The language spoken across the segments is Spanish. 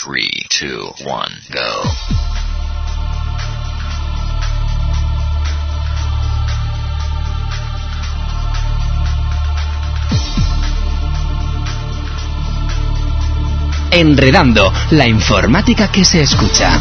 3, 2, 1, go. Enredando, la informática que se escucha.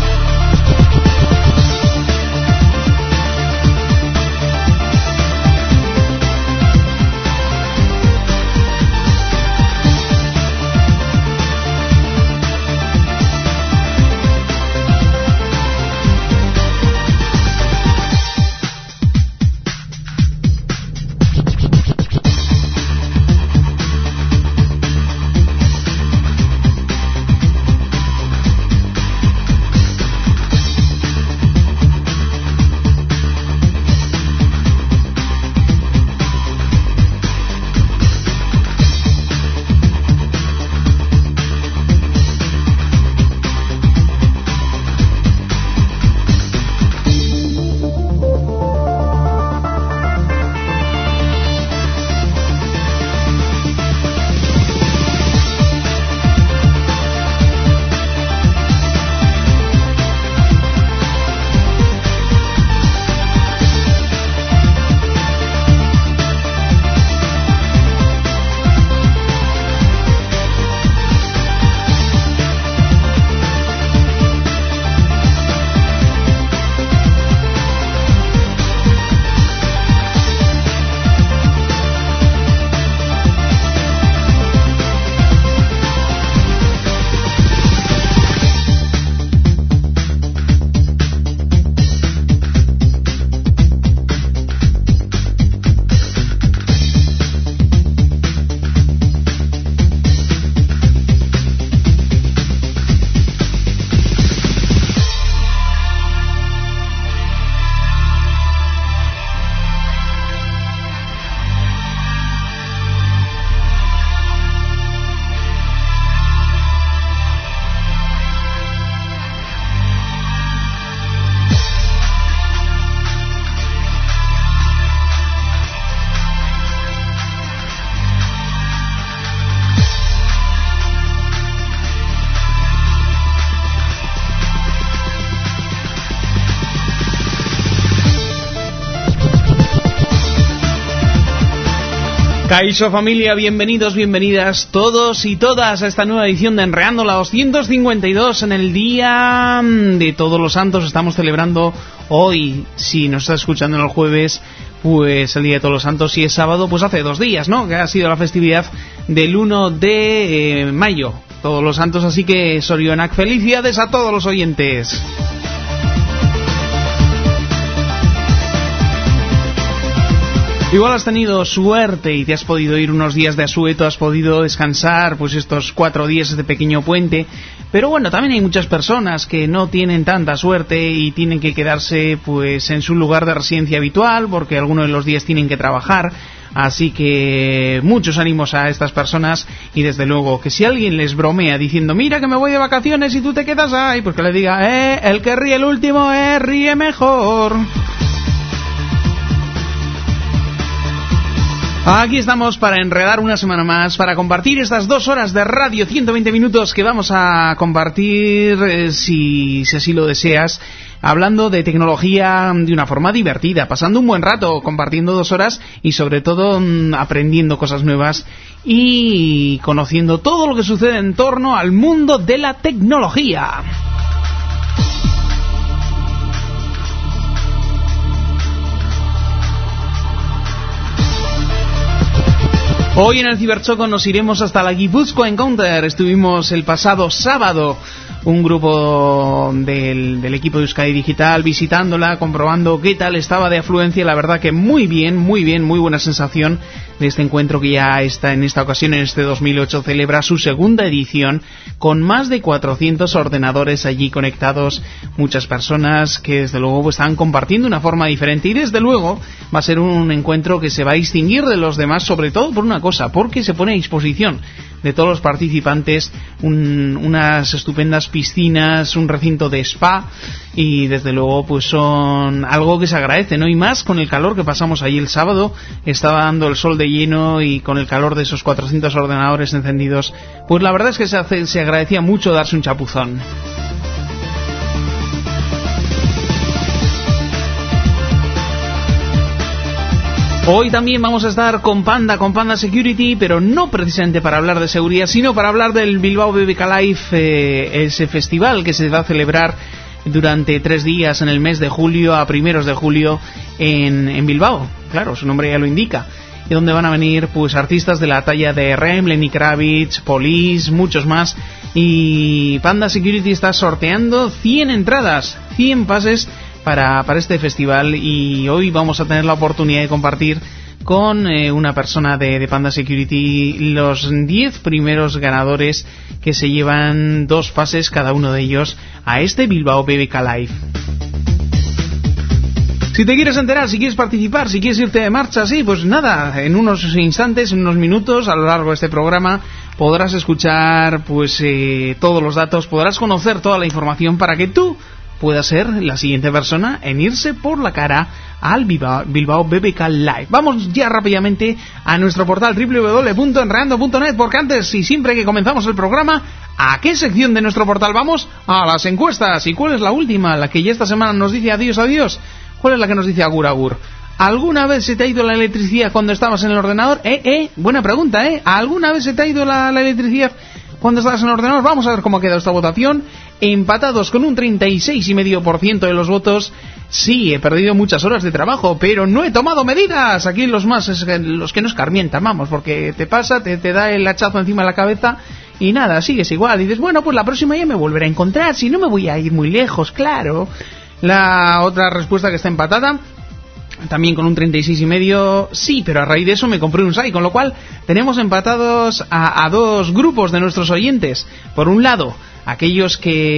Kaixo familia, bienvenidos, bienvenidas todos y todas a esta nueva edición de Enredando, la 252 en el Día de Todos los Santos. Estamos celebrando hoy, si nos está escuchando en el jueves, pues el Día de Todos los Santos, y es sábado, pues hace 2 días, ¿no?, que ha sido la festividad del 1 de mayo, Todos los Santos, así que Sorionak, felicidades a todos los oyentes. Igual has tenido suerte y te has podido ir unos días de asueto, has podido descansar pues estos 4 días de pequeño puente, pero bueno, también hay muchas personas que no tienen tanta suerte y tienen que quedarse pues en su lugar de residencia habitual porque algunos de los días tienen que trabajar. Así que muchos ánimos a estas personas, y desde luego que si alguien les bromea diciendo mira que me voy de vacaciones y tú te quedas ahí, pues que le diga el que ríe el último ríe mejor. Aquí estamos para enredar una semana más, para compartir estas 2 horas de radio, 120 minutos que vamos a compartir, si así lo deseas, hablando de tecnología de una forma divertida, pasando un buen rato, compartiendo 2 horas y sobre todo aprendiendo cosas nuevas y conociendo todo lo que sucede en torno al mundo de la tecnología. Hoy en el Ciberchoco nos iremos hasta la Guipúzcoa Encounter. Estuvimos el pasado sábado, un grupo del equipo de Euskadi Digital visitándola, comprobando qué tal estaba de afluencia. La verdad que muy bien, muy buena sensación de este encuentro que ya está en esta ocasión, en este 2008, celebra su segunda edición con más de 400 ordenadores allí conectados, muchas personas que desde luego pues, están compartiendo una forma diferente, y desde luego va a ser un encuentro que se va a distinguir de los demás, sobre todo por una cosa, porque se pone a disposición de todos los participantes unas estupendas piscinas, un recinto de spa, y desde luego pues son algo que se agradece, ¿no? Y más con el calor que pasamos allí el sábado, estaba dando el sol de lleno, y con el calor de esos 400 ordenadores encendidos, pues la verdad es que se agradecía mucho darse un chapuzón. Hoy también vamos a estar con Panda Security, pero no precisamente para hablar de seguridad, sino para hablar del Bilbao BBK Live, ese festival que se va a celebrar durante 3 días en el mes de julio, a primeros de julio, en Bilbao. Claro, su nombre ya lo indica. Y donde van a venir pues artistas de la talla de R.E.M., Lenny Kravitz, Police, muchos más. Y Panda Security está sorteando 100 entradas, 100 pases para este festival, y hoy vamos a tener la oportunidad de compartir con una persona de Panda Security los 10 primeros ganadores que se llevan 2 pases cada uno de ellos a este Bilbao BBK Live. Si te quieres enterar, si quieres participar, si quieres irte de marcha, sí, pues nada, en unos instantes, en unos minutos, a lo largo de este programa, podrás escuchar pues todos los datos, podrás conocer toda la información para que tú pueda ser la siguiente persona en irse por la cara al Bilbao BBK Live. Vamos ya rápidamente a nuestro portal www.enredando.net, porque antes y siempre que comenzamos el programa, ¿a qué sección de nuestro portal vamos? A las encuestas. ¿Y cuál es la última? La que ya esta semana nos dice adiós, adiós. ¿Cuál es la que nos dice agur, agur? ¿Alguna vez se te ha ido la electricidad cuando estabas en el ordenador? Buena pregunta, ¿Alguna vez se te ha ido la electricidad cuando estabas en el ordenador? Vamos a ver cómo ha quedado esta votación. Empatados con un 36,5% de los votos. Sí, he perdido muchas horas de trabajo, pero no he tomado medidas. Aquí los que no escarmientan, vamos, porque te pasa, te da el hachazo encima de la cabeza y nada, sigues igual. Y dices, bueno, pues la próxima ya me volveré a encontrar, si no me voy a ir muy lejos, claro. La otra respuesta que está empatada, también con un 36,5%, sí, pero a raíz de eso me compré un SAI, con lo cual tenemos empatados a 2 grupos de nuestros oyentes. Por un lado, aquellos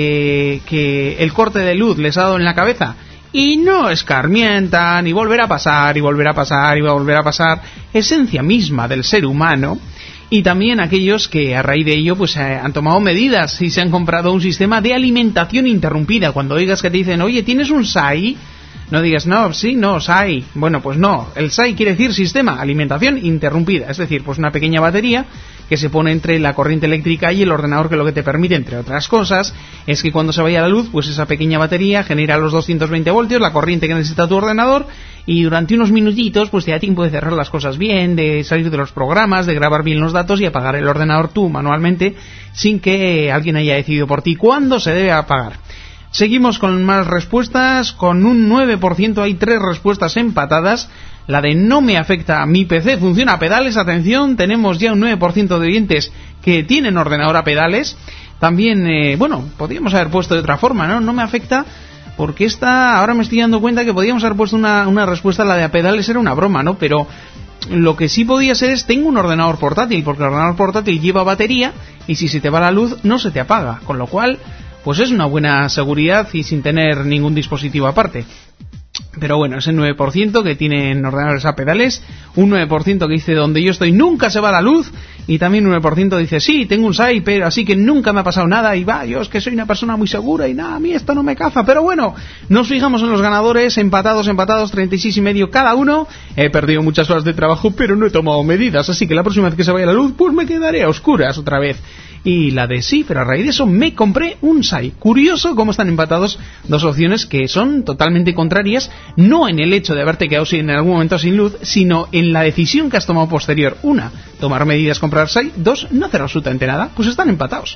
que el corte de luz les ha dado en la cabeza y no escarmientan, y volver a pasar, y volver a pasar, y volver a pasar, esencia misma del ser humano. Y también aquellos que a raíz de ello pues han tomado medidas y se han comprado un sistema de alimentación interrumpida. Cuando oigas que te dicen, oye, ¿tienes un SAI? No digas, no, sí, no, SAI. Bueno, pues no, el SAI quiere decir sistema, alimentación interrumpida. Es decir, pues una pequeña batería que se pone entre la corriente eléctrica y el ordenador, que lo que te permite, entre otras cosas, es que cuando se vaya la luz, pues esa pequeña batería genera los 220 voltios, la corriente que necesita tu ordenador, y durante unos minutitos pues te da tiempo de cerrar las cosas bien, de salir de los programas, de grabar bien los datos y apagar el ordenador tú manualmente, sin que alguien haya decidido por ti cuándo se debe apagar. Seguimos con más respuestas, con un 9%, hay 3 respuestas empatadas. La de no me afecta, mi PC funciona a pedales. Atención, tenemos ya un 9% de oyentes que tienen ordenador a pedales. También, podríamos haber puesto de otra forma, ¿no? No me afecta, porque ahora me estoy dando cuenta que podríamos haber puesto una respuesta, la de a pedales era una broma, ¿no? Pero lo que sí podía ser es, tengo un ordenador portátil, porque el ordenador portátil lleva batería y si se te va la luz no se te apaga, con lo cual pues es una buena seguridad y sin tener ningún dispositivo aparte. Pero bueno, ese 9% que tienen ordenadores a pedales, un 9% que dice donde yo estoy nunca se va la luz, y también un 9% dice sí, tengo un SAI, pero así que nunca me ha pasado nada, y yo es que soy una persona muy segura y nada, a mí esto no me caza. Pero bueno, nos fijamos en los ganadores, empatados, 36,5 cada uno. He perdido muchas horas de trabajo, pero no he tomado medidas, así que la próxima vez que se vaya la luz, pues me quedaré a oscuras otra vez. Y la de sí, pero a raíz de eso me compré un SAI. Curioso cómo están empatados 2 opciones que son totalmente contrarias, no en el hecho de haberte quedado en algún momento sin luz, sino en la decisión que has tomado posterior. 1, tomar medidas, comprar SAI. 2, no hacer absolutamente nada. Pues están empatados.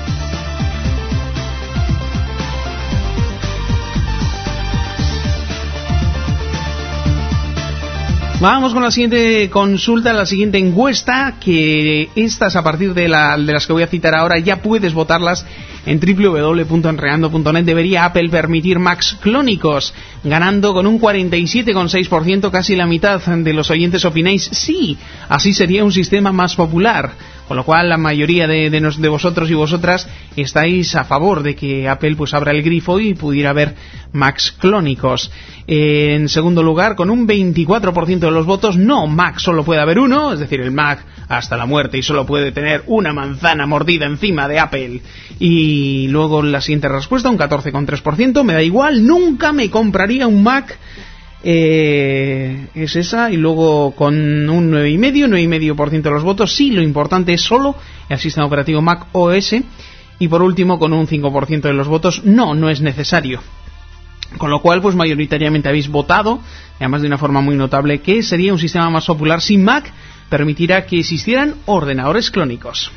Vamos con la siguiente consulta, la siguiente encuesta, que estas a partir de las que voy a citar ahora ya puedes votarlas en www.enredando.net. Debería Apple permitir Macs clónicos, ganando con un 47,6%, casi la mitad de los oyentes opináis sí, así sería un sistema más popular. Con lo cual la mayoría de vosotros y vosotras estáis a favor de que Apple pues abra el grifo y pudiera haber Macs clónicos. En segundo lugar, con un 24% de los votos, no, Mac solo puede haber uno, es decir, el Mac hasta la muerte y solo puede tener una manzana mordida encima de Apple. Y luego la siguiente respuesta, un 14,3%, me da igual, nunca me compraría un Mac. Es esa, y luego con un 9,5% de los votos, sí, lo importante es solo el sistema operativo Mac OS, y por último con un 5% de los votos, no es necesario. Con lo cual, pues mayoritariamente habéis votado, además de una forma muy notable, que sería un sistema más popular si Mac permitiera que existieran ordenadores clónicos.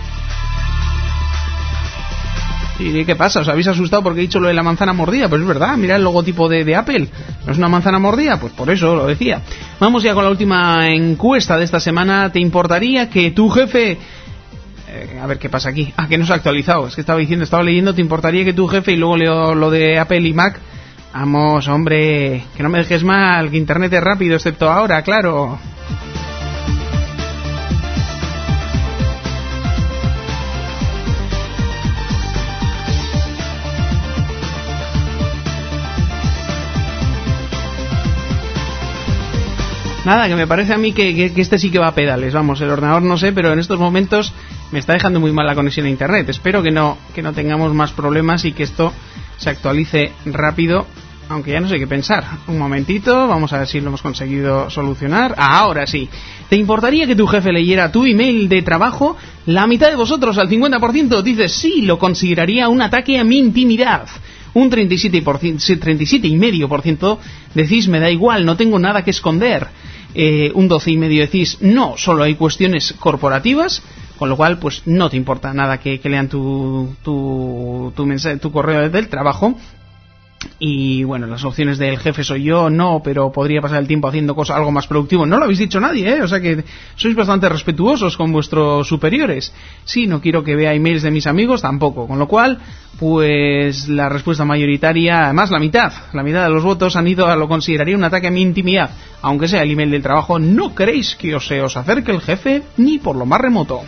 ¿Y qué pasa? ¿Os habéis asustado porque he dicho lo de la manzana mordida? Pues es verdad, mira el logotipo de Apple. ¿No es una manzana mordida? Pues por eso lo decía. Vamos ya con la última encuesta de esta semana. ¿Te importaría que tu jefe... a ver qué pasa aquí. Que no se ha actualizado. Es que estaba leyendo, ¿te importaría que tu jefe... Y luego leo lo de Apple y Mac. Vamos, hombre, que no me dejes mal, que internet es rápido, excepto ahora, claro. Nada, que me parece a mí que este sí que va a pedales. Vamos, el ordenador no sé, pero en estos momentos me está dejando muy mal la conexión a internet. Espero que no tengamos más problemas y que esto se actualice rápido, aunque ya no sé qué pensar. Un momentito, vamos a ver si lo hemos conseguido solucionar. Ahora sí. ¿Te importaría que tu jefe leyera tu email de trabajo? La mitad de vosotros, al 50%, dice sí, lo consideraría un ataque a mi intimidad. Un 37,5% decís me da igual, no tengo nada que esconder. Un 12,5% decís no, solo hay cuestiones corporativas, con lo cual pues no te importa nada que lean tu mensaje, tu correo del trabajo. Y bueno, las opciones del jefe soy yo, no, pero podría pasar el tiempo haciendo algo más productivo. No lo habéis dicho nadie, o sea que sois bastante respetuosos con vuestros superiores. Sí, no quiero que vea emails de mis amigos, tampoco. Con lo cual, pues la respuesta mayoritaria, además la mitad de los votos han ido a lo consideraría un ataque a mi intimidad. Aunque sea el email del trabajo, no queréis que se os acerque el jefe ni por lo más remoto.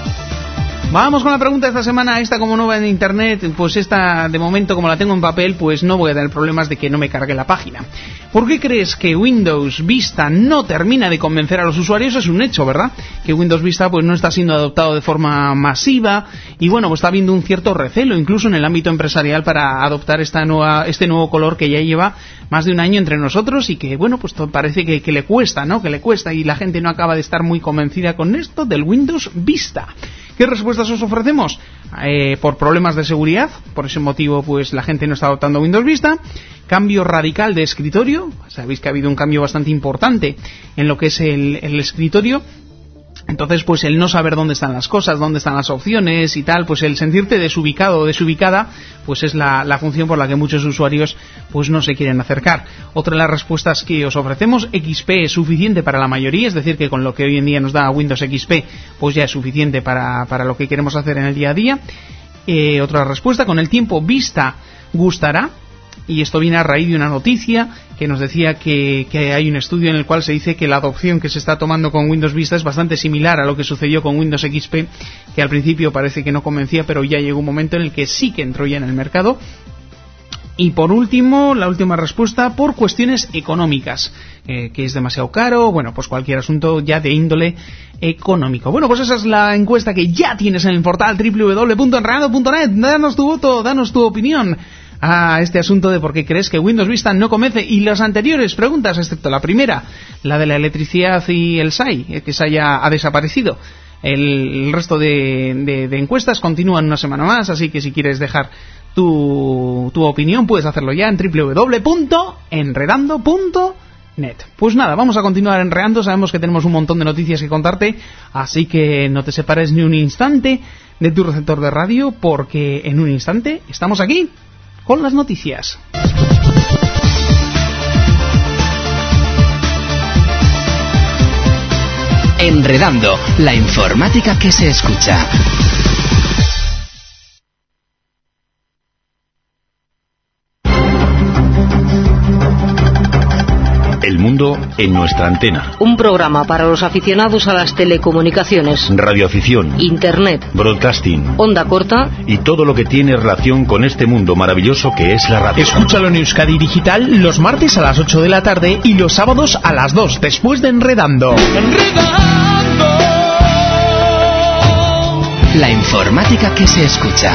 Vamos con la pregunta de esta semana. Esta, como no va en internet, pues esta de momento, como la tengo en papel, pues no voy a tener problemas de que no me cargue la página. ¿Por qué crees que Windows Vista no termina de convencer a los usuarios? Es un hecho, ¿verdad? Que Windows Vista pues no está siendo adoptado de forma masiva y bueno, pues está habiendo un cierto recelo incluso en el ámbito empresarial para adoptar este nuevo color que ya lleva más de un año entre nosotros y que bueno, pues parece que le cuesta, ¿no? Que le cuesta y la gente no acaba de estar muy convencida con esto del Windows Vista. ¿Qué respuestas os ofrecemos? Por problemas de seguridad, por ese motivo pues la gente no está adoptando Windows Vista. Cambio radical de escritorio, sabéis que ha habido un cambio bastante importante en lo que es el escritorio. Entonces, pues el no saber dónde están las cosas, dónde están las opciones y tal, pues el sentirte desubicado o desubicada, pues es la función por la que muchos usuarios pues no se quieren acercar. Otra de las respuestas que os ofrecemos, XP es suficiente para la mayoría, es decir, que con lo que hoy en día nos da Windows XP, pues ya es suficiente para lo que queremos hacer en el día a día. Otra respuesta, con el tiempo Vista gustará. Y esto viene a raíz de una noticia que nos decía que hay un estudio en el cual se dice que la adopción que se está tomando con Windows Vista es bastante similar a lo que sucedió con Windows XP, que al principio parece que no convencía, pero ya llegó un momento en el que sí que entró ya en el mercado. Y por último, la última respuesta, por cuestiones económicas, que es demasiado caro, bueno, pues cualquier asunto ya de índole económico. Bueno, pues esa es la encuesta que ya tienes en el portal www.enredando.net. Danos tu voto, danos tu opinión a este asunto de por qué crees que Windows Vista no convence. Y las anteriores preguntas, excepto la primera, la de la electricidad y el SAI, que SAI ha desaparecido. El resto de encuestas continúan una semana más, así que si quieres dejar tu opinión puedes hacerlo ya en www.enredando.net. Pues nada, vamos a continuar enredando. Sabemos que tenemos un montón de noticias que contarte, así que no te separes ni un instante de tu receptor de radio, porque en un instante estamos aquí con las noticias. Enredando, la informática que se escucha. El mundo mundo en nuestra antena. Un programa para los aficionados a las telecomunicaciones, Radioafición, Internet, broadcasting, onda corta y todo lo que tiene relación con este mundo maravilloso que es la radio. Escúchalo en Euskadi Digital los martes a las 8 de la tarde y los sábados a las 2, después de Enredando. La informática que se escucha.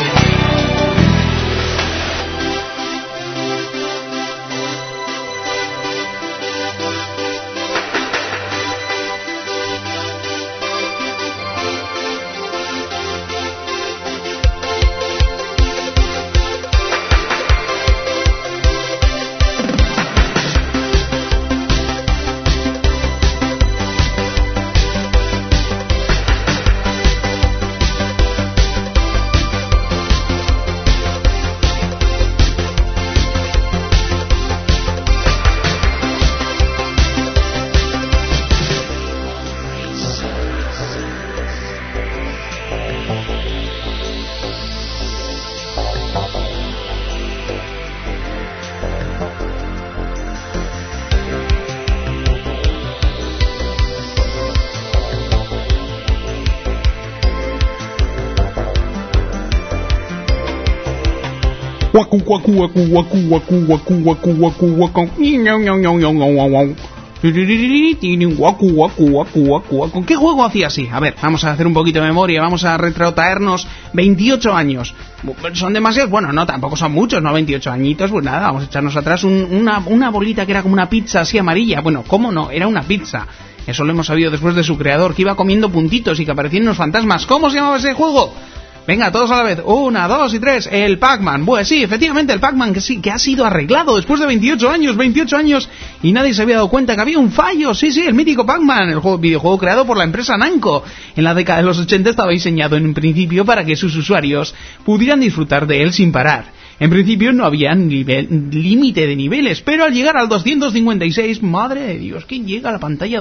¿Con qué juego hacía así? A ver, vamos a hacer un poquito de memoria, vamos a retrotraernos 28 años. ¿Son demasiados? Bueno, no, tampoco son muchos, ¿no? 28 añitos, pues nada, vamos a echarnos atrás una bolita que era como una pizza así amarilla. Bueno, ¿cómo no? Era una pizza. Eso lo hemos sabido después de su creador, que iba comiendo puntitos y que aparecían unos fantasmas. ¿Cómo se llamaba ese juego? Venga, todos a la vez. 1, 2 y 3. El Pac-Man. Pues sí, efectivamente, el Pac-Man que ha sido arreglado después de 28 años, y nadie se había dado cuenta que había un fallo. Sí, el mítico Pac-Man, el videojuego creado por la empresa Namco. En la década de los 80 estaba diseñado en un principio para que sus usuarios pudieran disfrutar de él sin parar. En principio no había límite de niveles, pero al llegar al 256, madre de Dios, ¿quién llega a la pantalla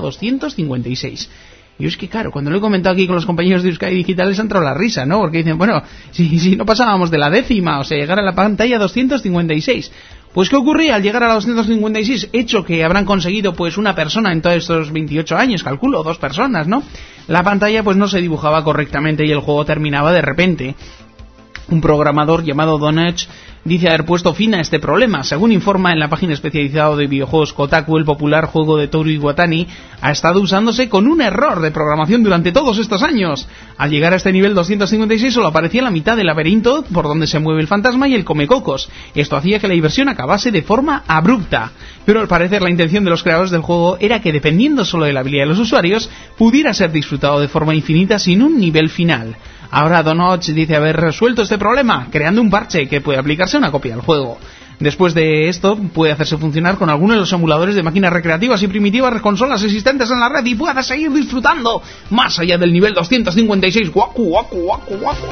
256? Y es que claro, cuando lo he comentado aquí con los compañeros de Euskadi Digital les ha entrado la risa, ¿no? Porque dicen, bueno, si no pasábamos de la décima, o sea, llegar a la pantalla 256. Pues ¿qué ocurría al llegar a la 256? Hecho que habrán conseguido pues una persona en todos estos 28 años, calculo, 2 personas, ¿no? La pantalla pues no se dibujaba correctamente y el juego terminaba de repente. Un programador llamado Donach dice haber puesto fin a este problema. Según informa en la página especializada de videojuegos Kotaku, el popular juego de Toru Iwatani ha estado usándose con un error de programación durante todos estos años. Al llegar a este nivel 256 solo aparecía la mitad del laberinto por donde se mueve el fantasma y el comecocos. Esto hacía que la diversión acabase de forma abrupta. Pero al parecer la intención de los creadores del juego era que, dependiendo solo de la habilidad de los usuarios, pudiera ser disfrutado de forma infinita sin un nivel final. Ahora Donach dice haber resuelto este problema, creando un parche que puede aplicarse a una copia del juego. Después de esto, puede hacerse funcionar con algunos de los emuladores de máquinas recreativas y primitivas consolas existentes en la red y pueda seguir disfrutando más allá del nivel 256. ¡Guacu, guacu, guacu, guacu!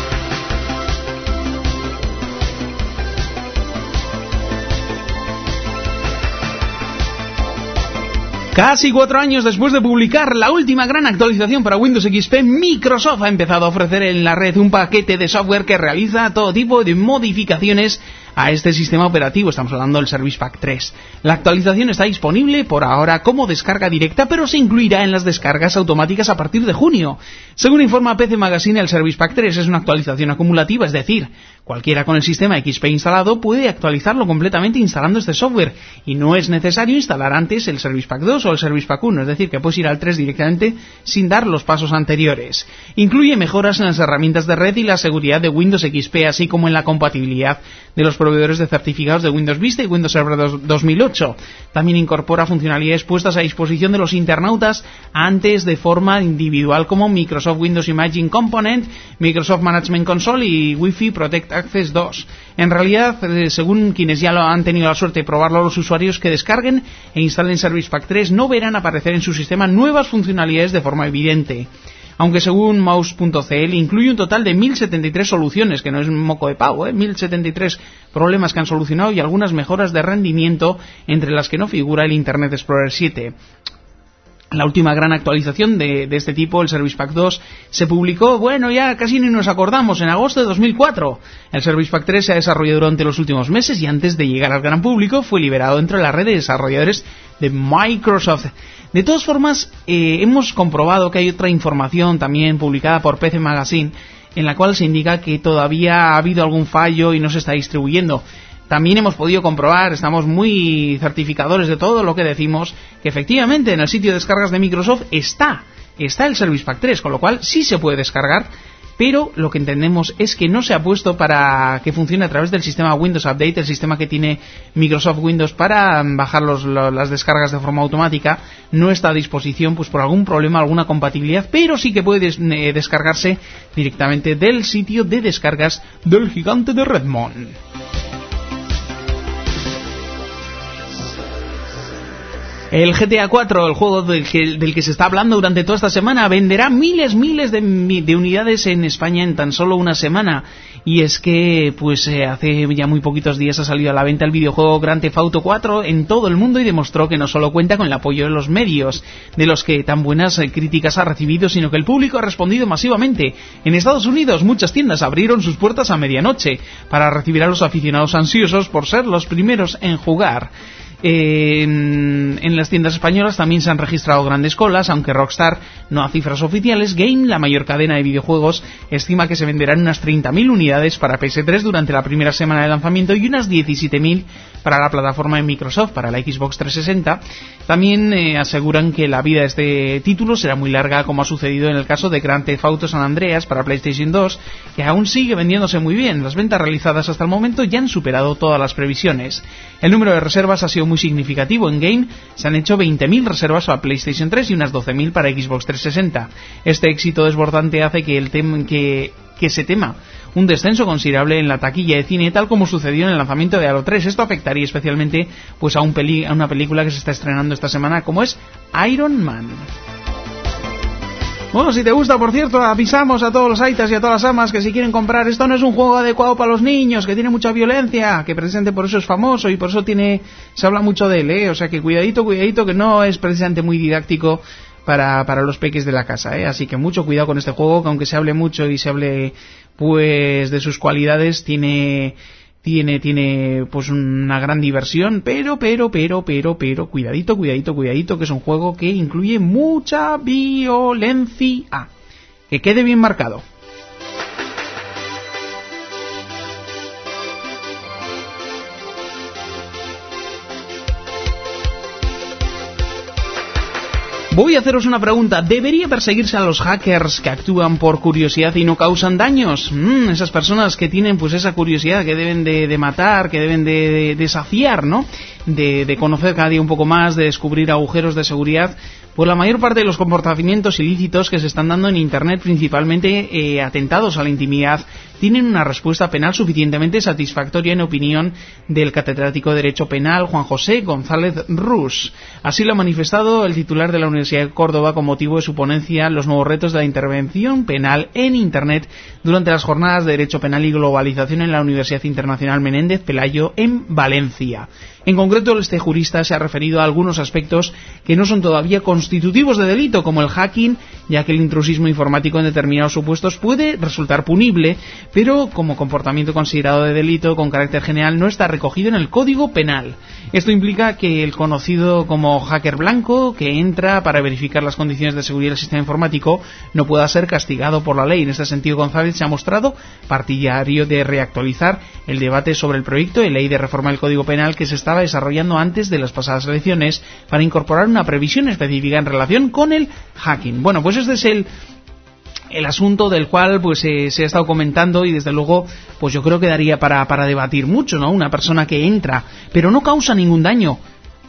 Casi 4 años después de publicar la última gran actualización para Windows XP, Microsoft ha empezado a ofrecer en la red un paquete de software que realiza todo tipo de modificaciones a este sistema operativo. Estamos hablando del Service Pack 3. La actualización está disponible por ahora como descarga directa, pero se incluirá en las descargas automáticas a partir de junio. Según informa PC Magazine, el Service Pack 3 es una actualización acumulativa, es decir, cualquiera con el sistema XP instalado puede actualizarlo completamente instalando este software, y no es necesario instalar antes el Service Pack 2 o el Service Pack 1, es decir, que puedes ir al 3 directamente sin dar los pasos anteriores. Incluye mejoras en las herramientas de red y la seguridad de Windows XP, así como en la compatibilidad de los proveedores de certificados de Windows Vista y Windows Server 2008. También incorpora funcionalidades puestas a disposición de los internautas antes de forma individual, como Microsoft Windows Imaging Component, Microsoft Management Console y Wi-Fi Protect Access 2. En realidad, según quienes ya lo han tenido la suerte de probarlo, los usuarios que descarguen e instalen Service Pack 3 no verán aparecer en su sistema nuevas funcionalidades de forma evidente. Aunque según mouse.cl incluye un total de 1073 soluciones, que no es un moco de pavo, 1073 problemas que han solucionado y algunas mejoras de rendimiento, entre las que no figura el Internet Explorer 7. La última gran actualización de este tipo, el Service Pack 2, se publicó, bueno, ya casi ni nos acordamos, en agosto de 2004. El Service Pack 3 se ha desarrollado durante los últimos meses y antes de llegar al gran público fue liberado dentro de la red de desarrolladores de Microsoft. De todas formas, hemos comprobado que hay otra información también publicada por PC Magazine en la cual se indica que todavía ha habido algún fallo y no se está distribuyendo. También hemos podido comprobar, estamos muy certificadores de todo lo que decimos, que efectivamente en el sitio de descargas de Microsoft está el Service Pack 3, con lo cual sí se puede descargar, pero lo que entendemos es que no se ha puesto para que funcione a través del sistema Windows Update, el sistema que tiene Microsoft Windows para bajar las descargas de forma automática, no está a disposición pues por algún problema, alguna compatibilidad, pero sí que puede descargarse directamente del sitio de descargas del gigante de Redmond. El GTA 4, el juego del que se está hablando durante toda esta semana, venderá miles de unidades en España en tan solo una semana. Y es que, pues hace ya muy poquitos días ha salido a la venta el videojuego Grand Theft Auto 4 en todo el mundo y demostró que no solo cuenta con el apoyo de los medios, de los que tan buenas críticas ha recibido, sino que el público ha respondido masivamente. En Estados Unidos muchas tiendas abrieron sus puertas a medianoche para recibir a los aficionados ansiosos por ser los primeros en jugar. En las tiendas españolas también se han registrado grandes colas, aunque Rockstar no da cifras oficiales. Game, la mayor cadena de videojuegos, estima que se venderán unas 30.000 unidades para PS3 durante la primera semana de lanzamiento y unas 17.000 para la plataforma de Microsoft, para la Xbox 360. También aseguran que la vida de este título será muy larga, como ha sucedido en el caso de Grand Theft Auto San Andreas para PlayStation 2, que aún sigue vendiéndose muy bien. Las ventas realizadas hasta el momento ya han superado todas las previsiones. El número de reservas ha sido muy significativo. En Game se han hecho 20.000 reservas para PlayStation 3 y unas 12.000 para Xbox 360. Este éxito desbordante hace que se tema un descenso considerable en la taquilla de cine, tal como sucedió en el lanzamiento de Halo 3. Esto afectaría especialmente pues a una película que se está estrenando esta semana, como es Iron Man. Bueno, si te gusta, por cierto, avisamos a todos los aitas y a todas las amas que si quieren comprar, esto no es un juego adecuado para los niños, que tiene mucha violencia, que precisamente por eso es famoso y por eso se habla mucho de él, o sea que cuidadito, que no es precisamente muy didáctico para los peques de la casa, así que mucho cuidado con este juego, que aunque se hable mucho y se hable pues de sus cualidades, tiene pues una gran diversión, pero cuidadito, que es un juego que incluye mucha violencia. Que quede bien marcado. Voy a haceros una pregunta. ¿Debería perseguirse a los hackers que actúan por curiosidad y no causan daños? Esas personas que tienen pues esa curiosidad, que deben de matar, que deben de saciar, ¿no? De conocer cada día un poco más, de descubrir agujeros de seguridad. Pues la mayor parte de los comportamientos ilícitos que se están dando en Internet, principalmente atentados a la intimidad, tienen una respuesta penal suficientemente satisfactoria en opinión del catedrático de Derecho Penal Juan José González Rus. Así lo ha manifestado el titular de la Universidad de Córdoba con motivo de su ponencia Los nuevos retos de la intervención penal en Internet durante las jornadas de Derecho Penal y Globalización en la Universidad Internacional Menéndez Pelayo en Valencia. En concreto, este jurista se ha referido a algunos aspectos que no son todavía constitutivos de delito, como el hacking, ya que el intrusismo informático en determinados supuestos puede resultar punible, pero como comportamiento considerado de delito con carácter general no está recogido en el Código Penal. Esto implica que el conocido como hacker blanco, que entra para verificar las condiciones de seguridad del sistema informático, no pueda ser castigado por la ley. En este sentido, González se ha mostrado partidario de reactualizar el debate sobre el proyecto de ley de reforma del Código Penal que se estaba desarrollando antes de las pasadas elecciones para incorporar una previsión específica en relación con el hacking. Bueno, pues este es el asunto del cual pues se ha estado comentando y desde luego pues yo creo que daría para debatir mucho, ¿no? Una persona que entra pero no causa ningún daño,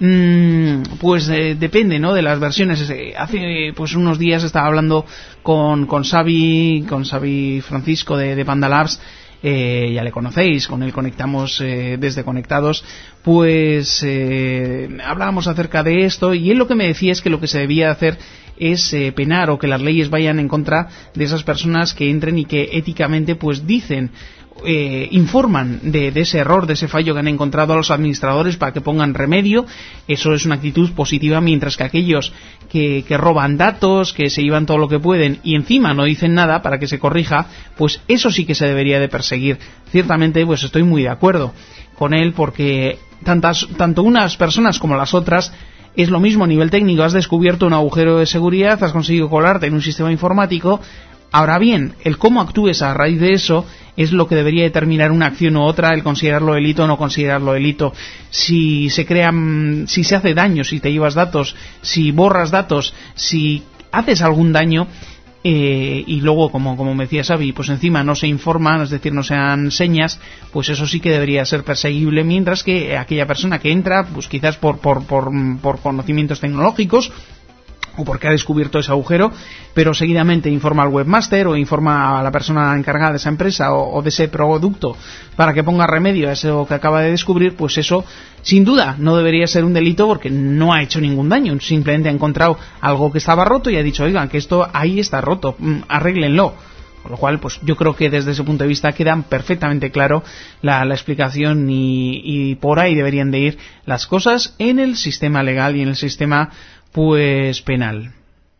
pues depende, ¿no? De las versiones. Hace pues unos días estaba hablando con Xavi Francisco de Panda Labs. Ya le conocéis, con él conectamos desde Conectados, pues hablábamos acerca de esto y él lo que me decía es que lo que se debía hacer es penar o que las leyes vayan en contra de esas personas que entren y que éticamente pues dicen informan de ese error, de ese fallo que han encontrado a los administradores para que pongan remedio. Eso es una actitud positiva, mientras que aquellos que roban datos, que se llevan todo lo que pueden y encima no dicen nada para que se corrija, pues eso sí que se debería de perseguir. Ciertamente, pues estoy muy de acuerdo con él, porque tanto unas personas como las otras es lo mismo a nivel técnico. Has descubierto un agujero de seguridad, has conseguido colarte en un sistema informático. Ahora bien, el cómo actúes a raíz de eso es lo que debería determinar una acción u otra, el considerarlo delito o no considerarlo delito. Si se hace daño, si te llevas datos, si borras datos, si haces algún daño, y luego, como me decía Xavi, pues encima no se informan, es decir, no se dan señas, pues eso sí que debería ser perseguible, mientras que aquella persona que entra, pues quizás por conocimientos tecnológicos, o porque ha descubierto ese agujero, pero seguidamente informa al webmaster o informa a la persona encargada de esa empresa o de ese producto para que ponga remedio a eso que acaba de descubrir, pues eso sin duda no debería ser un delito, porque no ha hecho ningún daño, simplemente ha encontrado algo que estaba roto y ha dicho, oigan, que esto ahí está roto, arréglenlo. Con lo cual, pues yo creo que desde ese punto de vista queda perfectamente claro la explicación, y por ahí deberían de ir las cosas en el sistema legal y en el sistema pues penal.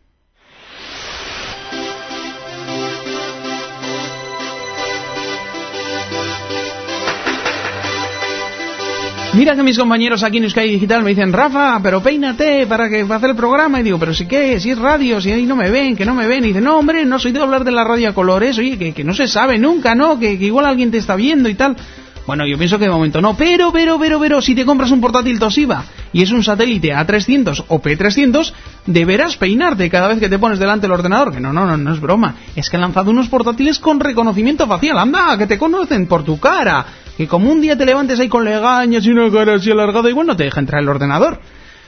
Mira que mis compañeros aquí en Euskadi Digital me dicen, Rafa, pero peínate para hacer el programa. Y digo, pero si es radio, si ahí no me ven, que no me ven. Y dice, no, hombre, no soy de hablar de la radio a colores, oye, que no se sabe nunca, ¿no? Que igual alguien te está viendo y tal. Bueno, yo pienso que de momento no, pero, si te compras un portátil Toshiba y es un satélite A300 o P300, deberás peinarte cada vez que te pones delante del ordenador, que no es broma, es que han lanzado unos portátiles con reconocimiento facial, anda, que te conocen por tu cara, que como un día te levantes ahí con legañas y una cara así alargada, igual no te deja entrar el ordenador.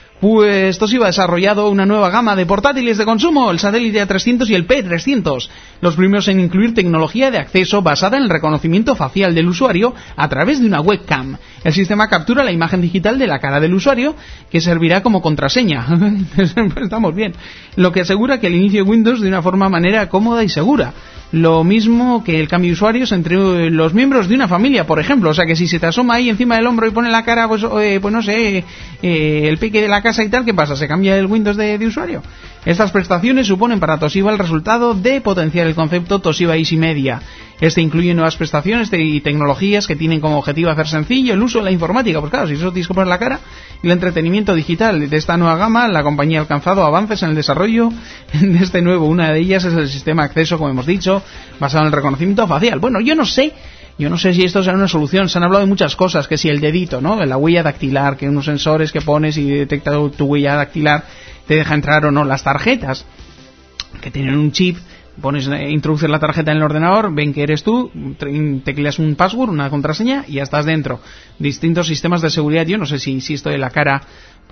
Pues Toshiba ha desarrollado una nueva gama de portátiles de consumo, el satélite A300 y el P300, los primeros en incluir tecnología de acceso basada en el reconocimiento facial del usuario a través de una webcam. El sistema captura la imagen digital de la cara del usuario, que servirá como contraseña. Estamos bien. Lo que asegura que el inicio de Windows de una manera cómoda y segura. Lo mismo que el cambio de usuarios entre los miembros de una familia, por ejemplo. O sea, que si se te asoma ahí encima del hombro y pone la cara, pues no sé, el peque de la casa y tal, ¿qué pasa? ¿Se cambia el Windows de usuario? Estas prestaciones suponen para Toshiba el resultado de potenciar el concepto Toshiba Easy Media. Este incluye nuevas prestaciones y tecnologías que tienen como objetivo hacer sencillo el uso de la informática. Pues claro, si eso tienes que poner la cara. Y el entretenimiento digital de esta nueva gama, la compañía ha alcanzado avances en el desarrollo de este nuevo. Una de ellas es el sistema de acceso, como hemos dicho, basado en el reconocimiento facial. Bueno, yo no sé si esto será una solución. Se han hablado de muchas cosas, que si el dedito, ¿no? La huella dactilar, que unos sensores que pones y detecta tu huella dactilar te deja entrar o no. Las tarjetas, que tienen un chip, introduces la tarjeta en el ordenador, ven que eres tú, tecleas un password, una contraseña y ya estás dentro. Distintos sistemas de seguridad. Yo no sé si esto de la cara,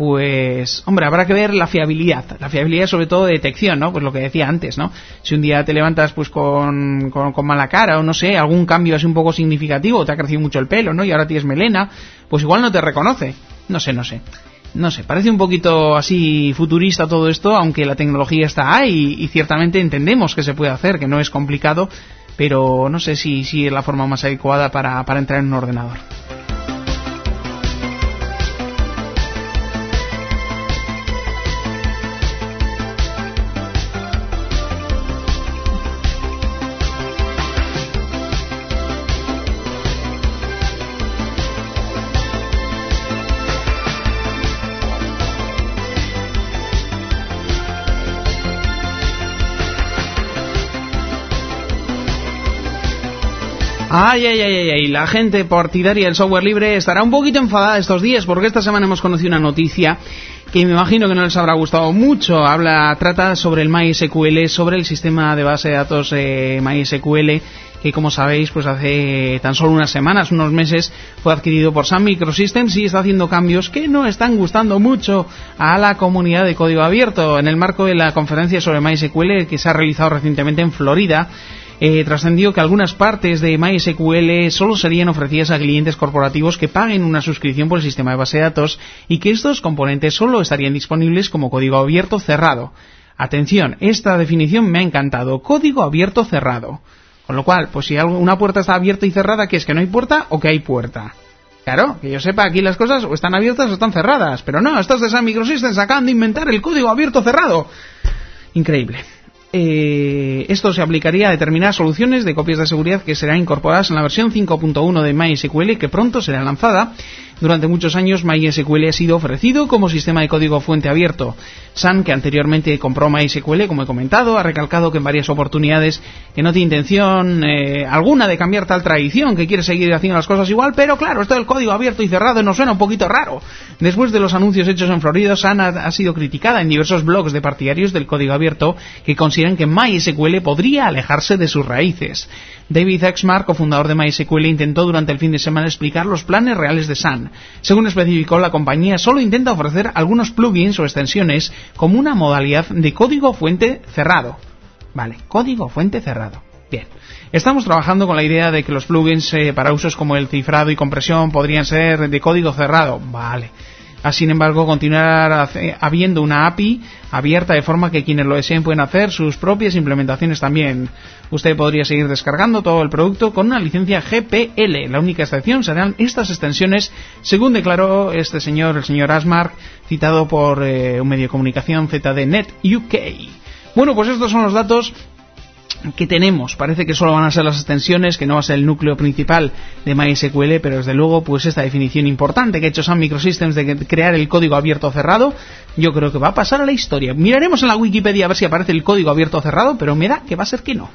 pues, hombre, habrá que ver la fiabilidad sobre todo de detección, ¿no? Pues lo que decía antes, ¿no? Si un día te levantas pues con mala cara o no sé, algún cambio así un poco significativo, te ha crecido mucho el pelo, ¿no? Y ahora tienes melena, pues igual no te reconoce. No sé, parece un poquito así futurista todo esto, aunque la tecnología está ahí y ciertamente entendemos que se puede hacer, que no es complicado, pero no sé si es la forma más adecuada para entrar en un ordenador. Ay, la gente partidaria del software libre estará un poquito enfadada estos días, porque esta semana hemos conocido una noticia que me imagino que no les habrá gustado mucho. Trata sobre el MySQL, sobre el sistema de base de datos MySQL, que como sabéis, pues hace tan solo unas semanas, unos meses, fue adquirido por Sun Microsystems y está haciendo cambios que no están gustando mucho a la comunidad de código abierto. En el marco de la conferencia sobre MySQL que se ha realizado recientemente en Florida, trascendió que algunas partes de MySQL solo serían ofrecidas a clientes corporativos que paguen una suscripción por el sistema de base de datos y que estos componentes solo estarían disponibles como código abierto cerrado. Atención, esta definición me ha encantado. Código abierto cerrado. Con lo cual, pues si una puerta está abierta y cerrada, ¿qué es? ¿Que no hay puerta o que hay puerta? Claro, que yo sepa, aquí las cosas o están abiertas o están cerradas. Pero no, estos de Sun Microsystems acaban de inventar el código abierto cerrado. Increíble. Esto se aplicaría a determinadas soluciones de copias de seguridad que serán incorporadas en la versión 5.1 de MySQL, que pronto será lanzada. Durante muchos años MySQL ha sido ofrecido como sistema de código fuente abierto. Sun, que anteriormente compró MySQL, como he comentado, ha recalcado que en varias oportunidades que no tiene intención alguna de cambiar tal tradición, que quiere seguir haciendo las cosas igual, pero claro, esto del código abierto y cerrado nos suena un poquito raro. Después de los anuncios hechos en Florida, Sun ha sido criticada en diversos blogs de partidarios del código abierto que consideran que MySQL podría alejarse de sus raíces. David Exmar, cofundador de MySQL, intentó durante el fin de semana explicar los planes reales de Sun. Según especificó, la compañía solo intenta ofrecer algunos plugins o extensiones como una modalidad de código fuente cerrado. Vale, código fuente cerrado. Bien. Estamos trabajando con la idea de que los plugins para usos como el cifrado y compresión podrían ser de código cerrado. Vale. Sin embargo, continuar habiendo una API abierta de forma que quienes lo deseen pueden hacer sus propias implementaciones también. Usted podría seguir descargando todo el producto con una licencia GPL. La única excepción serán estas extensiones, según declaró el señor Asmark, citado por un medio de comunicación ZDNet UK. Bueno, pues estos son los datos que tenemos. Parece que solo van a ser las extensiones, que no va a ser el núcleo principal de MySQL, pero desde luego pues esta definición importante que ha hecho Sun Microsystems de crear el código abierto cerrado, yo creo que va a pasar a la historia. Miraremos en la Wikipedia a ver si aparece el código abierto cerrado, pero me da que va a ser que no.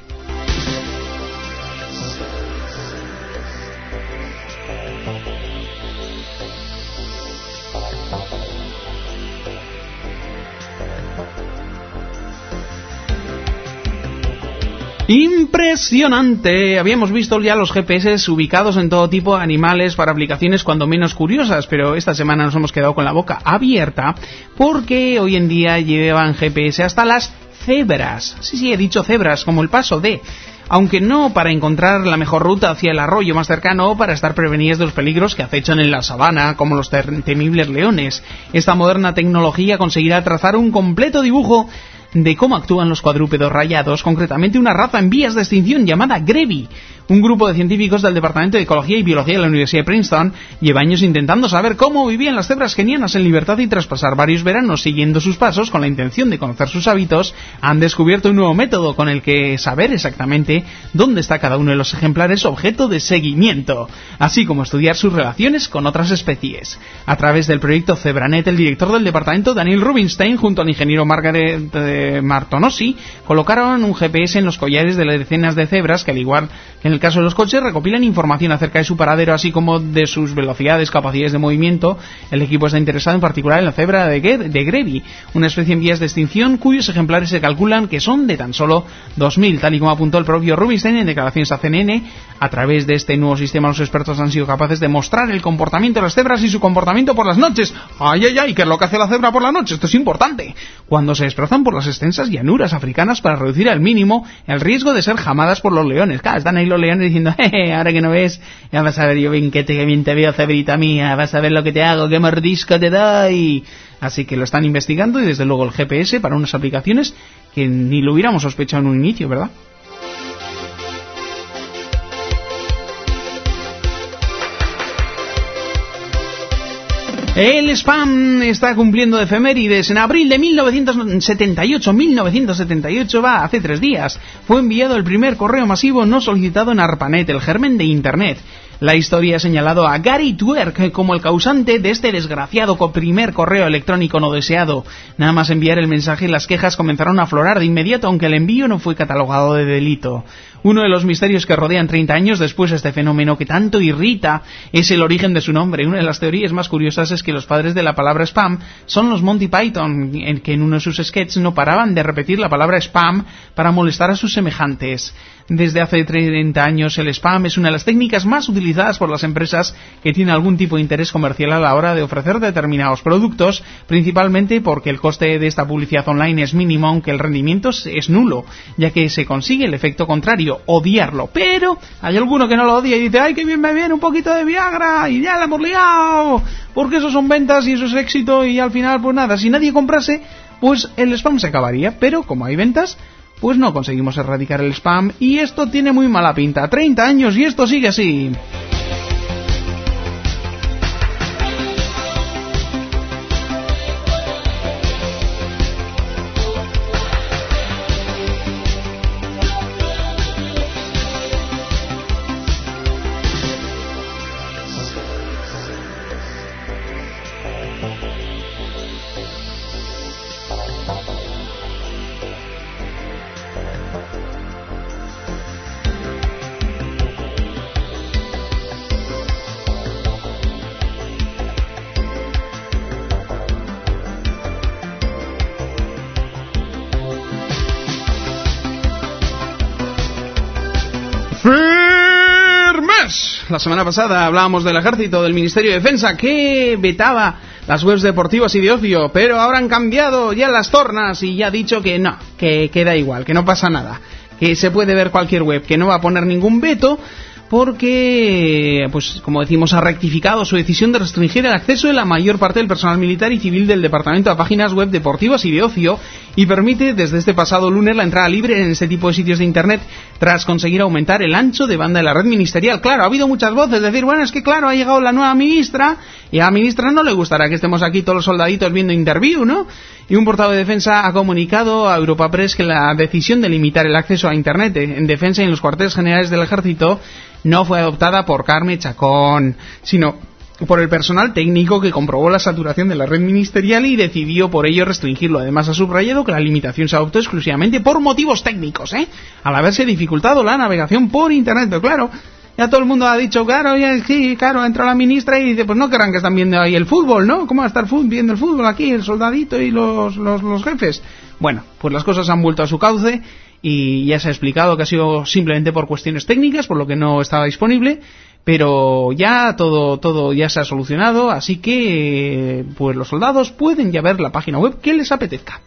¡Impresionante! Habíamos visto ya los GPS ubicados en todo tipo de animales para aplicaciones cuando menos curiosas, pero esta semana nos hemos quedado con la boca abierta porque hoy en día llevan GPS hasta las cebras. Sí, he dicho cebras, como el paso de... Aunque no para encontrar la mejor ruta hacia el arroyo más cercano o para estar prevenidas de los peligros que acechan en la sabana, como los temibles leones. Esta moderna tecnología conseguirá trazar un completo dibujo de cómo actúan los cuadrúpedos rayados, concretamente una raza en vías de extinción llamada Grevi. Un grupo de científicos del Departamento de Ecología y Biología de la Universidad de Princeton lleva años intentando saber cómo vivían las cebras kenianas en libertad y tras pasar varios veranos siguiendo sus pasos con la intención de conocer sus hábitos, han descubierto un nuevo método con el que saber exactamente dónde está cada uno de los ejemplares objeto de seguimiento, así como estudiar sus relaciones con otras especies. A través del proyecto Zebranet, el director del departamento, Daniel Rubinstein, junto al ingeniero Margaret Martonosi, colocaron un GPS en los collares de las decenas de cebras que, al igual que en el caso de los coches, recopilan información acerca de su paradero, así como de sus velocidades, capacidades de movimiento. El equipo está interesado en particular en la cebra de Grevi, una especie en vías de extinción cuyos ejemplares se calculan que son de tan solo 2.000, tal y como apuntó el propio Rubinstein en declaraciones a CNN. A través de este nuevo sistema, los expertos han sido capaces de mostrar el comportamiento de las cebras y su comportamiento por las noches. ¡Ay, ay, ay! ¿Qué es lo que hace la cebra por la noche? Esto es importante. Cuando se desplazan por las extensas llanuras africanas para reducir al mínimo el riesgo de ser jamadas por los leones. Claro, están ahí los leones diciendo, jeje, ahora que no ves, ya vas a ver yo bien que bien te veo, cebrita mía, vas a ver lo que te hago, qué mordisco te doy. Así que lo están investigando y desde luego el GPS para unas aplicaciones que ni lo hubiéramos sospechado en un inicio, ¿verdad? El spam está cumpliendo efemérides. En abril de 1978, hace 3 días, fue enviado el primer correo masivo no solicitado en ARPANET, el germen de Internet. La historia ha señalado a Gary Twerk como el causante de este desgraciado primer correo electrónico no deseado. Nada más enviar el mensaje, las quejas comenzaron a aflorar de inmediato, aunque el envío no fue catalogado de delito. Uno de los misterios que rodean 30 años después este fenómeno que tanto irrita es el origen de su nombre. Una de las teorías más curiosas es que los padres de la palabra spam son los Monty Python, en que en uno de sus sketches no paraban de repetir la palabra spam para molestar a sus semejantes. Desde hace 30 años el spam es una de las técnicas más utilizadas por las empresas que tienen algún tipo de interés comercial a la hora de ofrecer determinados productos, principalmente porque el coste de esta publicidad online es mínimo, aunque el rendimiento es nulo, ya que se consigue el efecto contrario, odiarlo. Pero hay alguno que no lo odia y dice, ¡ay, qué bien me viene un poquito de Viagra! Y ya la hemos liado, porque eso son ventas y eso es éxito y al final pues nada, si nadie comprase, pues el spam se acabaría, pero como hay ventas, pues no conseguimos erradicar el spam y esto tiene muy mala pinta. 30 años y esto sigue así. La semana pasada hablábamos del Ejército, del Ministerio de Defensa, que vetaba las webs deportivas y de ocio, pero ahora han cambiado ya las tornas y ya ha dicho que no, que da igual, que no pasa nada, que se puede ver cualquier web, que no va a poner ningún veto, porque, pues como decimos, ha rectificado su decisión de restringir el acceso de la mayor parte del personal militar y civil del departamento a páginas web deportivas y de ocio y permite desde este pasado lunes la entrada libre en este tipo de sitios de internet tras conseguir aumentar el ancho de banda de la red ministerial. Claro, ha habido muchas voces, decir, bueno, es que claro, ha llegado la nueva ministra y a la ministra no le gustará que estemos aquí todos los soldaditos viendo Interview, ¿no? Y un portavoz de defensa ha comunicado a Europa Press que la decisión de limitar el acceso a internet en defensa y en los cuarteles generales del ejército no fue adoptada por Carme Chacón, sino por el personal técnico que comprobó la saturación de la red ministerial y decidió por ello restringirlo. Además ha subrayado que la limitación se adoptó exclusivamente por motivos técnicos, al haberse dificultado la navegación por internet. Pero claro, ya todo el mundo ha dicho, claro, ya, sí, claro, entra la ministra y dice, pues no querrán que están viendo ahí el fútbol, ¿no? ¿Cómo va a estar viendo el fútbol aquí, el soldadito y los jefes? Bueno, pues las cosas han vuelto a su cauce y ya se ha explicado que ha sido simplemente por cuestiones técnicas, por lo que no estaba disponible, pero ya todo ya se ha solucionado, así que pues los soldados pueden ya ver la página web que les apetezca.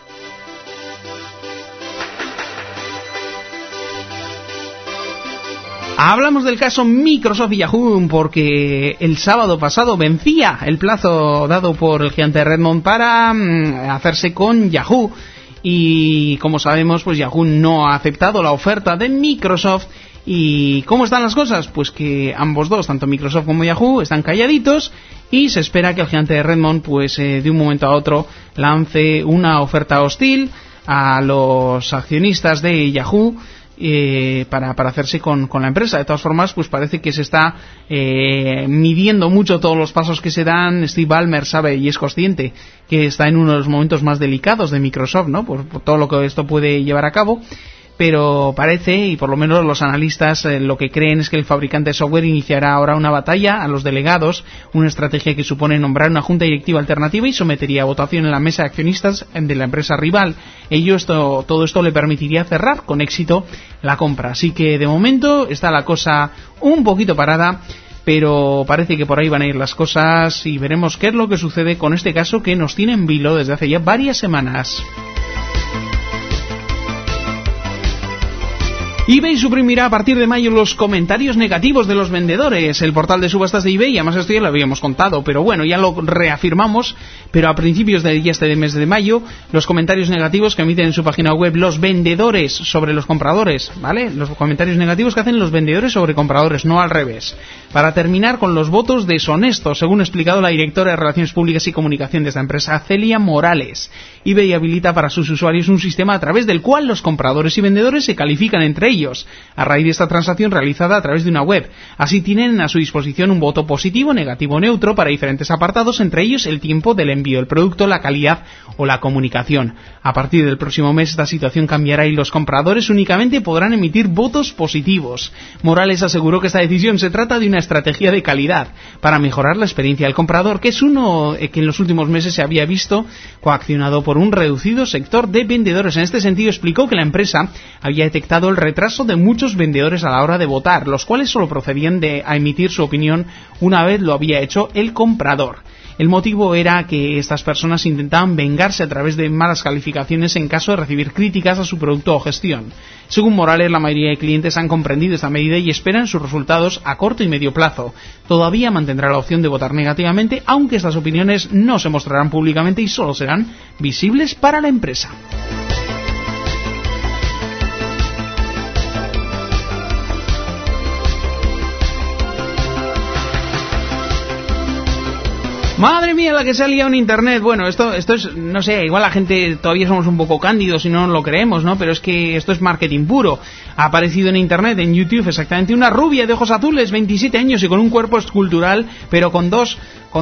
Hablamos del caso Microsoft y Yahoo porque el sábado pasado vencía el plazo dado por el gigante Redmond para hacerse con Yahoo. Y como sabemos, pues Yahoo no ha aceptado la oferta de Microsoft. ¿Y cómo están las cosas? Pues que ambos dos, tanto Microsoft como Yahoo, están calladitos y se espera que el gigante de Redmond, pues de un momento a otro, lance una oferta hostil a los accionistas de Yahoo para hacerse con la empresa. De todas formas, pues parece que se está midiendo mucho todos los pasos que se dan. Steve Ballmer sabe y es consciente que está en uno de los momentos más delicados de Microsoft, ¿no? Por todo lo que esto puede llevar a cabo. Pero parece, y por lo menos los analistas lo que creen es que el fabricante de software iniciará ahora una batalla a los delegados, una estrategia que supone nombrar una junta directiva alternativa y sometería a votación en la mesa de accionistas de la empresa rival. Todo esto le permitiría cerrar con éxito la compra. Así que de momento está la cosa un poquito parada, pero parece que por ahí van a ir las cosas y veremos qué es lo que sucede con este caso que nos tiene en vilo desde hace ya varias semanas. eBay suprimirá a partir de mayo los comentarios negativos de los vendedores. El portal de subastas de eBay, además esto ya lo habíamos contado, pero bueno, ya lo reafirmamos, pero a principios de este mes de mayo, los comentarios negativos que emiten en su página web los vendedores sobre los compradores, ¿vale? Los comentarios negativos que hacen los vendedores sobre compradores, no al revés. Para terminar con los votos deshonestos, según ha explicado la directora de Relaciones Públicas y Comunicación de esta empresa, Celia Morales. eBay habilita para sus usuarios un sistema a través del cual los compradores y vendedores se califican entre ellos a raíz de esta transacción realizada a través de una web. Así tienen a su disposición un voto positivo, negativo o neutro para diferentes apartados, entre ellos el tiempo del envío del producto, la calidad o la comunicación. A partir del próximo mes esta situación cambiará y los compradores únicamente podrán emitir votos positivos. Morales aseguró que esta decisión se trata de una estrategia de calidad para mejorar la experiencia del comprador, que es uno que en los últimos meses se había visto coaccionado por un reducido sector de vendedores. En este sentido explicó que la empresa había detectado el retraso de muchos vendedores a la hora de votar, los cuales solo procedían a emitir su opinión una vez lo había hecho el comprador. El motivo era que estas personas intentaban vengarse a través de malas calificaciones en caso de recibir críticas a su producto o gestión. Según Morales, la mayoría de clientes han comprendido esta medida y esperan sus resultados a corto y medio plazo. Todavía mantendrá la opción de votar negativamente, aunque estas opiniones no se mostrarán públicamente y solo serán visibles para la empresa. Madre mía, la que se ha liado en internet. Bueno, esto es, no sé, igual la gente todavía somos un poco cándidos y no lo creemos, ¿no? Pero es que esto es marketing puro. Ha aparecido en internet, en YouTube, exactamente una rubia de ojos azules, 27 años y con un cuerpo escultural, pero con dos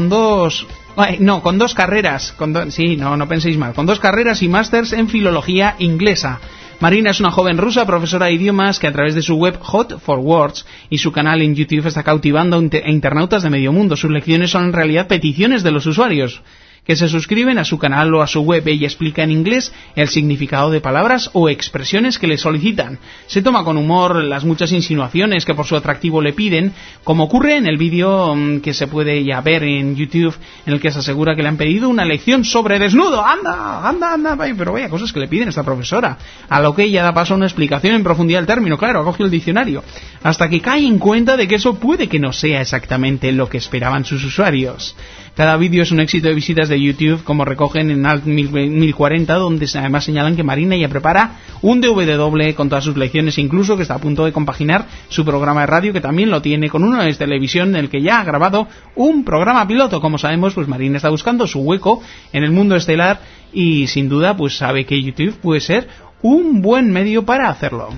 carreras, no penséis mal, con 2 carreras y másters en filología inglesa. Marina es una joven rusa, profesora de idiomas, que a través de su web Hot for Words y su canal en YouTube está cautivando a internautas de medio mundo. Sus lecciones son en realidad peticiones de los usuarios que se suscriben a su canal o a su web. Ella explica en inglés el significado de palabras o expresiones que le solicitan. Se toma con humor las muchas insinuaciones que por su atractivo le piden, como ocurre en el vídeo que se puede ya ver en YouTube, en el que se asegura que le han pedido una lección sobre desnudo. ¡Anda! Pero vaya cosas que le piden a esta profesora. A lo que ella da paso a una explicación en profundidad del término. Claro, ha cogido el diccionario. Hasta que cae en cuenta de que eso puede que no sea exactamente lo que esperaban sus usuarios. Cada vídeo es un éxito de visitas de YouTube, como recogen en Alt 1040, donde además señalan que Marina ya prepara un DVD doble con todas sus lecciones, incluso que está a punto de compaginar su programa de radio, que también lo tiene, con uno de televisión en el que ya ha grabado un programa piloto. Como sabemos, pues Marina está buscando su hueco en el mundo estelar y sin duda pues sabe que YouTube puede ser un buen medio para hacerlo.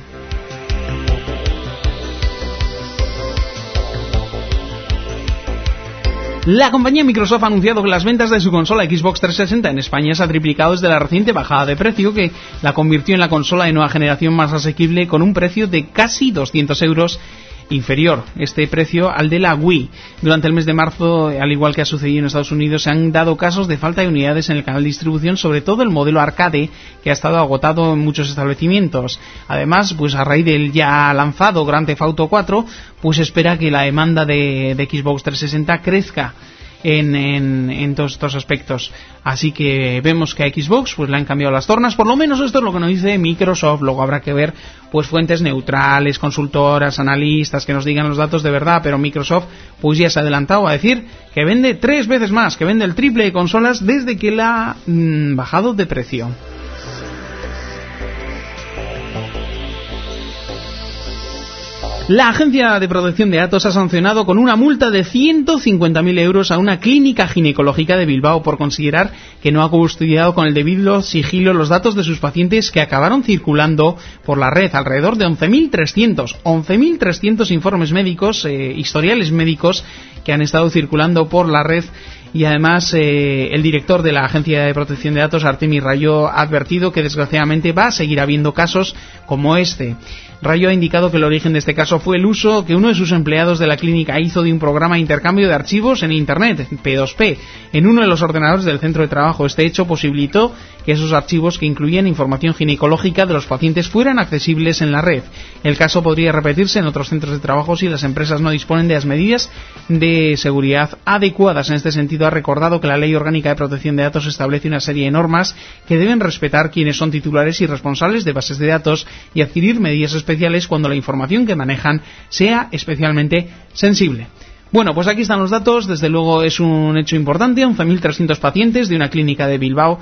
La compañía Microsoft ha anunciado que las ventas de su consola Xbox 360 en España se ha triplicado desde la reciente bajada de precio, que la convirtió en la consola de nueva generación más asequible, con un precio de casi 200 euros inferior este precio al de la Wii. Durante el mes de marzo, al igual que ha sucedido en Estados Unidos, se han dado casos de falta de unidades en el canal de distribución, sobre todo el modelo arcade, que ha estado agotado en muchos establecimientos. Además, pues a raíz del ya lanzado Grand Theft Auto 4, pues espera que la demanda de Xbox 360 crezca en todos estos aspectos. Así que vemos que a Xbox pues le han cambiado las tornas, por lo menos esto es lo que nos dice Microsoft. Luego habrá que ver pues fuentes neutrales, consultoras, analistas que nos digan los datos de verdad, pero Microsoft pues ya se ha adelantado a decir que vende 3 veces más, que vende el triple de consolas desde que la ha bajado de precio. La Agencia de Protección de Datos ha sancionado con una multa de 150.000 euros a una clínica ginecológica de Bilbao por considerar que no ha custodiado con el debido sigilo los datos de sus pacientes, que acabaron circulando por la red. Alrededor de 11.300 informes médicos, historiales médicos, que han estado circulando por la red. Y además el director de la Agencia de Protección de Datos, Artemi Rayo, ha advertido que desgraciadamente va a seguir habiendo casos como este. Rayo ha indicado que el origen de este caso fue el uso que uno de sus empleados de la clínica hizo de un programa de intercambio de archivos en Internet, P2P, en uno de los ordenadores del centro de trabajo. Este hecho posibilitó que esos archivos, que incluían información ginecológica de los pacientes, fueran accesibles en la red. El caso podría repetirse en otros centros de trabajo si las empresas no disponen de las medidas de seguridad adecuadas. En este sentido, ha recordado que la Ley Orgánica de Protección de Datos establece una serie de normas que deben respetar quienes son titulares y responsables de bases de datos y adquirir medidas especiales cuando la información que manejan sea especialmente sensible. Bueno, pues aquí están los datos. Desde luego es un hecho importante. 11.300 pacientes de una clínica de Bilbao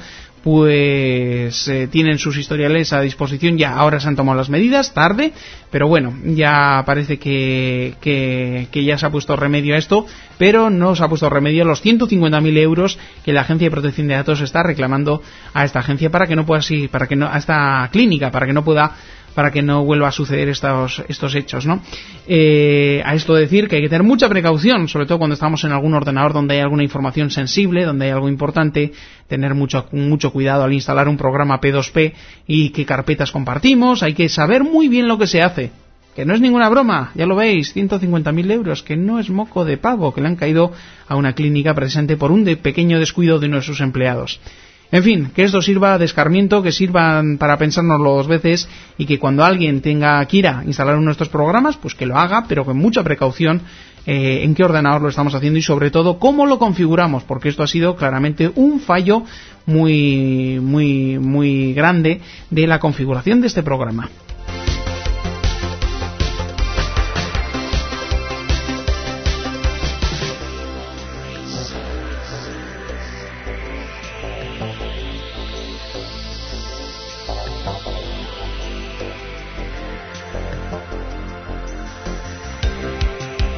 pues tienen sus historiales a disposición. Ya ahora se han tomado las medidas, tarde, pero bueno, ya parece que ya se ha puesto remedio a esto, pero no se ha puesto remedio a los 150.000 euros que la Agencia de Protección de Datos está reclamando a esta agencia para que no pueda, a esta clínica, para que no vuelva a suceder estos hechos, ¿no? A esto decir que hay que tener mucha precaución, sobre todo cuando estamos en algún ordenador donde hay alguna información sensible, donde hay algo importante, tener mucho cuidado al instalar un programa P2P y qué carpetas compartimos. Hay que saber muy bien lo que se hace, que no es ninguna broma, ya lo veis, 150.000 euros, que no es moco de pavo, que le han caído a una clínica precisamente por un pequeño descuido de uno de sus empleados. En fin, que esto sirva de escarmiento, que sirvan para pensárnoslo 2 veces, y que cuando alguien quiera instalar uno de estos programas, pues que lo haga, pero con mucha precaución en qué ordenador lo estamos haciendo y sobre todo cómo lo configuramos, porque esto ha sido claramente un fallo muy, muy, muy grande de la configuración de este programa.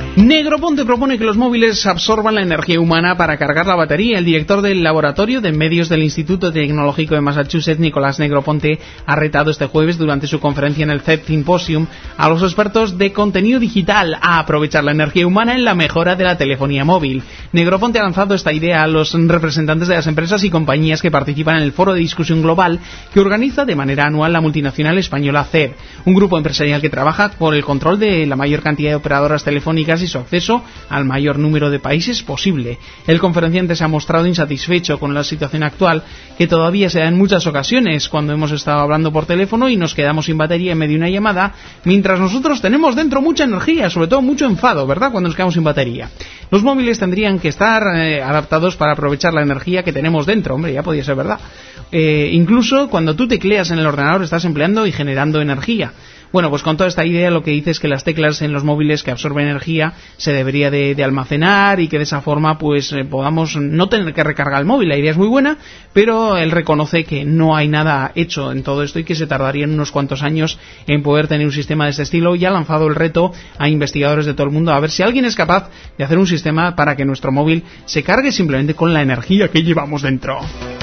Negroponte propone que los móviles absorban la energía humana para cargar la batería. El director del Laboratorio de Medios del Instituto Tecnológico de Massachusetts, Nicolás Negroponte, ha retado este jueves durante su conferencia en el CEP Symposium a los expertos de contenido digital a aprovechar la energía humana en la mejora de la telefonía móvil. Negroponte ha lanzado esta idea a los representantes de las empresas y compañías que participan en el foro de discusión global que organiza de manera anual la multinacional española CEB, un grupo empresarial que trabaja por el control de la mayor cantidad de operadoras telefónicas y su acceso al mayor número de países posible. El conferenciante se ha mostrado insatisfecho con la situación actual, que todavía se da en muchas ocasiones cuando hemos estado hablando por teléfono y nos quedamos sin batería en medio de una llamada, mientras nosotros tenemos dentro mucha energía, sobre todo mucho enfado, ¿verdad?, cuando nos quedamos sin batería. Los móviles tendrían que estar adaptados para aprovechar la energía que tenemos dentro, hombre, ya podía ser verdad. Incluso cuando tú tecleas en el ordenador estás empleando y generando energía. Bueno, pues con toda esta idea lo que dice es que las teclas en los móviles que absorben energía se debería de almacenar y que de esa forma pues podamos no tener que recargar el móvil. La idea es muy buena, pero él reconoce que no hay nada hecho en todo esto y que se tardarían unos cuantos años en poder tener un sistema de este estilo, y ha lanzado el reto a investigadores de todo el mundo a ver si alguien es capaz de hacer un sistema para que nuestro móvil se cargue simplemente con la energía que llevamos dentro.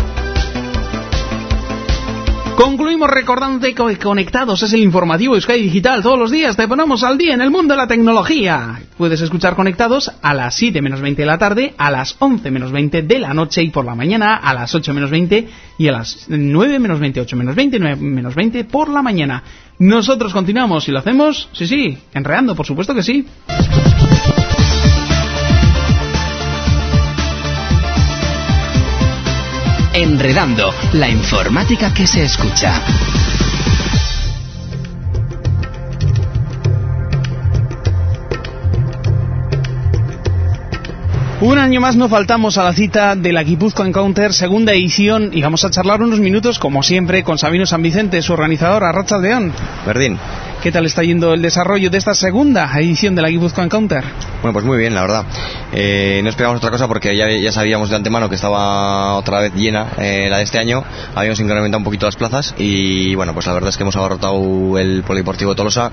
Concluimos recordándote que Conectados es el informativo de Euskadi Digital. Todos los días te ponemos al día en el mundo de la tecnología. Puedes escuchar Conectados a las 7 menos 20 de la tarde, a las 11 menos 20 de la noche y por la mañana a las 8 menos 20 y a las 9 menos 20, 8 menos 20, 9 menos 20 por la mañana. Nosotros continuamos y lo hacemos, sí, enreando, por supuesto que sí. Enredando, la informática que se escucha. Un año más no faltamos a la cita de la Guipúzcoa Encounter, segunda edición, y vamos a charlar unos minutos, como siempre, con Sabino San Vicente, su organizador. Arratsaldeon. Berdín. ¿Qué tal está yendo el desarrollo de esta segunda edición de la Guipúzcoa Encounter? Bueno, pues muy bien, la verdad. No esperábamos otra cosa porque ya sabíamos de antemano que estaba otra vez llena la de este año. Habíamos incrementado un poquito las plazas y bueno, pues la verdad es que hemos abarrotado el Polideportivo de Tolosa.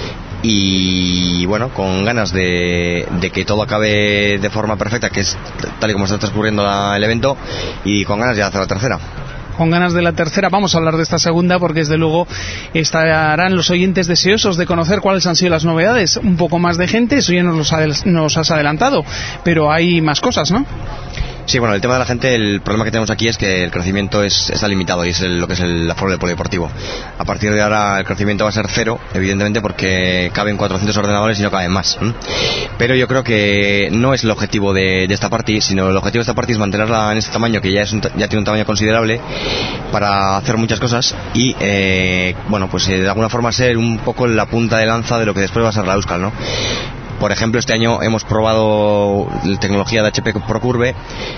Y bueno, con ganas de que todo acabe de forma perfecta, que es tal y como está transcurriendo el evento, y con ganas de hacer la tercera. Con ganas de la tercera. Vamos a hablar de esta segunda porque desde luego estarán los oyentes deseosos de conocer cuáles han sido las novedades. Un poco más de gente, eso ya nos has adelantado, pero hay más cosas, ¿no? Sí, bueno, el tema de la gente, el problema que tenemos aquí es que el crecimiento está limitado y es lo que es la forma del polideportivo. A partir de ahora el crecimiento va a ser cero, evidentemente, porque caben 400 ordenadores y no caben más. Pero yo creo que no es el objetivo de esta party, sino el objetivo de esta party es mantenerla en este tamaño, que ya tiene un tamaño considerable para hacer muchas cosas y, bueno, pues de alguna forma ser un poco la punta de lanza de lo que después va a ser la Euskal, ¿no? Por ejemplo, este año hemos probado la tecnología de HP ProCurve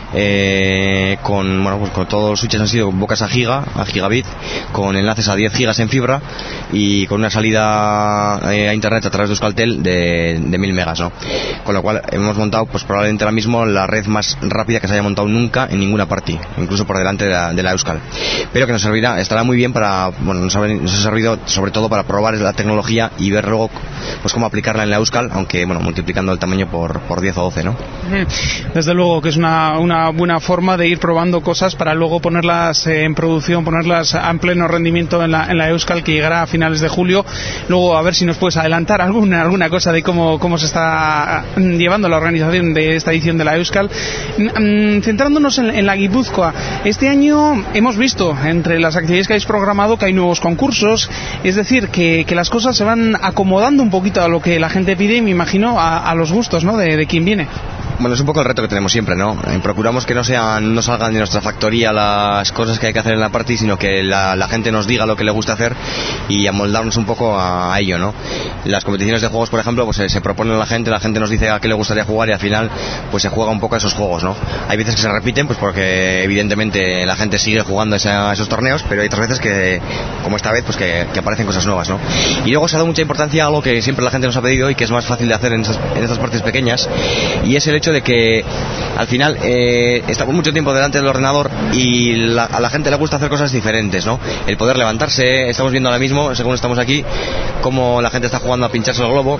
con todos los switches han sido bocas a gigabit, con enlaces a 10 gigas en fibra y con una salida a internet a través de Euskaltel de 1000 megas, ¿no? Con lo cual hemos montado pues probablemente ahora mismo la red más rápida que se haya montado nunca en ninguna party, incluso por delante de la Euskal. Pero que estará muy bien nos ha servido sobre todo para probar la tecnología y ver luego pues cómo aplicarla en la Euskal, aunque multiplicando el tamaño por 10 o 12, ¿no? Desde luego que es una buena forma de ir probando cosas para luego ponerlas en producción, ponerlas en pleno rendimiento en la Euskal, que llegará a finales de julio. Luego a ver si nos puedes adelantar alguna cosa de cómo se está llevando la organización de esta edición de la Euskal. Centrándonos en la Guipúzcoa, este año hemos visto entre las actividades que habéis programado que hay nuevos concursos, es decir, que las cosas se van acomodando un poquito a lo que la gente pide y me imagino a los gustos, ¿no?, de quien viene. Bueno, es un poco el reto que tenemos siempre, ¿no? Procuramos que no salgan de nuestra factoría las cosas que hay que hacer en la party, sino que la gente nos diga lo que le gusta hacer y amoldarnos un poco a ello, ¿no? Las competiciones de juegos, por ejemplo, pues se proponen a la gente nos dice a qué le gustaría jugar y al final pues se juega un poco a esos juegos, ¿no? Hay veces que se repiten, pues porque evidentemente la gente sigue jugando a esos torneos, pero hay otras veces que, como esta vez, pues que aparecen cosas nuevas, ¿no? Y luego se ha dado mucha importancia a algo que siempre la gente nos ha pedido y que es más fácil de hacer en estas partes pequeñas, y es el hecho de que al final estamos mucho tiempo delante del ordenador y a la gente le gusta hacer cosas diferentes, ¿no? El poder levantarse, estamos viendo ahora mismo, según estamos aquí, cómo la gente está jugando a pincharse el globo,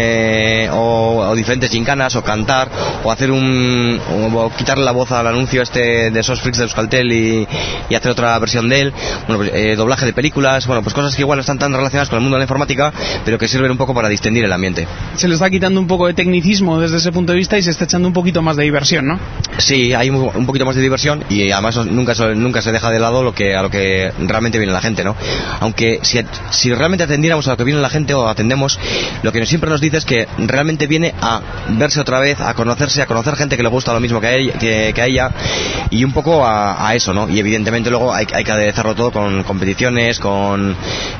o diferentes gincanas, o cantar, o hacer o quitarle la voz al anuncio de esos freaks de Euskaltel y hacer otra versión de él. Bueno, pues, doblaje de películas, bueno, pues cosas que igual no están tan relacionadas con el mundo de la informática, pero que sirven un poco para distender el ambiente. Se le está quitando un poco de tecnicismo desde ese punto de vista y se está echando un poquito más de diversión, ¿no? Sí, hay un poquito más de diversión y además nunca se deja de lado a lo que realmente viene la gente, ¿no? Aunque si realmente atendiéramos a lo que viene la gente o atendemos, lo que siempre nos dice es que realmente viene a verse otra vez, a conocer gente que le gusta lo mismo que a ella y un poco a eso, ¿no? Y evidentemente luego hay que aderezarlo todo con competiciones, con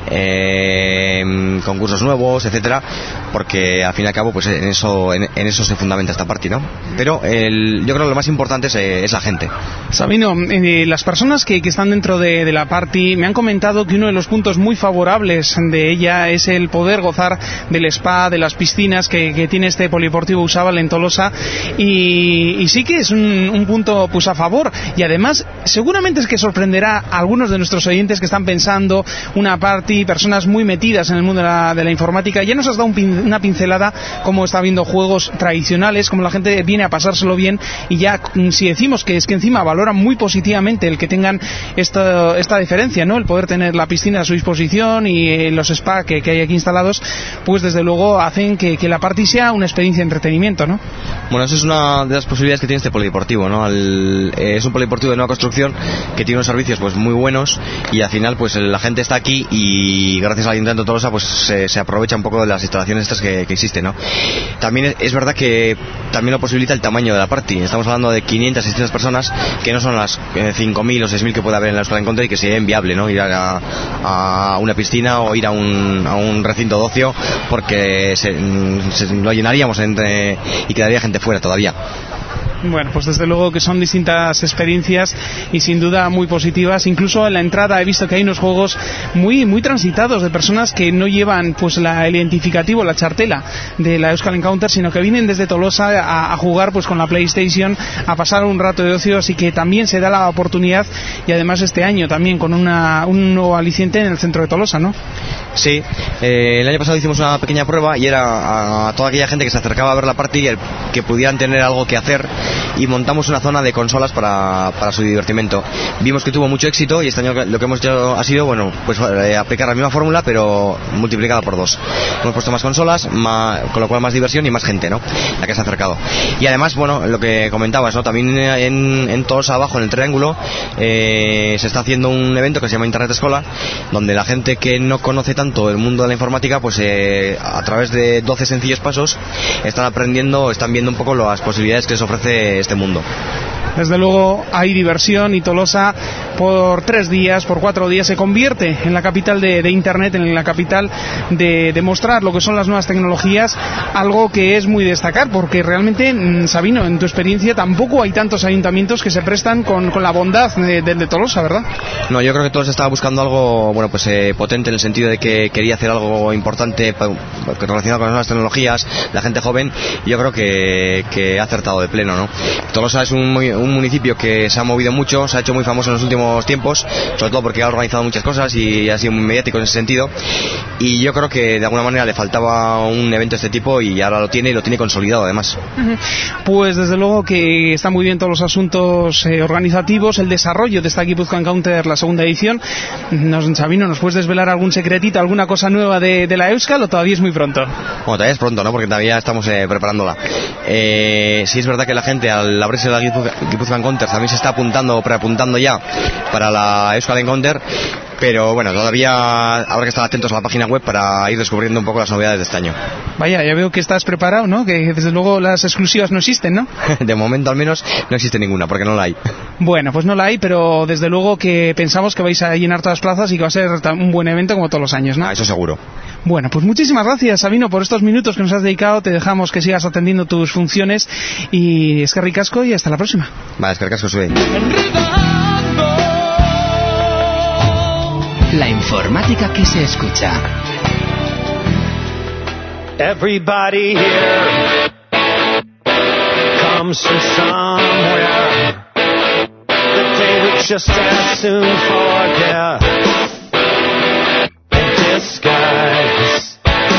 concursos nuevos, etcétera, porque al fin y al cabo pues en eso se fundamenta esta party, ¿no? Pero yo creo que lo más importante es la gente. Sabino, las personas que están dentro de la party me han comentado que uno de los puntos muy favorables de ella es el poder gozar del spa, de las piscinas que tiene este polideportivo Usabal en Tolosa, y sí que es un punto pues a favor, y además seguramente es que sorprenderá a algunos de nuestros oyentes que están pensando una party, personas muy metidas en el mundo de la informática. Ya nos has dado una pincelada cómo está viendo juegos tradicionales, cómo la gente viene a pasárselo bien, y ya si decimos que es que encima valoran muy positivamente el que tengan esta diferencia, ¿no? El poder tener la piscina a su disposición y los spa que hay aquí instalados, pues desde luego hacen que la party sea una experiencia de entretenimiento, ¿no? Bueno, eso es una de las posibilidades que tiene este polideportivo, ¿no? Es un polideportivo de nueva construcción que tiene unos servicios pues muy buenos, y al final pues la gente está aquí y gracias al Ayuntamiento de Tolosa pues se aprovecha un poco de las instalaciones estas que existen, ¿no? También es verdad que también lo posibilita el tamaño de la party. Estamos hablando de 500, 600 personas, que no son las 5.000 o 6.000 que puede haber en la Euskal Encounter, y que sería inviable, ¿no? Ir a una piscina o ir a un recinto de ocio, porque lo llenaríamos y quedaría gente fuera todavía. Bueno, pues desde luego que son distintas experiencias y sin duda muy positivas. Incluso en la entrada he visto que hay unos juegos muy muy transitados de personas que no llevan pues el identificativo, la chartela de la Euskal Encounter, sino que vienen desde Tolosa a jugar pues con la PlayStation, a pasar un rato de ocio, así que también se da la oportunidad, y además este año también con un nuevo aliciente en el centro de Tolosa, ¿no? Sí, el año pasado hicimos una pequeña prueba y era a toda aquella gente que se acercaba a ver la party que pudieran tener algo que hacer, y montamos una zona de consolas para su divertimento. Vimos que tuvo mucho éxito, y este año lo que hemos hecho ha sido, bueno, pues aplicar la misma fórmula pero multiplicada por 2. Hemos puesto más consolas, con lo cual más diversión y más gente, ¿no? La que se ha acercado. Y además, bueno, lo que comentabas, ¿no? También en Tolosa abajo, en el Triángulo, se está haciendo un evento que se llama Internet Escola, donde la gente que no conoce tanto el mundo de la informática, pues a través de 12 sencillos pasos están aprendiendo, están viendo un poco las posibilidades que les ofrece este mundo. Desde luego hay diversión, y Tolosa por 3 días, por 4 días se convierte en la capital de Internet, en la capital de mostrar lo que son las nuevas tecnologías, algo que es muy destacar, porque realmente, Sabino, en tu experiencia tampoco hay tantos ayuntamientos que se prestan con la bondad de Tolosa, ¿verdad? No, yo creo que Tolosa estaba buscando algo, bueno, pues potente, en el sentido de que quería hacer algo importante relacionado con las nuevas tecnologías, la gente joven, y yo creo que ha acertado de pleno, ¿no? Tolosa es un municipio que se ha movido mucho, se ha hecho muy famoso en los últimos tiempos, sobre todo porque ha organizado muchas cosas y ha sido muy mediático en ese sentido, y yo creo que de alguna manera le faltaba un evento de este tipo, y ahora lo tiene, y lo tiene consolidado además. Pues desde luego que están muy bien todos los asuntos organizativos, el desarrollo de esta Gipuzkoa Encounter, la segunda edición. Sabino, ¿nos puedes desvelar algún secretito, alguna cosa nueva de la Euskal, o todavía es muy pronto? Bueno, todavía es pronto, ¿no? Porque todavía estamos preparándola. Sí es verdad que la gente, al abrirse la Gipuzkoa Encounter, también se está preapuntando ya para la Euskal Encounter, pero bueno, todavía habrá que estar atentos a la página web para ir descubriendo un poco las novedades de este año. Vaya, ya veo que estás preparado, ¿no? Que desde luego las exclusivas no existen, ¿no? De momento al menos no existe ninguna, porque no la hay. Bueno, pues no la hay, pero desde luego que pensamos que vais a llenar todas las plazas y que va a ser un buen evento como todos los años, ¿no? Eso seguro. Bueno, pues muchísimas gracias, Sabino, por estos minutos que nos has dedicado. Te dejamos que sigas atendiendo tus funciones, y eskerrik asko, y hasta la próxima. Vale, eskerrik asko zuei. La informática que se escucha. Everybody here comes from some just as soon forget in disguise.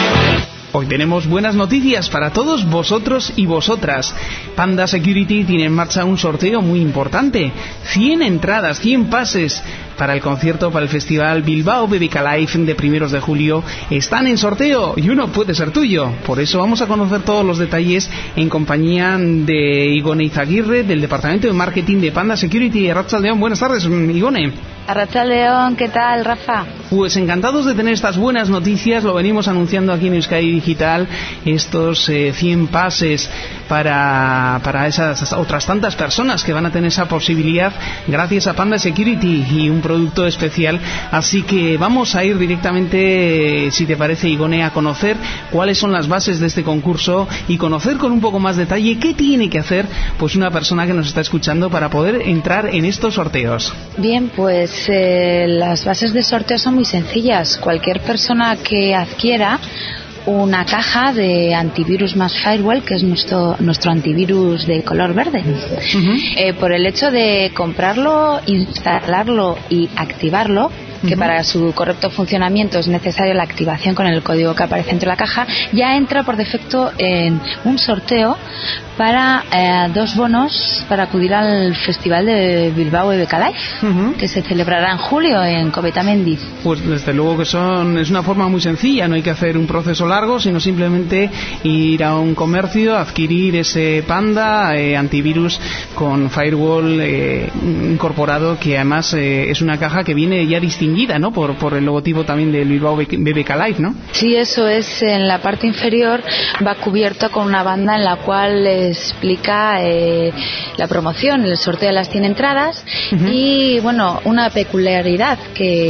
Hoy tenemos buenas noticias para todos vosotros y vosotras. Panda Security tiene en marcha un sorteo muy importante. 100 entradas, 100 pases para el concierto, para el festival Bilbao BBK Live de primeros de julio. Están en sorteo y uno puede ser tuyo. Por eso vamos a conocer todos los detalles en compañía de Igone Izaguirre, del Departamento de Marketing de Panda Security. Arratsaldeon, buenas tardes, Igone. Arratsaldeon, ¿qué tal, Rafa? Pues encantados de tener estas buenas noticias. Lo venimos anunciando aquí en Euskadi Digital, estos 100 pases para esas otras tantas personas que van a tener esa posibilidad gracias a Panda Security y un producto especial. Así que vamos a ir directamente, si te parece, Igone, a conocer cuáles son las bases de este concurso y conocer con un poco más detalle qué tiene que hacer pues una persona que nos está escuchando para poder entrar en estos sorteos. Bien, pues las bases de sorteo son muy sencillas. Cualquier persona que adquiera una caja de antivirus más firewall, que es nuestro antivirus de color verde. Por el hecho de comprarlo, instalarlo y activarlo, que para su correcto funcionamiento es necesaria la activación con el código que aparece entre la caja, ya entra por defecto en un sorteo para 2 bonos para acudir al Festival de Bilbao BBK Live, que se celebrará en julio en Covetamendi. Pues desde luego que es una forma muy sencilla, no hay que hacer un proceso largo, sino simplemente ir a un comercio, adquirir ese Panda antivirus con firewall incorporado, que además es una caja que viene ya distinguida, ¿no? Por el logotipo también del Bilbao BBK Live, ¿no? Sí, eso es. En la parte inferior va cubierto con una banda en la cual explica la promoción, el sorteo de las 100 entradas y, bueno, una peculiaridad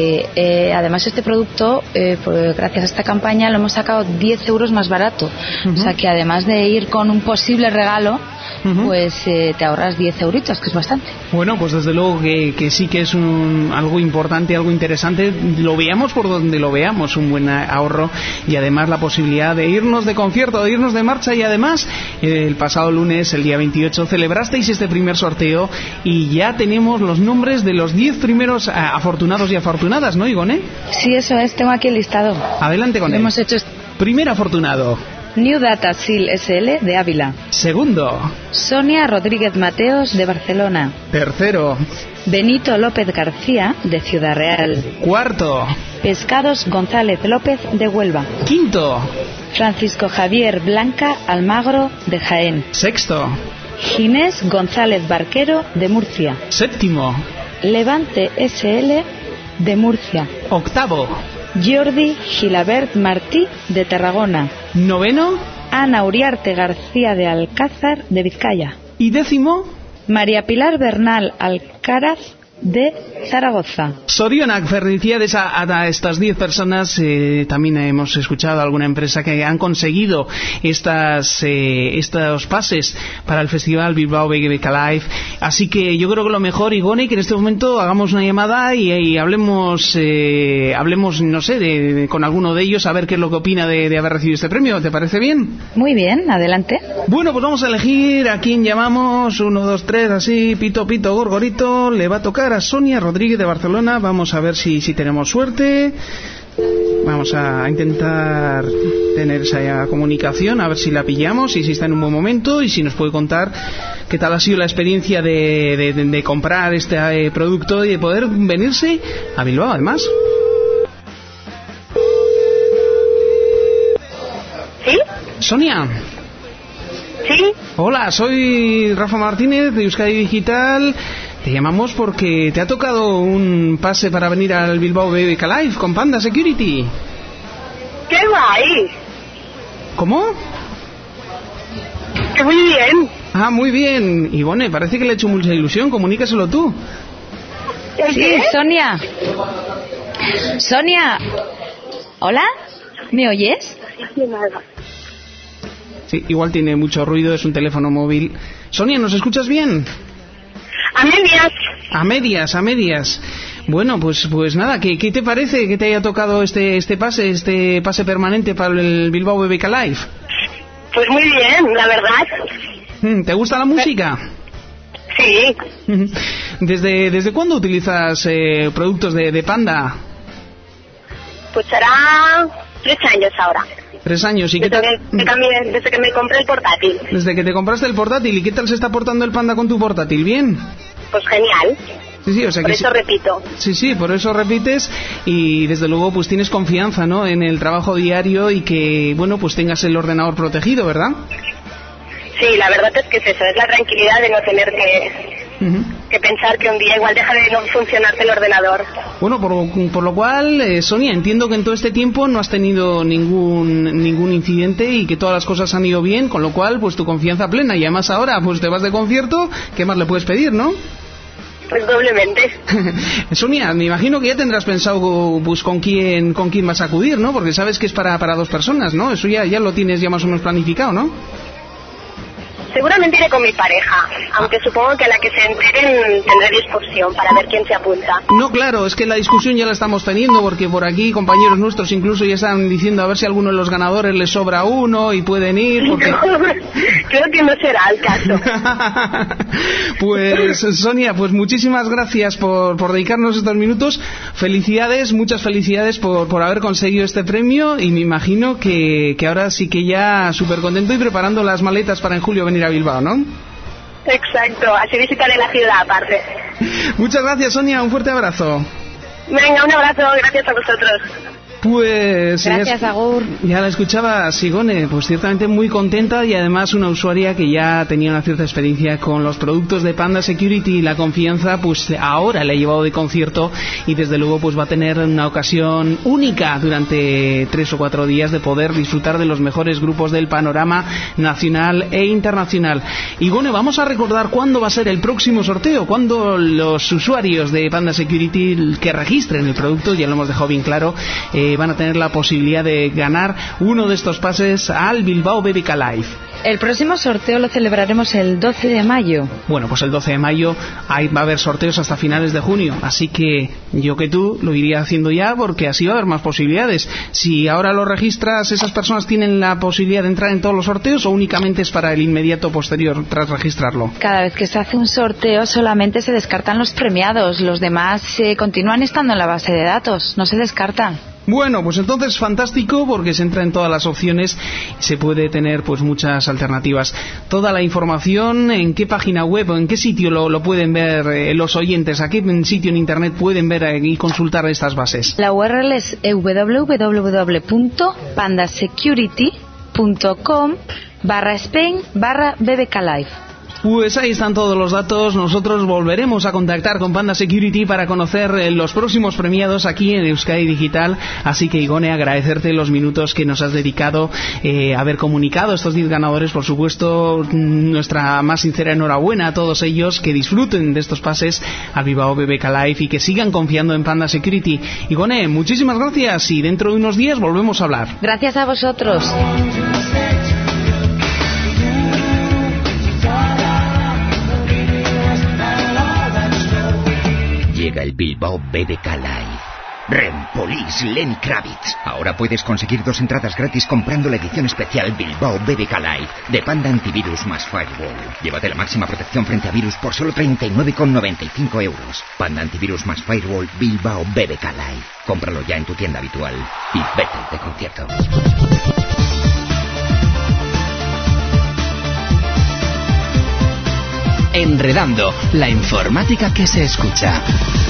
que además este producto, pues, gracias a esta campaña lo hemos sacado 10 euros más barato. O sea que además de ir con un posible regalo, pues te ahorras 10 euritos, que es bastante. Bueno, pues desde luego que sí que es algo importante, algo interesante. Lo veamos por donde lo veamos, un buen ahorro y además la posibilidad de irnos de concierto, de irnos de marcha. Y además el pasado lunes, el día 28, celebrasteis este primer sorteo y ya tenemos los nombres de los 10 primeros afortunados y afortunadas, ¿no, Igone? Sí, eso es, tengo aquí el listado. Adelante con él. Hemos hecho Primer afortunado, New Data Seal SL de Ávila. Segundo, Sonia Rodríguez Mateos de Barcelona. Tercero, Benito López García de Ciudad Real. Cuarto, Pescados González López de Huelva. Quinto, Francisco Javier Blanca Almagro de Jaén. Sexto, Ginés González Barquero de Murcia. Séptimo, Levante SL de Murcia. Octavo, Jordi Gilabert Martí de Tarragona. Noveno Ana Uriarte García de Alcázar de Vizcaya. y décimo, María Pilar Bernal Alcaraz de Zaragoza. Sorionak, felicidades a estas 10 personas. También hemos escuchado a alguna empresa que han conseguido estos pases para el Festival Bilbao BBK Live. Así que yo creo que lo mejor, Igone, que en este momento hagamos una llamada y hablemos, no sé, con alguno de ellos, a ver qué es lo que opina de haber recibido este premio. ¿Te parece bien? Muy bien, adelante. Bueno, pues vamos a elegir a quién llamamos. 1, 2, 3, así, pito, pito, gorgorito. Le va a tocar a Sonia Rodríguez de Barcelona. Vamos a ver si tenemos suerte. Vamos a intentar tener esa comunicación, a ver si la pillamos y si está en un buen momento y si nos puede contar qué tal ha sido la experiencia de comprar este producto y de poder venirse a Bilbao, además. ¿Sí? Sonia. ¿Sí? Hola, soy Rafa Martínez de Euskadi Digital. Te llamamos porque te ha tocado un pase para venir al Bilbao BBK Live con Panda Security. ¡Qué guay! ¿Cómo? ¡Qué muy bien! Ah, muy bien. Igone, parece que le ha hecho mucha ilusión. Comunícaselo tú. Sí, Sonia. Sonia. ¿Hola? ¿Me oyes? Sí, igual tiene mucho ruido, es un teléfono móvil. Sonia, ¿nos escuchas bien? A medias. A medias. Bueno, pues nada, ¿qué te parece que te haya tocado este pase permanente para el Bilbao BBK Live? Pues muy bien, la verdad. ¿Te gusta la música? Sí, ¿Desde cuándo utilizas productos de Panda? pues será 3 años ahora. 3 años. ¿Y qué tal? Desde que me compré el portátil. Desde que te compraste el portátil. ¿Y qué tal se está portando el Panda con tu portátil? ¿Bien? Pues genial. Sí, o sea por que eso repito. Sí, por eso repites y desde luego pues tienes confianza, ¿no?, en el trabajo diario y que, bueno, pues tengas el ordenador protegido, ¿verdad? Sí, la verdad es que es eso, es la tranquilidad de no tener que pensar que un día igual deja de no funcionarte el ordenador. Bueno, por lo cual, Sonia, entiendo que en todo este tiempo no has tenido ningún incidente y que todas las cosas han ido bien, con lo cual, pues tu confianza plena. Y además ahora, pues te vas de concierto, ¿qué más le puedes pedir, no? Pues doblemente. Sonia, me imagino que ya tendrás pensado pues con quién vas a acudir, ¿no? Porque sabes que es para 2 personas, ¿no? Eso ya lo tienes ya más o menos planificado, ¿no? Seguramente iré con mi pareja, aunque supongo que a la que se enteren tendré discusión para ver quién se apunta. No, claro, es que la discusión ya la estamos teniendo, porque por aquí compañeros nuestros incluso ya están diciendo a ver si a alguno de los ganadores les sobra uno y pueden ir. Porque... Creo que no será el caso. Pues Sonia, pues muchísimas gracias por dedicarnos estos minutos. Felicidades, muchas felicidades por haber conseguido este premio y me imagino que ahora sí que ya súper contento y preparando las maletas para en julio venir a Bilbao, ¿no? Exacto, así visitaré la ciudad aparte. Muchas gracias, Sonia, un fuerte abrazo. Venga, un abrazo, gracias a vosotros. Pues gracias, Agur. Ya la escuchaba Sigone, pues ciertamente muy contenta y además una usuaria que ya tenía una cierta experiencia con los productos de Panda Security y la confianza, pues ahora le ha llevado de concierto y desde luego pues va a tener una ocasión única durante 3 o 4 días de poder disfrutar de los mejores grupos del panorama nacional e internacional. Y bueno, vamos a recordar cuándo va a ser el próximo sorteo, cuándo los usuarios de Panda Security que registren el producto, ya lo hemos dejado bien claro, van a tener la posibilidad de ganar uno de estos pases al Bilbao BBK Live. El próximo sorteo lo celebraremos el 12 de mayo. Bueno, pues el 12 de mayo ahí va a haber sorteos hasta finales de junio, así que yo que tú lo iría haciendo ya porque así va a haber más posibilidades. Si ahora lo registras, ¿esas personas tienen la posibilidad de entrar en todos los sorteos o únicamente es para el inmediato posterior tras registrarlo? Cada vez que se hace un sorteo solamente se descartan los premiados, los demás continúan estando en la base de datos, no se descartan. Bueno, pues entonces fantástico porque se entra en todas las opciones y se puede tener pues muchas alternativas. Toda la información, ¿en qué página web o en qué sitio lo pueden ver los oyentes? ¿A qué sitio en internet pueden ver y consultar estas bases? La URL es www.pandasecurity.com/Spain/BBK Live. Pues ahí están todos los datos. Nosotros volveremos a contactar con Panda Security para conocer los próximos premiados aquí en Euskadi Digital. Así que, Igone, agradecerte los minutos que nos has dedicado, haber comunicado estos 10 ganadores. Por supuesto, nuestra más sincera enhorabuena a todos ellos, que disfruten de estos pases al Bilbao BBK Live y que sigan confiando en Panda Security. Igone, muchísimas gracias y dentro de unos días volvemos a hablar. Gracias a vosotros. Llega el Bilbao BBK Live. Rempolis, Lenny Kravitz. Ahora puedes conseguir 2 entradas gratis comprando la edición especial Bilbao BBK Live de Panda Antivirus más Firewall. Llévate la máxima protección frente a virus por solo 39,95 euros. Panda Antivirus más Firewall Bilbao BBK Live. Cómpralo ya en tu tienda habitual y vete de concierto. Enredando, la informática que se escucha.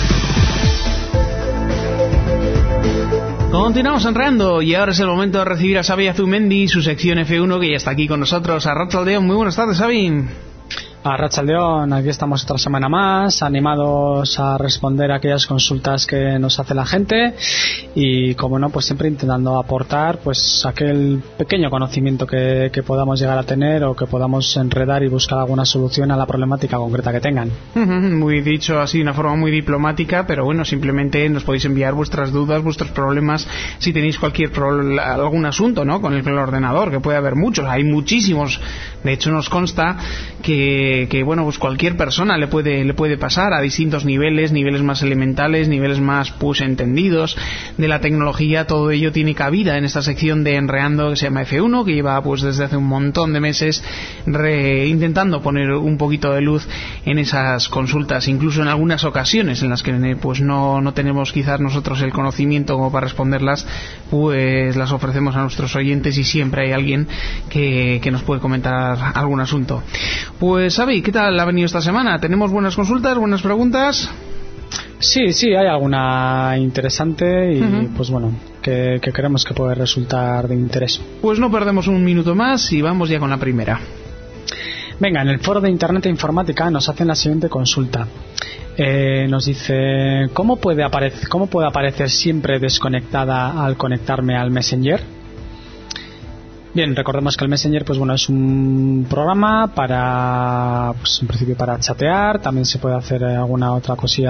Continuamos enredando y ahora es el momento de recibir a Xavi Azumendi y su sección F1 que ya está aquí con nosotros. Arratsaldeon, muy buenas tardes, Xavi. Arratsaldeon, aquí estamos otra semana más, animados a responder a aquellas consultas que nos hace la gente y, como no, pues siempre intentando aportar pues aquel pequeño conocimiento que podamos llegar a tener o que podamos enredar y buscar alguna solución a la problemática concreta que tengan. Muy dicho así, de una forma muy diplomática, pero bueno, simplemente nos podéis enviar vuestras dudas, vuestros problemas, si tenéis algún asunto, ¿no?, con el ordenador, que puede haber muchos, hay muchísimos. De hecho, nos consta que que bueno, pues cualquier persona le puede pasar a distintos niveles más elementales, niveles más pues entendidos de la tecnología. Todo ello tiene cabida en esta sección de Enreando que se llama F1, que lleva pues desde hace un montón de meses intentando poner un poquito de luz en esas consultas, incluso en algunas ocasiones en las que pues no tenemos quizás nosotros el conocimiento como para responderlas, pues las ofrecemos a nuestros oyentes y siempre hay alguien que nos puede comentar algún asunto. Pues Xavi, ¿qué tal ha venido esta semana? ¿Tenemos buenas consultas, buenas preguntas? Sí, hay alguna interesante y pues bueno, que creemos que puede resultar de interés. Pues no perdemos un minuto más y vamos ya con la primera. Venga, en el foro de Internet e Informática nos hacen la siguiente consulta. Nos dice, ¿cómo puede aparecer siempre desconectada al conectarme al Messenger? Bien, recordemos que el Messenger pues bueno, es un programa para, pues en principio para chatear, también se puede hacer alguna otra cosilla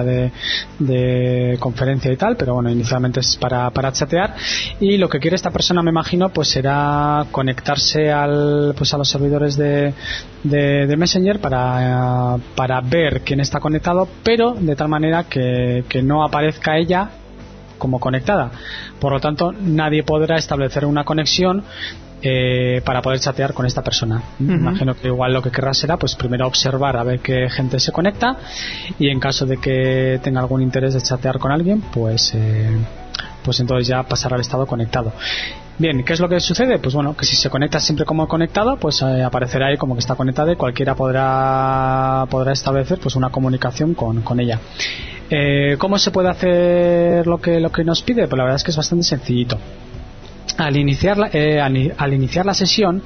de conferencia y tal, pero bueno, inicialmente es para chatear, y lo que quiere esta persona, me imagino, pues será conectarse a los servidores de Messenger para ver quién está conectado, pero de tal manera que no aparezca ella como conectada. Por lo tanto, nadie podrá establecer una conexión para poder chatear con esta persona. Imagino que igual lo que querrá será pues primero observar a ver qué gente se conecta, y en caso de que tenga algún interés de chatear con alguien, pues entonces ya pasará al estado conectado. Bien, ¿qué es lo que sucede? Pues bueno, que si se conecta siempre como conectado, pues aparecerá ahí como que está conectada y cualquiera podrá establecer pues una comunicación con ella. ¿Cómo se puede hacer lo que nos pide? Pues la verdad es que es bastante sencillito. Al iniciar la sesión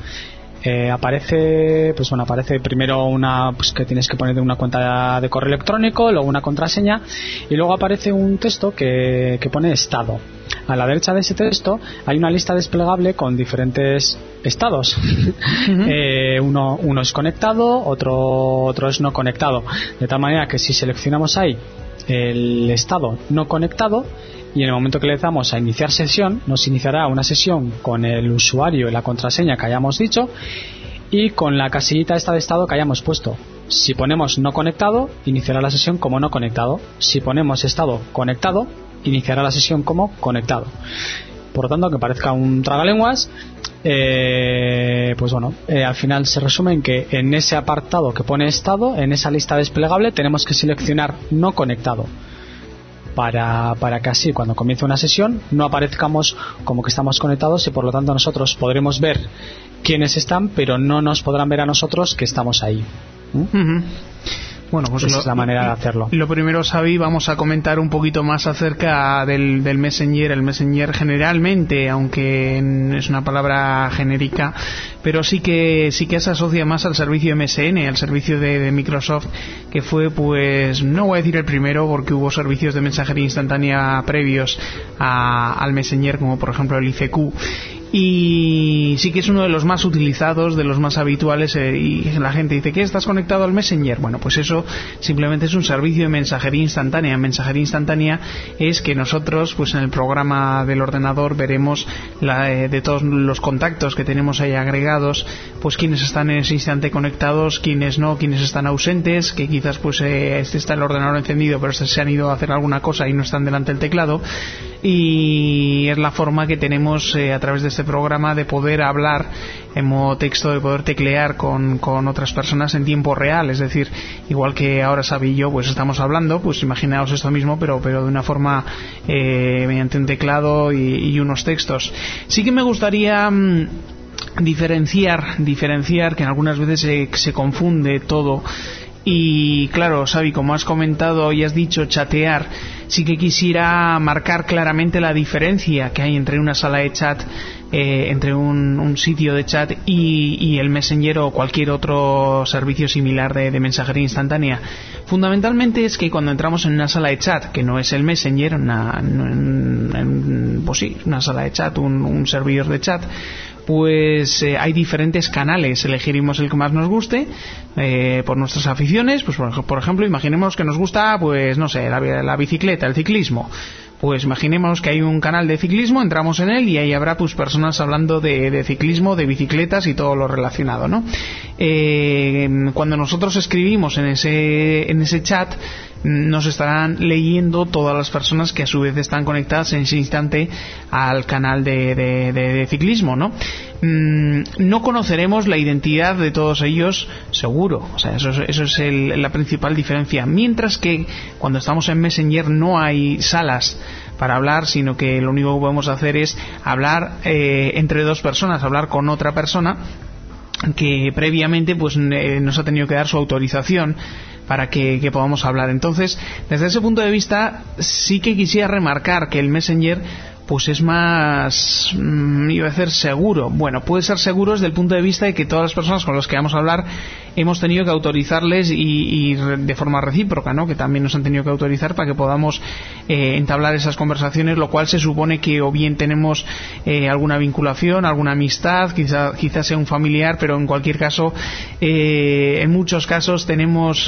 aparece primero que tienes que poner una cuenta de correo electrónico, luego una contraseña, y luego aparece un texto que pone estado. A la derecha de ese texto hay una lista desplegable con diferentes estados. Uno es conectado, otro es no conectado, de tal manera que si seleccionamos ahí el estado no conectado, y en el momento que le damos a iniciar sesión, nos iniciará una sesión con el usuario y la contraseña que hayamos dicho, y con la casillita esta de estado que hayamos puesto. Si ponemos no conectado, iniciará la sesión como no conectado. Si ponemos estado conectado, iniciará la sesión como conectado. Por lo tanto, aunque parezca un tragalenguas, pues bueno, al final se resume en que en ese apartado que pone estado, en esa lista desplegable, tenemos que seleccionar no conectado, para que así cuando comience una sesión no aparezcamos como que estamos conectados, y por lo tanto nosotros podremos ver quiénes están, pero no nos podrán ver a nosotros que estamos ahí. Bueno, pues esa es la manera de hacerlo. Lo primero, Xavi, vamos a comentar un poquito más acerca del Messenger. El Messenger generalmente, aunque es una palabra genérica, pero sí que se asocia más al servicio MSN, al servicio de Microsoft, que fue, pues, no voy a decir el primero, porque hubo servicios de mensajería instantánea previos al Messenger, como por ejemplo el ICQ. Y sí que es uno de los más utilizados, de los más habituales, y la gente dice ¿qué? ¿Estás conectado al Messenger? Bueno, pues eso simplemente es un servicio de mensajería instantánea. Mensajería instantánea es que nosotros pues en el programa del ordenador veremos de todos los contactos que tenemos ahí agregados, pues quiénes están en ese instante conectados, quiénes no, quiénes están ausentes, que quizás pues está el ordenador encendido pero se han ido a hacer alguna cosa y no están delante del teclado. Y es la forma que tenemos a través de este programa de poder hablar en modo texto, de poder teclear con otras personas en tiempo real. Es decir, igual que ahora Xavi y yo pues estamos hablando, pues imaginaos esto mismo, pero de una forma mediante un teclado y unos textos. Sí que me gustaría diferenciar que en algunas veces se confunde todo. Y claro, Xavi, como has comentado y has dicho chatear, sí que quisiera marcar claramente la diferencia que hay entre una sala de chat, entre un sitio de chat y el Messenger o cualquier otro servicio similar de mensajería instantánea. Fundamentalmente es que cuando entramos en una sala de chat, que no es el Messenger, pues sí, una sala de chat, un servidor de chat, pues hay diferentes canales. Elegiremos el que más nos guste por nuestras aficiones. Pues por ejemplo, imaginemos que nos gusta, pues no sé, la bicicleta, el ciclismo. Pues imaginemos que hay un canal de ciclismo, entramos en él y ahí habrá pues personas hablando de ciclismo, de bicicletas y todo lo relacionado, ¿no? cuando nosotros escribimos en ese chat, nos estarán leyendo todas las personas que a su vez están conectadas en ese instante al canal de ciclismo, ¿no? No conoceremos la identidad de todos ellos, seguro. O sea, eso es la principal diferencia. Mientras que cuando estamos en Messenger no hay salas para hablar, sino que lo único que podemos hacer es hablar entre dos personas, hablar con otra persona que previamente pues nos ha tenido que dar su autorización para que podamos hablar. Entonces, desde ese punto de vista, sí que quisiera remarcar que el Messenger pues es más, iba a decir, seguro. Bueno, puede ser seguro desde el punto de vista de que todas las personas con las que vamos a hablar hemos tenido que autorizarles y de forma recíproca, ¿no? Que también nos han tenido que autorizar para que podamos entablar esas conversaciones, lo cual se supone que o bien tenemos alguna vinculación, alguna amistad, quizás sea un familiar, pero en cualquier caso, en muchos casos tenemos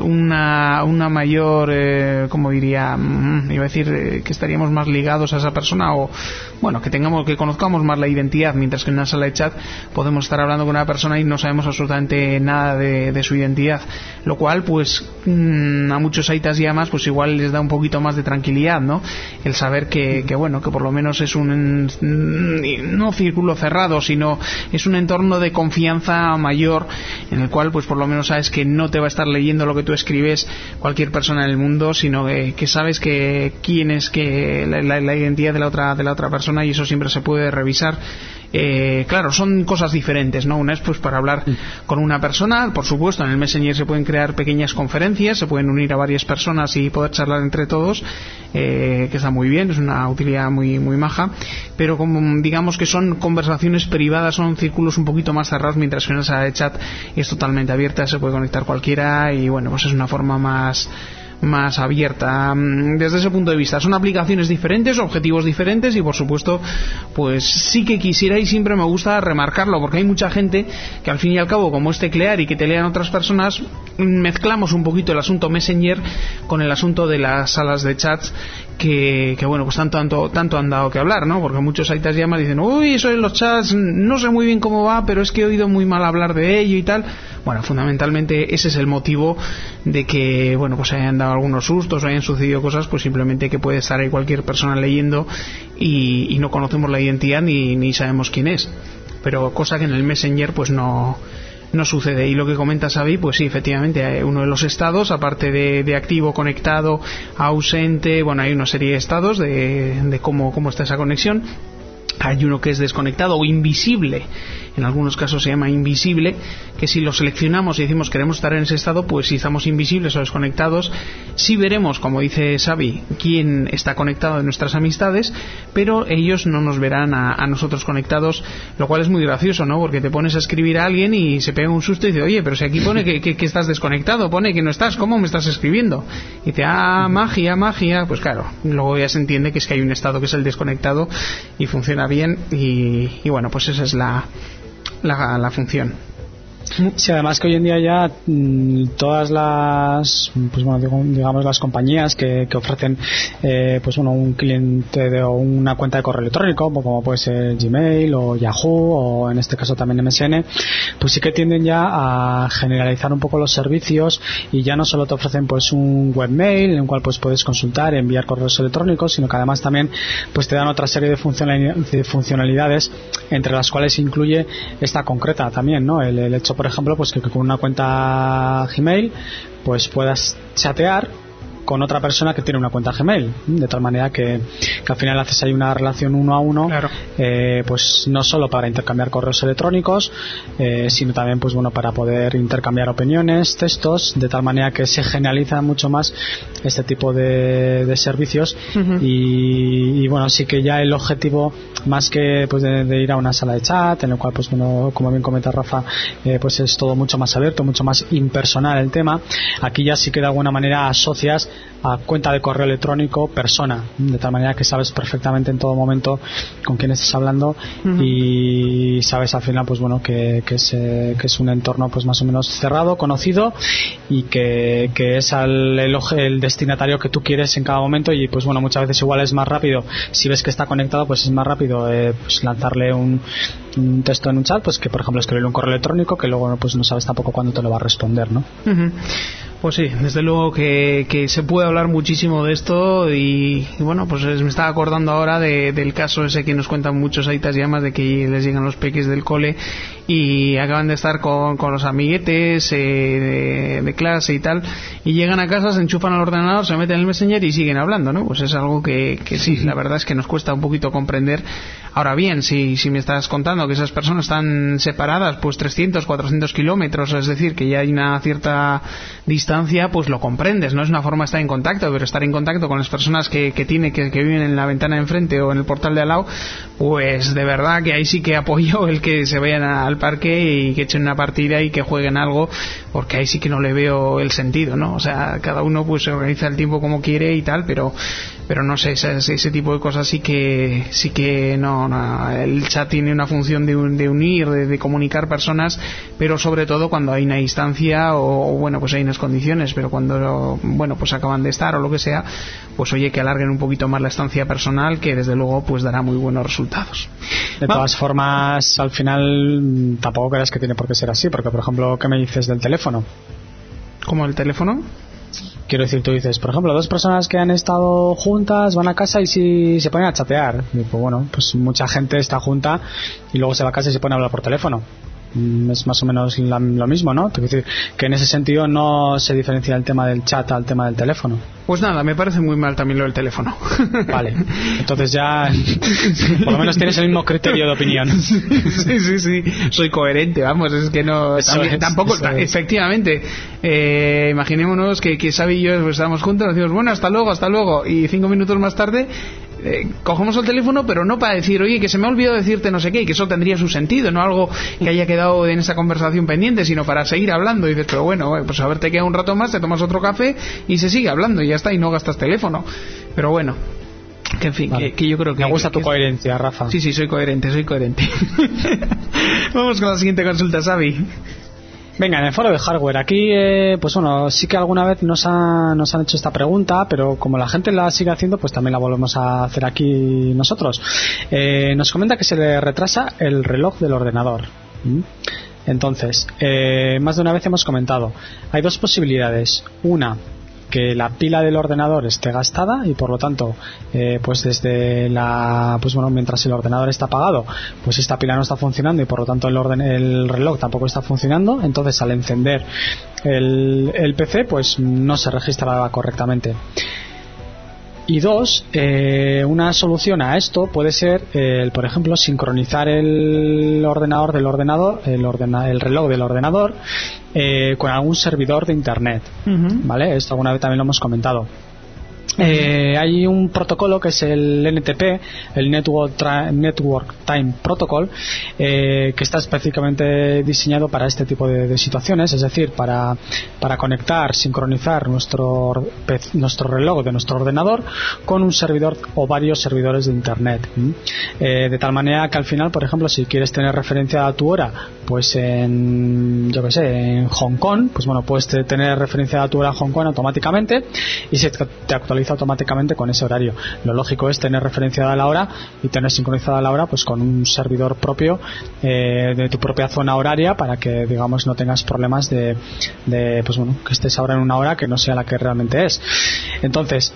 una mayor, ¿cómo diría? Iba a decir que estaríamos más ligados a esa persona, o bueno, que conozcamos más la identidad, mientras que en una sala de chat podemos estar hablando con una persona y no sabemos absolutamente nada de su identidad, lo cual pues a muchos aitas y amas pues igual les da un poquito más de tranquilidad, ¿no? El saber que bueno, que por lo menos es un no círculo cerrado, sino es un entorno de confianza mayor en el cual pues por lo menos sabes que no te va a estar leyendo lo que tú escribes cualquier persona en el mundo, sino que sabes que quién es que la identidad de la otra persona, y eso siempre se puede revisar. Claro, son cosas diferentes, ¿no? Una es pues para hablar con una persona, por supuesto en el Messenger se pueden crear pequeñas conferencias, se pueden unir a varias personas y poder charlar entre todos, que está muy bien, es una utilidad muy muy maja, pero como digamos que son conversaciones privadas, son círculos un poquito más cerrados, mientras que en esa de chat es totalmente abierta, se puede conectar cualquiera y bueno, pues es una forma más abierta. Desde ese punto de vista son aplicaciones diferentes, objetivos diferentes, y por supuesto pues sí que quisiera, y siempre me gusta remarcarlo, porque hay mucha gente que al fin y al cabo, como es teclear y que te lean otras personas, mezclamos un poquito el asunto Messenger con el asunto de las salas de chats que bueno, pues tanto han dado que hablar, ¿no? Porque muchos aitas llaman y dicen, uy, eso en los chats no sé muy bien cómo va, pero es que he oído muy mal hablar de ello y tal. Bueno, fundamentalmente ese es el motivo de que, bueno, pues hayan dado algunos sustos o hayan sucedido cosas, pues simplemente que puede estar ahí cualquier persona leyendo y no conocemos la identidad ni sabemos quién es. Pero cosa que en el Messenger pues no sucede. Y lo que comenta Xavi, pues sí, efectivamente, uno de los estados, aparte de activo, conectado, ausente, bueno, hay una serie de estados de cómo está esa conexión. Hay uno que es desconectado o invisible, en algunos casos se llama invisible, que si lo seleccionamos y decimos queremos estar en ese estado, pues si estamos invisibles o desconectados, sí veremos, como dice Xavi, quién está conectado de nuestras amistades, pero ellos no nos verán a nosotros conectados, lo cual es muy gracioso, ¿no? Porque te pones a escribir a alguien y se pega un susto y dice, oye, pero si aquí pone que estás desconectado, pone que no estás, ¿cómo me estás escribiendo? Y te magia, pues claro, luego ya se entiende que es que hay un estado que es el desconectado y funciona bien, y bueno, pues esa es la función. Sí, además que hoy en día ya todas las, pues bueno, digamos las compañías que ofrecen pues bueno, un cliente o una cuenta de correo electrónico, como puede ser Gmail o Yahoo o en este caso también MSN, pues sí que tienden ya a generalizar un poco los servicios, y ya no solo te ofrecen pues un webmail en el cual pues puedes consultar, enviar correos electrónicos, sino que además también pues te dan otra serie de funcionalidades, entre las cuales incluye esta concreta también, ¿no? El hecho, por ejemplo, pues que con una cuenta Gmail pues puedas chatear con otra persona que tiene una cuenta Gmail, de tal manera que al final haces ahí una relación uno a uno, claro. Pues no solo para intercambiar correos electrónicos, sino también pues bueno, para poder intercambiar opiniones, textos, de tal manera que se generaliza mucho más este tipo de servicios. Uh-huh. y bueno, sí que ya el objetivo, más que pues de ir a una sala de chat en el cual pues bueno, como bien comenta Rafa, pues es todo mucho más abierto, mucho más impersonal el tema, aquí ya sí que de alguna manera asocias a cuenta de correo electrónico persona, de tal manera que sabes perfectamente en todo momento con quién estás hablando y sabes al final pues bueno que es un entorno pues más o menos cerrado, conocido y que es el destinatario que tú quieres en cada momento. Y pues bueno, muchas veces igual es más rápido, si ves que está conectado pues es más rápido pues lanzarle un texto en un chat, pues que por ejemplo escribirle un correo electrónico que luego pues no sabes tampoco cuándo te lo va a responder, ¿no? Pues sí, desde luego que se puede hablar muchísimo de esto y bueno, pues me estaba acordando ahora del caso ese que nos cuentan muchos aitas y amas, de que les llegan los peques del cole y acaban de estar con los amiguetes de clase y tal, y llegan a casa, se enchufan al ordenador, se meten en el Messenger y siguen hablando, ¿no? Pues es algo que sí, la verdad es que nos cuesta un poquito comprender. Ahora bien, si me estás contando que esas personas están separadas pues 300, 400 kilómetros, es decir, que ya hay una cierta distancia, pues lo comprendes, no es una forma de estar en contacto, pero estar en contacto con las personas que viven en la ventana de enfrente o en el portal de al lado, pues de verdad que ahí sí que apoyo el que se vayan al parque y que echen una partida y que jueguen algo, porque ahí sí que no le veo el sentido, ¿no? O sea, cada uno pues se organiza el tiempo como quiere y tal, pero no sé, ese tipo de cosas sí que no, el chat tiene una función de unir, de comunicar personas, pero sobre todo cuando hay una distancia o bueno, pues hay unas condiciones, pero cuando bueno, pues acaban de estar o lo que sea, pues oye, que alarguen un poquito más la estancia personal, que desde luego pues dará muy buenos resultados. De todas formas, al final tampoco creas que tiene por qué ser así, porque por ejemplo, ¿qué me dices del teléfono? ¿Cómo el teléfono? Quiero decir, tú dices, por ejemplo, dos personas que han estado juntas van a casa y si se ponen a chatear. Y pues bueno, pues mucha gente está junta y luego se va a casa y se pone a hablar por teléfono. Es más o menos lo mismo, ¿no? Quiero decir que en ese sentido no se diferencia el tema del chat al tema del teléfono. Pues nada, me parece muy mal también lo del teléfono. Vale, entonces ya por lo menos tienes el mismo criterio de opinión. Sí, soy coherente, vamos, es que no... Tampoco, efectivamente, imaginémonos que Xavi y yo pues, estamos juntos, nos decimos, bueno, hasta luego, y 5 minutos más tarde cogemos el teléfono, pero no para decir, oye, que se me ha olvidado decirte no sé qué, y que eso tendría su sentido, no algo que haya quedado en esa conversación pendiente, sino para seguir hablando. Y dices, pero bueno, pues a ver, te queda un rato más, te tomas otro café y se sigue hablando y ya está, y no gastas teléfono. Pero bueno, que en fin, vale. que yo creo que... Me gusta tu coherencia, Rafa. Sí, soy coherente. Vamos con la siguiente consulta, Xavi. Venga, en el foro de hardware, aquí, pues bueno, sí que alguna vez nos han hecho esta pregunta, pero como la gente la sigue haciendo, pues también la volvemos a hacer aquí nosotros. Nos comenta que se le retrasa el reloj del ordenador. Entonces, más de una vez hemos comentado, hay dos posibilidades. Una, que la pila del ordenador esté gastada y por lo tanto pues desde mientras el ordenador está apagado, pues esta pila no está funcionando y por lo tanto el reloj tampoco está funcionando. Entonces al encender el PC pues no se registrará correctamente. Y dos, una solución a esto puede ser, por ejemplo, sincronizar el ordenador del ordenador, el reloj del ordenador, con algún servidor de internet, ¿vale? Esto alguna vez también lo hemos comentado. Hay un protocolo que es el NTP, el Network Time Protocol, que está específicamente diseñado para este tipo de situaciones, es decir, para conectar, sincronizar nuestro reloj de nuestro ordenador con un servidor o varios servidores de internet, de tal manera que al final, por ejemplo, si quieres tener referencia a tu hora, pues en Hong Kong, pues bueno, puedes tener referencia a tu hora en Hong Kong automáticamente y se te actualiza automáticamente con ese horario. Lo lógico es tener referenciada la hora y tener sincronizada la hora pues con un servidor propio de tu propia zona horaria, para que digamos no tengas problemas de pues bueno, que estés ahora en una hora que no sea la que realmente es. Entonces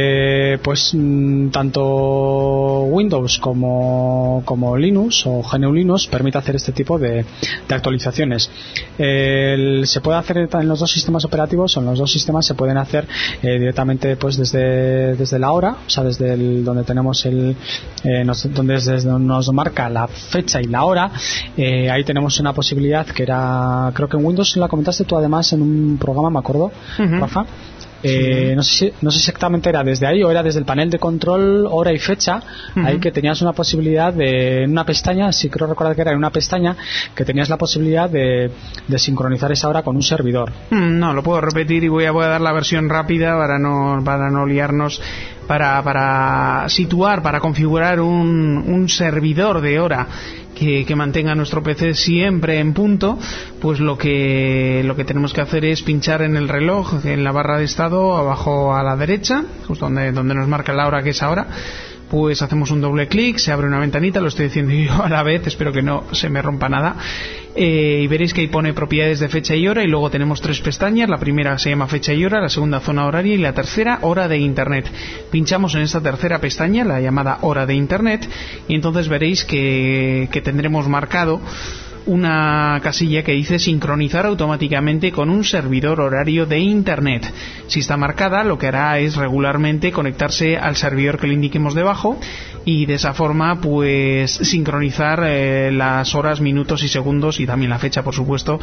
tanto Windows como Linux o GNU Linux permite hacer este tipo de actualizaciones. Se puede hacer en los dos sistemas operativos, o en los dos sistemas se pueden hacer directamente pues desde la hora, o sea, desde donde tenemos donde nos marca la fecha y la hora. Ahí tenemos una posibilidad que era, creo que en Windows la comentaste tú además en un programa, me acuerdo, Rafa, No sé si exactamente era desde ahí o era desde el panel de control, hora y fecha, ahí que tenías una posibilidad de, en una pestaña, sí creo recordar que era en una pestaña, que tenías la posibilidad de sincronizar esa hora con un servidor. No, lo puedo repetir y voy a dar la versión rápida para no liarnos. Para situar, para configurar un servidor de hora que mantenga nuestro PC siempre en punto, pues lo que tenemos que hacer es pinchar en el reloj, en la barra de estado abajo a la derecha, justo donde nos marca la hora, que es ahora. Pues hacemos un doble clic, se abre una ventanita, lo estoy diciendo yo a la vez, espero que no se me rompa nada, y veréis que ahí pone propiedades de fecha y hora, y luego tenemos 3 pestañas. La primera se llama fecha y hora, la segunda zona horaria y la tercera hora de internet. Pinchamos en esta tercera pestaña, la llamada hora de internet, y entonces veréis que tendremos marcado una casilla que dice sincronizar automáticamente con un servidor horario de internet. Si está marcada, lo que hará es regularmente conectarse al servidor que le indiquemos debajo, y de esa forma pues sincronizar las horas, minutos y segundos, y también la fecha, por supuesto,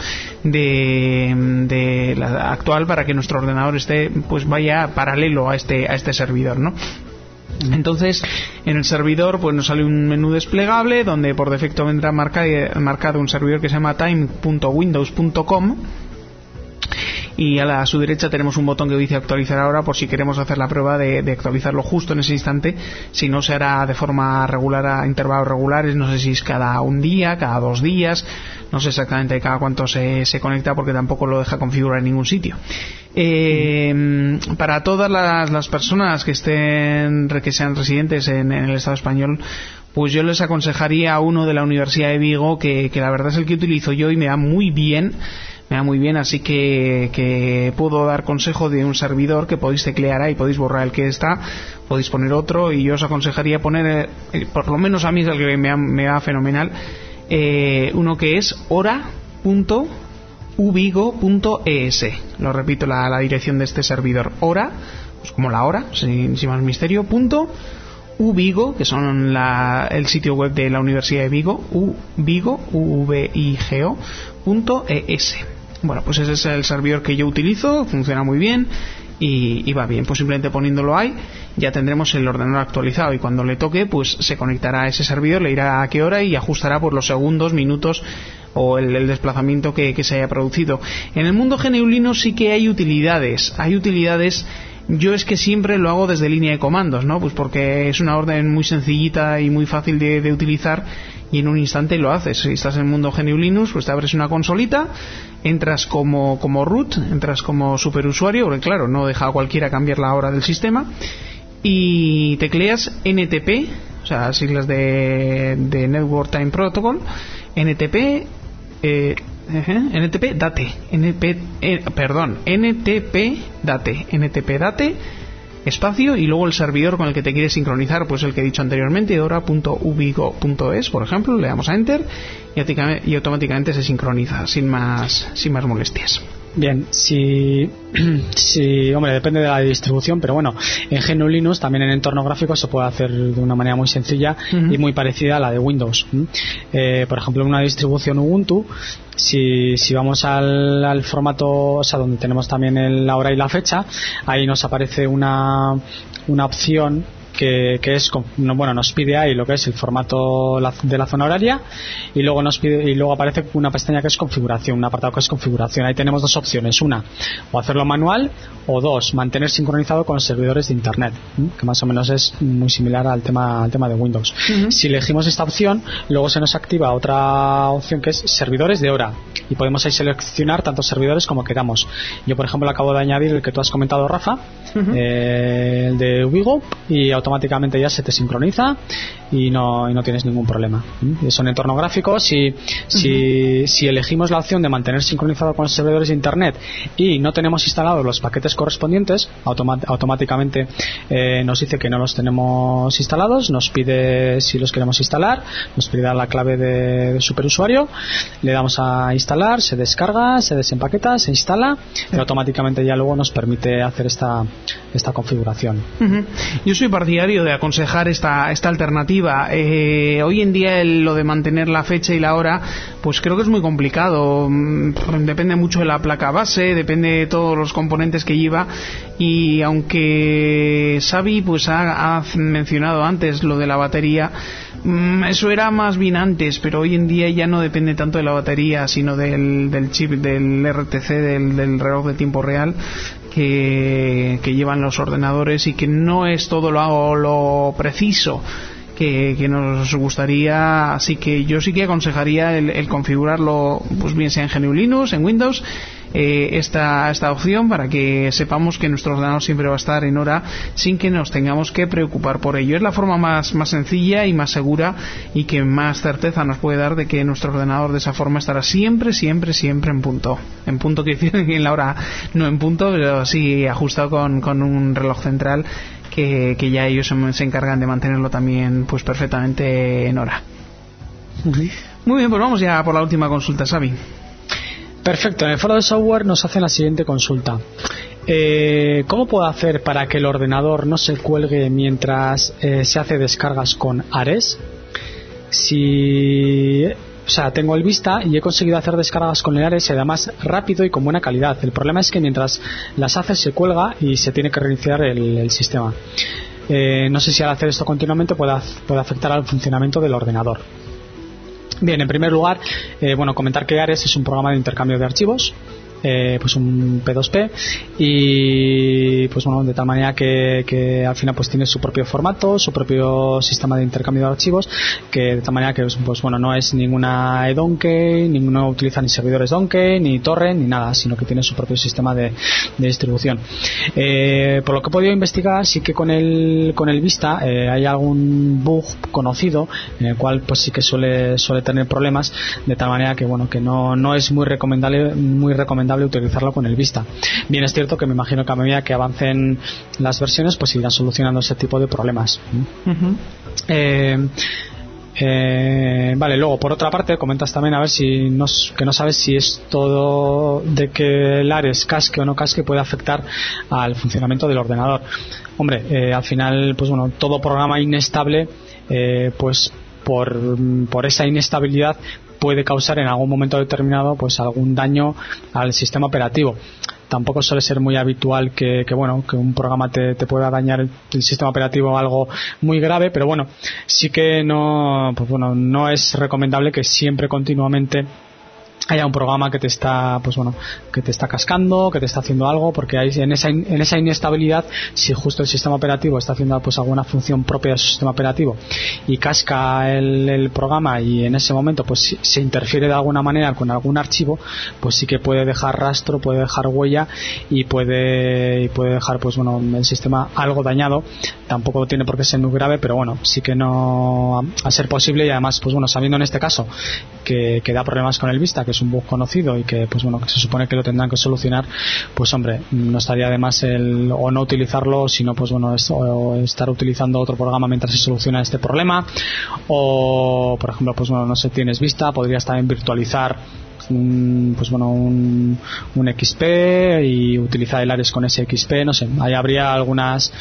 de la actual, para que nuestro ordenador esté, pues vaya paralelo a este servidor, ¿no? Entonces, en el servidor pues nos sale un menú desplegable donde por defecto vendrá marcado un servidor que se llama time.windows.com, y a su derecha tenemos un botón que dice actualizar ahora, por si queremos hacer la prueba de actualizarlo justo en ese instante. Si no, se hará de forma regular, a intervalos regulares, no sé si es cada un día, cada 2 días, no sé exactamente cada cuánto se conecta, porque tampoco lo deja configurar en ningún sitio. Para todas las personas que sean residentes en el Estado español, pues yo les aconsejaría a uno de la Universidad de Vigo, que la verdad es el que utilizo yo y me da muy bien, así que puedo dar consejo de un servidor que podéis teclear ahí, podéis borrar el que está, podéis poner otro, y yo os aconsejaría poner, por lo menos a mí es el que me va fenomenal, uno que es hora.uvigo.es. Lo repito, la dirección de este servidor, hora, pues como la hora, sin más misterio, Uvigo, que son el sitio web de la Universidad de Vigo, uvigo.es. Bueno, pues ese es el servidor que yo utilizo, funciona muy bien y va bien. Pues simplemente poniéndolo ahí ya tendremos el ordenador actualizado, y cuando le toque pues se conectará a ese servidor, le irá a qué hora y ajustará por los segundos, minutos o el desplazamiento que se haya producido. En el mundo GNU Linux sí que hay utilidades. Yo es que siempre lo hago desde línea de comandos, ¿no? Pues porque es una orden muy sencillita y muy fácil de utilizar, y en un instante lo haces. Si estás en el mundo GNU Linux, pues te abres una consolita, entras como root, entras como superusuario, porque claro, no deja a cualquiera cambiar la hora del sistema, y tecleas NTP, o sea, siglas de Network Time Protocol, NTP date, NTP date, espacio, y luego el servidor con el que te quieres sincronizar, pues el que he dicho anteriormente, hora.uvigo.es, por ejemplo, le damos a enter y automáticamente se sincroniza sin más molestias. Bien, si hombre, depende de la distribución, pero bueno, en GNU Linux también en entorno gráfico se puede hacer de una manera muy sencilla y muy parecida a la de Windows. Por ejemplo, en una distribución Ubuntu, si vamos al formato, o sea, donde tenemos también la hora y la fecha, ahí nos aparece una opción que es, bueno, nos pide ahí lo que es el formato de la zona horaria, y luego aparece una pestaña que es configuración, un apartado que es configuración. Ahí tenemos 2 opciones: una, o hacerlo manual, o 2, mantener sincronizado con los servidores de internet, que más o menos es muy similar al tema de Windows. Si elegimos esta opción, luego se nos activa otra opción que es servidores de hora, y podemos ahí seleccionar tantos servidores como queramos. Yo, por ejemplo, acabo de añadir el que tú has comentado, Rafa, el de Uvigo, y automáticamente ya se te sincroniza y no tienes ningún problema. Eso en entorno gráfico. Si elegimos la opción de mantener sincronizado con los servidores de internet y no tenemos instalados los paquetes correspondientes, automáticamente nos dice que no los tenemos instalados, nos pide si los queremos instalar, nos pide la clave de superusuario, le damos a instalar, se descarga, se desempaqueta, se instala y automáticamente ya luego nos permite hacer esta configuración. Yo soy partidario partidario de aconsejar esta alternativa. Hoy en día lo de mantener la fecha y la hora, pues creo que es muy complicado. Depende mucho de la placa base, depende de todos los componentes que lleva, y aunque Xavi pues ha mencionado antes lo de la batería, eso era más bien antes, pero hoy en día ya no depende tanto de la batería, sino del chip, del RTC, del reloj de tiempo real que llevan los ordenadores, y que no es todo lo preciso que nos gustaría. Así que yo sí que aconsejaría el configurarlo, pues bien sea en GNU Linux, en Windows, esta opción, para que sepamos que nuestro ordenador siempre va a estar en hora sin que nos tengamos que preocupar por ello. Es la forma más sencilla y más segura, y que más certeza nos puede dar de que nuestro ordenador de esa forma estará siempre en punto. En punto quiere decir en la hora, no en punto, pero sí ajustado con un reloj central que ya ellos se encargan de mantenerlo también pues perfectamente en hora. Muy bien, pues vamos ya por la última consulta, Xavi. Perfecto, en el foro de software nos hacen la siguiente consulta. ¿Cómo puedo hacer para que el ordenador no se cuelgue mientras se hace descargas con Ares? Tengo el Vista y he conseguido hacer descargas con el Ares, y además rápido y con buena calidad. El problema es que mientras las hace se cuelga y se tiene que reiniciar el sistema. No sé si al hacer esto continuamente puede afectar al funcionamiento del ordenador. Bien, en primer lugar, comentar que Ares es un programa de intercambio de archivos, pues un P2P, y pues de tal manera que al final pues tiene su propio formato, su propio sistema de intercambio de archivos, que de tal manera que pues no es ninguna eDonkey, no utiliza ni servidores Donkey, ni torrent, ni nada, sino que tiene su propio sistema de distribución. Por lo que he podido investigar, sí que con el Vista hay algún bug conocido en el cual pues sí que suele tener problemas, de tal manera que que no es muy recomendable utilizarlo con el Vista. Bien, es cierto que me imagino que a medida que avancen las versiones pues irán solucionando ese tipo de problemas. Vale, luego por otra parte comentas también a ver que no sabes si esto de que el Ares casque o no casque puede afectar al funcionamiento del ordenador. Hombre, al final pues todo programa inestable pues por esa inestabilidad puede causar en algún momento determinado pues algún daño al sistema operativo. Tampoco suele ser muy habitual que un programa te pueda dañar el sistema operativo, algo muy grave, pero sí que no es recomendable que siempre continuamente haya un programa que te está cascando, que te está haciendo algo, porque en esa inestabilidad, si justo el sistema operativo está haciendo pues alguna función propia de su sistema operativo y casca el programa, y en ese momento pues se interfiere de alguna manera con algún archivo, pues sí que puede dejar rastro, puede dejar huella, y puede dejar pues el sistema algo dañado. Tampoco tiene por qué ser muy grave, pero sí que no, a ser posible, y además pues sabiendo en este caso que da problemas con el Vista, que es un bug conocido y que pues que se supone que lo tendrán que solucionar, pues no estaría de más o no utilizarlo, sino pues o estar utilizando otro programa mientras se soluciona este problema, o por ejemplo pues no sé, tienes Vista, podrías también virtualizar un XP y utilizar el Ares con ese XP, no sé, ahí habría algunas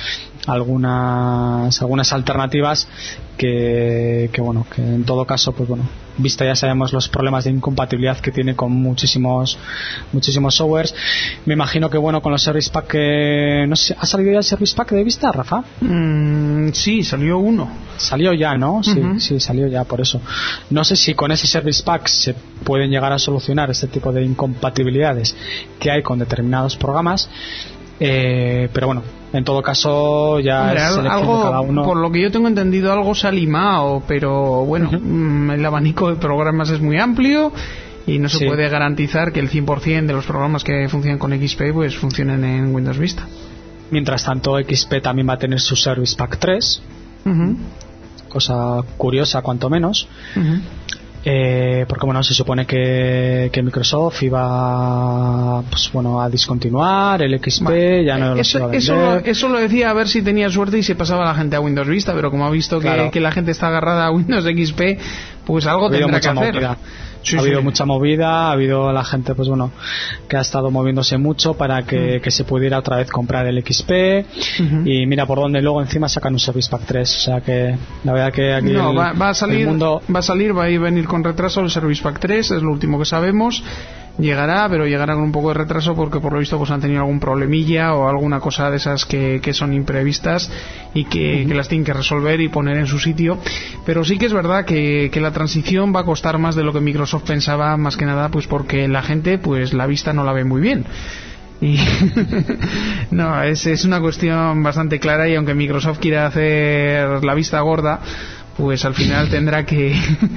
alternativas que en todo caso pues Vista ya sabemos los problemas de incompatibilidad que tiene con muchísimos softwares. Me imagino que con los Service Pack no sé, ¿ha salido ya el Service Pack de Vista, Rafa? Sí, salió uno. Salió ya, ¿no? Sí, salió ya, por eso. No sé si con ese Service Pack se pueden llegar a solucionar este tipo de incompatibilidades que hay con determinados programas. Pero en todo caso ya es selección de cada uno. Por lo que yo tengo entendido, algo se ha limado, pero el abanico de programas es muy amplio y no se puede garantizar que el 100% de los programas que funcionan con XP pues funcionen en Windows Vista. Mientras tanto, XP también va a tener su Service Pack 3, cosa curiosa cuanto menos. Porque se supone que Microsoft iba pues a discontinuar el XP, ya no lo iba a vender. Eso lo decía a ver si tenía suerte y se pasaba la gente a Windows Vista, pero como ha visto que la gente está agarrada a Windows XP, pues algo tendrá que hacer. ha habido mucha movida, ha habido la gente pues bueno que ha estado moviéndose mucho para que se pudiera otra vez comprar el XP y mira por dónde luego encima sacan un Service Pack 3, o sea que la verdad que aquí va a salir, va a venir con retraso el Service Pack 3, es lo último que sabemos. Llegará, pero llegará con un poco de retraso porque por lo visto pues han tenido algún problemilla o alguna cosa de esas que son imprevistas y que las tienen que resolver y poner en su sitio. Pero sí que es verdad que la transición va a costar más de lo que Microsoft pensaba, más que nada pues porque la gente pues la vista no la ve muy bien. Y no, es una cuestión bastante clara, y aunque Microsoft quiera hacer la vista gorda, pues al final tendrá que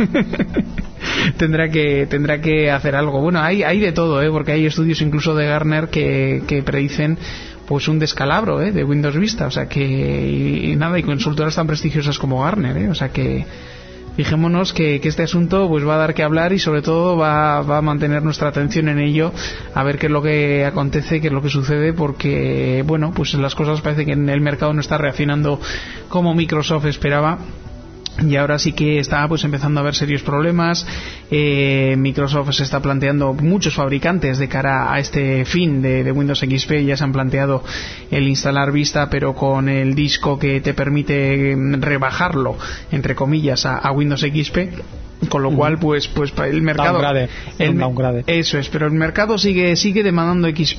hacer algo. Bueno, hay de todo, porque hay estudios incluso de Gartner que predicen pues un descalabro de Windows Vista, o sea que y nada, y consultoras tan prestigiosas como Gartner, o sea que fijémonos que este asunto pues va a dar que hablar, y sobre todo va a mantener nuestra atención en ello, a ver qué es lo que acontece, qué es lo que sucede, porque bueno, pues las cosas parece que en el mercado no está reaccionando como Microsoft esperaba. Y ahora sí que está pues empezando a haber serios problemas. Microsoft se está planteando, muchos fabricantes de cara a este fin de Windows XP ya se han planteado el instalar Vista, pero con el disco que te permite rebajarlo entre comillas a Windows XP, con lo cual pues el mercado downgrade. Eso es, pero el mercado sigue demandando XP.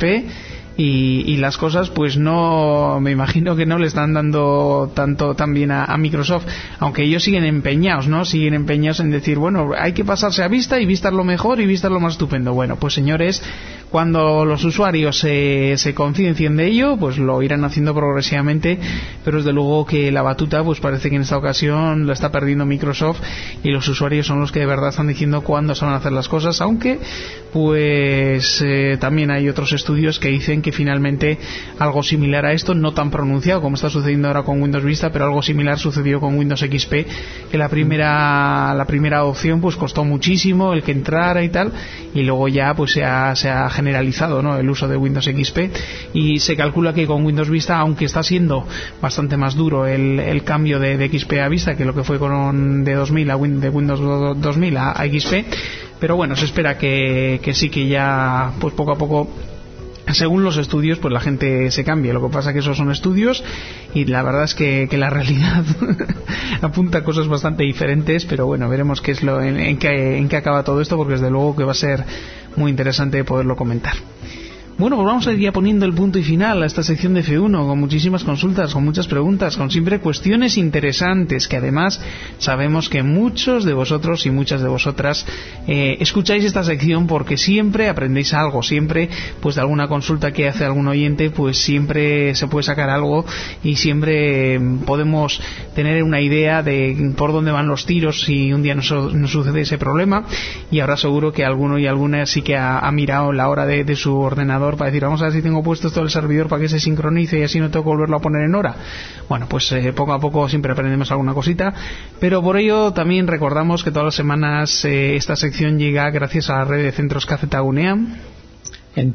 Y las cosas pues no, me imagino que no le están dando tan bien a Microsoft, aunque ellos siguen empeñados en decir, bueno, hay que pasarse a Vista, y Vista es lo mejor y Vista es lo más estupendo. Bueno, pues señores, cuando los usuarios se conciencien de ello, pues lo irán haciendo progresivamente, pero desde luego que la batuta pues parece que en esta ocasión lo está perdiendo Microsoft, y los usuarios son los que de verdad están diciendo cuándo se van a hacer las cosas, aunque pues también hay otros estudios que dicen que finalmente algo similar a esto, no tan pronunciado como está sucediendo ahora con Windows Vista, pero algo similar sucedió con Windows XP, que la primera opción pues costó muchísimo el que entrara y tal, y luego ya pues se ha generalizado, ¿no?, el uso de Windows XP, y se calcula que con Windows Vista, aunque está siendo bastante más duro el cambio de XP a Vista que lo que fue de Windows 2000 a XP, pero bueno, se espera que sí, que ya pues poco a poco, según los estudios, pues la gente se cambia. Lo que pasa que esos son estudios, y la verdad es que la realidad apunta a cosas bastante diferentes, pero bueno, veremos qué es en qué acaba todo esto, porque desde luego que va a ser muy interesante poderlo comentar. Bueno, pues vamos a ir ya poniendo el punto y final a esta sección de F1, con muchísimas consultas, con muchas preguntas, con siempre cuestiones interesantes, que además sabemos que muchos de vosotros y muchas de vosotras escucháis esta sección porque siempre aprendéis algo, siempre pues de alguna consulta que hace algún oyente, pues siempre se puede sacar algo, y siempre podemos tener una idea de por dónde van los tiros si un día nos sucede ese problema. Y ahora seguro que alguno y alguna sí que ha mirado la hora de su ordenador para decir, vamos a ver si tengo puesto esto el servidor para que se sincronice y así no tengo que volverlo a poner en hora. Bueno, pues poco a poco siempre aprendemos alguna cosita, pero por ello también recordamos que todas las semanas esta sección llega gracias a la red de centros Cacetagunea en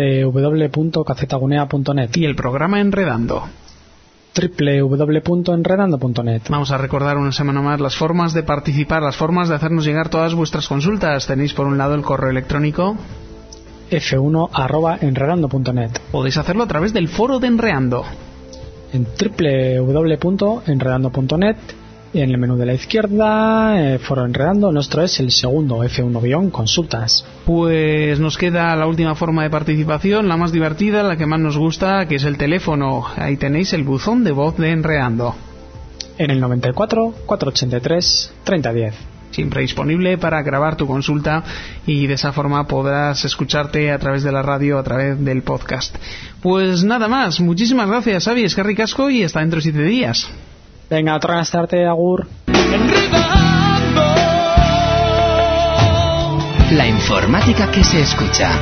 www.cacetagunea.net y el programa Enredando, www.enredando.net. Vamos a recordar una semana más las formas de participar, las formas de hacernos llegar todas vuestras consultas. Tenéis por un lado el correo electrónico f1@enredando.net. Podéis hacerlo a través del foro de Enredando en www.enredando.net, y en el menú de la izquierda, foro Enredando. Nuestro es el segundo, F1-consultas. Pues nos queda la última forma de participación, la más divertida, la que más nos gusta, que es el teléfono. Ahí tenéis el buzón de voz de Enredando en el 94 483 3010. Siempre disponible para grabar tu consulta, y de esa forma podrás escucharte a través de la radio, a través del podcast. Pues nada más, muchísimas gracias, Xavi, es que ricasco, y hasta dentro de 7 días. Venga, otra vez tarde, agur. La informática que se escucha.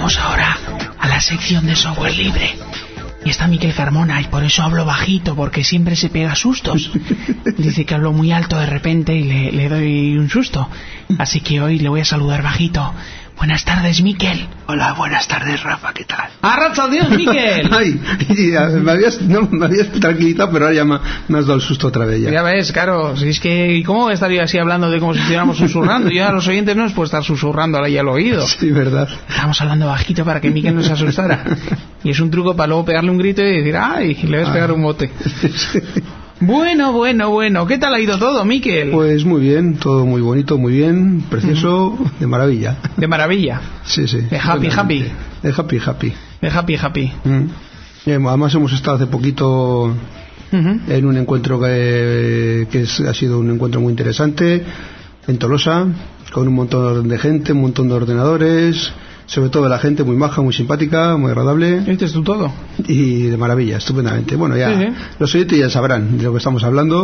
Vamos ahora a la sección de software libre. Y está Miquel Carmona, y por eso hablo bajito, porque siempre se pega sustos. Dice que hablo muy alto de repente y le doy un susto. Así que hoy le voy a saludar bajito. Buenas tardes, Miquel. Hola, buenas tardes, Rafa, ¿qué tal? ¡Arrachadiós, Miquel! Ay, me habías tranquilizado, pero ahora ya me has dado el susto otra vez ya. Ya ves, claro, si es que... ¿Y cómo estaría así hablando de como si estuviéramos susurrando? Yo a los oyentes no les puedo estar susurrando ahí al oído. Sí, verdad. Estábamos hablando bajito para que Miquel no se asustara. Y es un truco para luego pegarle un grito y decir, ¡ay! Y le vas a pegar un bote. Sí. Bueno. ¿Qué tal ha ido todo, Miquel? Pues muy bien, todo muy bonito, muy bien, precioso, de maravilla. ¿De maravilla? Sí. De happy. De happy. De happy. Además hemos estado hace poquito en un encuentro que ha sido un encuentro muy interesante, en Tolosa, con un montón de gente, un montón de ordenadores... Sobre todo la gente muy maja, muy simpática, muy agradable. ¿Viste tú todo? Y de maravilla, estupendamente. Bueno, ya sí. Los oyentes ya sabrán de lo que estamos hablando.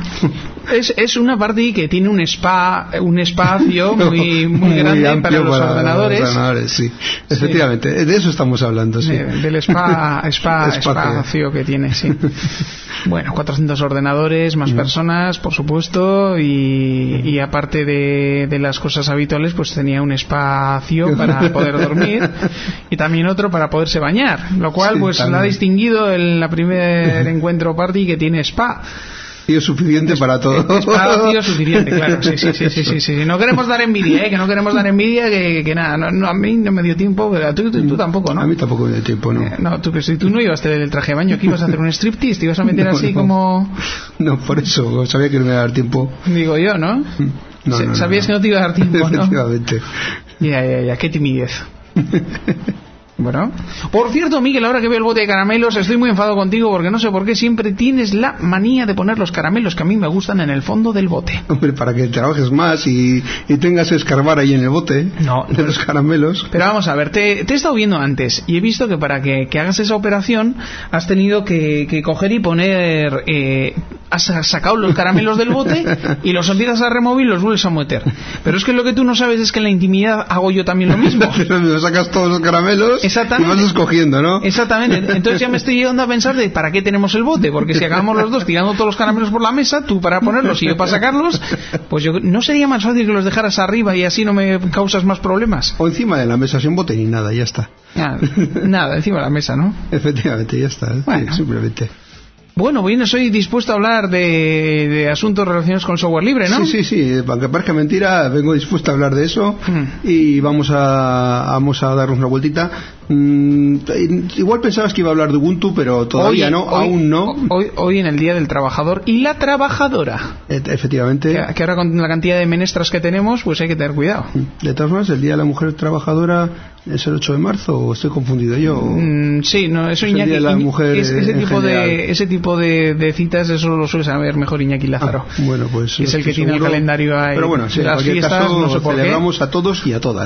Es una party que tiene un espacio muy grande amplio para los ordenadores. Sí, efectivamente. De eso estamos hablando, sí. Del espacio que tiene, sí. Bueno, 400 ordenadores, más personas, por supuesto, y aparte de las cosas habituales, pues tenía un espacio para poder dormir y también otro para poderse bañar, lo cual pues la ha distinguido en la primer encuentro party que tiene spa. Tío suficiente para todo. Tío suficiente, claro. Sí. No queremos dar envidia, que no queremos dar envidia, que nada. No, a mí no me dio tiempo, pero tú tampoco, ¿no? A mí tampoco me dio tiempo, ¿no? No, tú no ibas a tener el traje de baño, que ibas a hacer un striptease, te ibas a meter así como... No, por eso, sabía que no me iba a dar tiempo. Digo yo, ¿no? Sabías que no te iba a dar tiempo, ¿no? Efectivamente. Ya, qué timidez. Bueno, por cierto, Miguel, ahora que veo el bote de caramelos, estoy muy enfadado contigo porque no sé por qué siempre tienes la manía de poner los caramelos que a mí me gustan en el fondo del bote. Hombre, para que trabajes más y tengas que escarbar ahí en el bote de los caramelos. Pero vamos a ver, te he estado viendo antes y he visto que para que hagas esa operación has tenido que coger y poner... has sacado los caramelos del bote y los empiezas a remover y los vuelves a meter. Pero es que lo que tú no sabes es que en la intimidad hago yo también lo mismo. Pero sacas todos los caramelos. Exactamente. Y vas escogiendo, ¿no? Exactamente. Entonces ya me estoy llegando a pensar de ¿para qué tenemos el bote? Porque si acabamos los dos tirando todos los caramelos por la mesa, tú para ponerlos y yo para sacarlos, pues yo ¿no sería más fácil que los dejaras arriba y así no me causas más problemas? O encima de la mesa sin bote ni nada, ya está. Nada, encima de la mesa, ¿no? Efectivamente, ya está. Bueno. Sí, simplemente. Bueno, bien, soy dispuesto a hablar de asuntos relacionados con software libre, ¿no? Sí, aunque parezca mentira, vengo dispuesto a hablar de eso y vamos a darnos una vueltita. Igual pensabas que iba a hablar de Ubuntu, pero todavía aún no. Hoy en el Día del Trabajador y la Trabajadora. Efectivamente. Que ahora con la cantidad de menestras que tenemos, pues hay que tener cuidado. De todas maneras, el Día de la Mujer Trabajadora es el 8 de marzo, ¿o estoy confundido yo? Sí, no, eso Iñaki. El Día de la Mujer ese tipo de citas, eso lo suele saber mejor Iñaki Lázaro. Bueno, pues es el que tiene el calendario ahí. Pero bueno, sí, en cualquier fiestas, caso, no sé por celebramos a todos y a todas.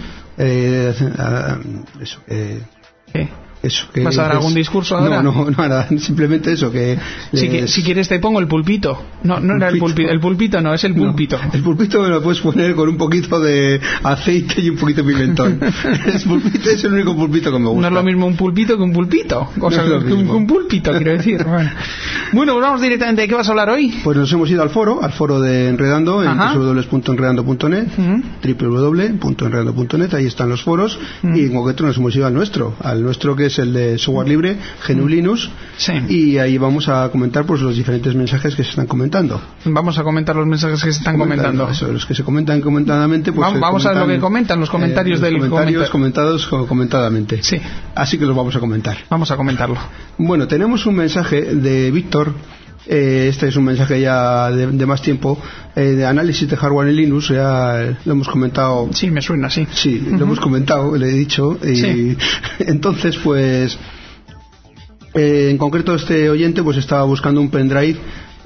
¿Qué? ¿Vas a dar algún discurso ahora? No, nada, simplemente eso que... Si quieres te pongo el pulpito. No era el pulpito. El pulpito no, es el pulpito. El pulpito me lo puedes poner con un poquito de aceite y un poquito de pimentón. El pulpito es el único pulpito que me gusta. No es lo mismo un pulpito que un pulpito. O sea, que un pulpito, quiero decir. Bueno, pues vamos directamente. ¿De qué vas a hablar hoy? Pues nos hemos ido al foro de Enredando, en www.enredando.net, www.enredando.net, ahí están los foros, y en concreto nos hemos ido al nuestro que es el de software libre, GNU Linux, y ahí vamos a comentar pues los diferentes mensajes que se están comentando. Vamos a comentar los mensajes que se están comentando. Eso, los que se comentan comentadamente, pues vamos a ver lo que comentan los comentarios del comentarios comentados comentadamente. Sí. Así que los vamos a comentar. Vamos a comentarlo. Bueno, tenemos un mensaje de Víctor. Este es un mensaje ya de más tiempo, de análisis de hardware en Linux. Ya lo hemos comentado. Sí, me suena, sí. Sí, lo hemos comentado, le he dicho. Y entonces, pues, en concreto este oyente pues estaba buscando un pendrive,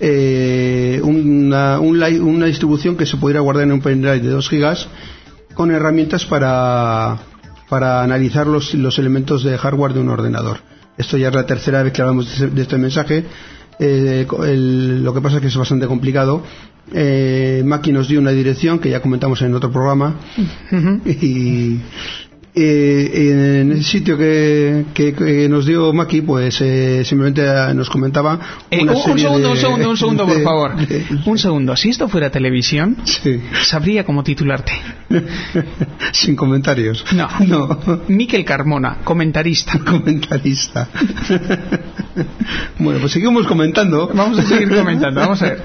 una distribución que se pudiera guardar en un pendrive de 2 gigas con herramientas para analizar los elementos de hardware de un ordenador. Esto ya es la tercera vez que hablamos de este mensaje. Lo que pasa es que es bastante complicado. Maki nos dio una dirección que ya comentamos en otro programa, En ese sitio que nos dio Maki, pues simplemente nos comentaba un segundo, por favor. Un segundo. Si esto fuera televisión, sí, sabría cómo titularte. Sin comentarios. No. Miquel Carmona, comentarista. Bueno, pues seguimos comentando. Vamos a seguir comentando, vamos a ver.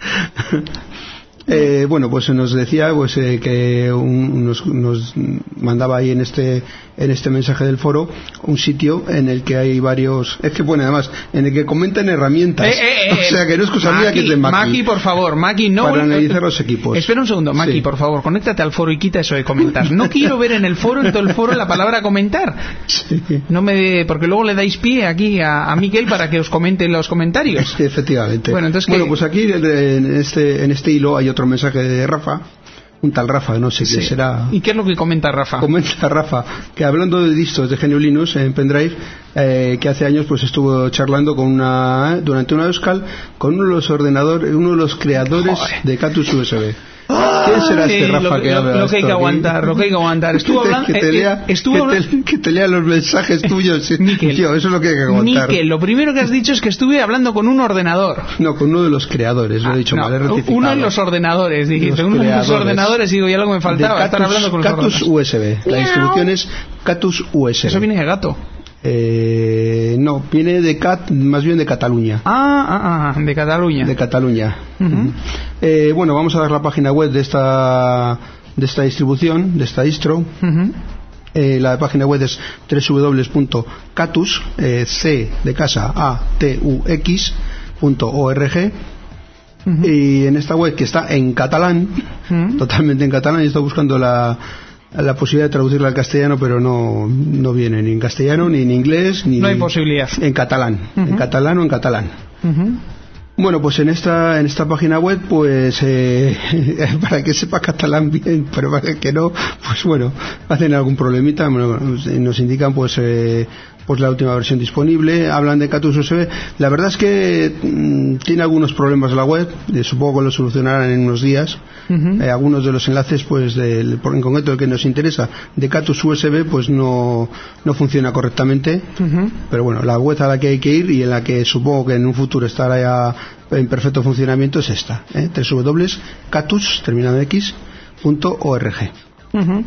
Bueno, pues nos decía pues que nos mandaba ahí en este mensaje del foro un sitio en el que hay varios, es que pone además en el que comentan herramientas, o sea que no es cosa mía, que es de Maki, por favor, Maki, no, para analizar los equipos. Espera un segundo, Maki, sí, por favor, conéctate al foro y quita eso de comentar. No quiero ver en todo el foro la palabra comentar. Sí. Porque luego le dais pie aquí a Miquel para que os comente en los comentarios. Sí, efectivamente. Bueno, pues aquí en este hilo hay otro mensaje de Rafa, un tal Rafa, no sé quién será. ¿Y qué es lo que comenta Rafa? Comenta Rafa que hablando de distros de GNU Linux en pendrive, que hace años pues estuvo charlando durante una Euskal con uno de los creadores de Catus USB. ¿Quién será este Rafa que habla? Lo que hay que aguantar. Estuvo hablando. Que te lea los mensajes tuyos. Miquel, tío, eso es lo que hay que aguantar. Miquel, lo primero que has dicho es que estuve hablando con un ordenador. No, con uno de los creadores, lo he dicho mal, he rectificado. Uno de los ordenadores, dijiste. Uno de los ordenadores, digo, ya lo que me faltaba. Estar hablando con los Catus USB. La distribución es Catus USB. Eso viene de gato. No, viene más bien de Cataluña. De Cataluña. De Cataluña. Uh-huh. Bueno, vamos a dar la página web de esta distribución, de esta distro. Uh-huh. La página web es www.catus, C de casa, ATUX.org. Uh-huh. Y en esta web, que está en catalán, totalmente en catalán, y estoy buscando la posibilidad de traducirla al castellano, pero no viene ni en castellano, ni en inglés, ni... No hay posibilidad. En catalán. Uh-huh. En catalán o en catalán. Uh-huh. Bueno, pues en esta página web, pues para que sepa catalán bien, pero para que no, pues bueno, hacen algún problemita, nos indican pues la última versión disponible, hablan de Catus USB. La verdad es que tiene algunos problemas la web, supongo que lo solucionarán en unos días. Uh-huh. Algunos de los enlaces, pues en concreto el que nos interesa, de Catus USB, pues no funciona correctamente. Uh-huh. Pero bueno, la web a la que hay que ir y en la que supongo que en un futuro estará ya en perfecto funcionamiento es esta, www.catus, terminado en x.org. Uh-huh.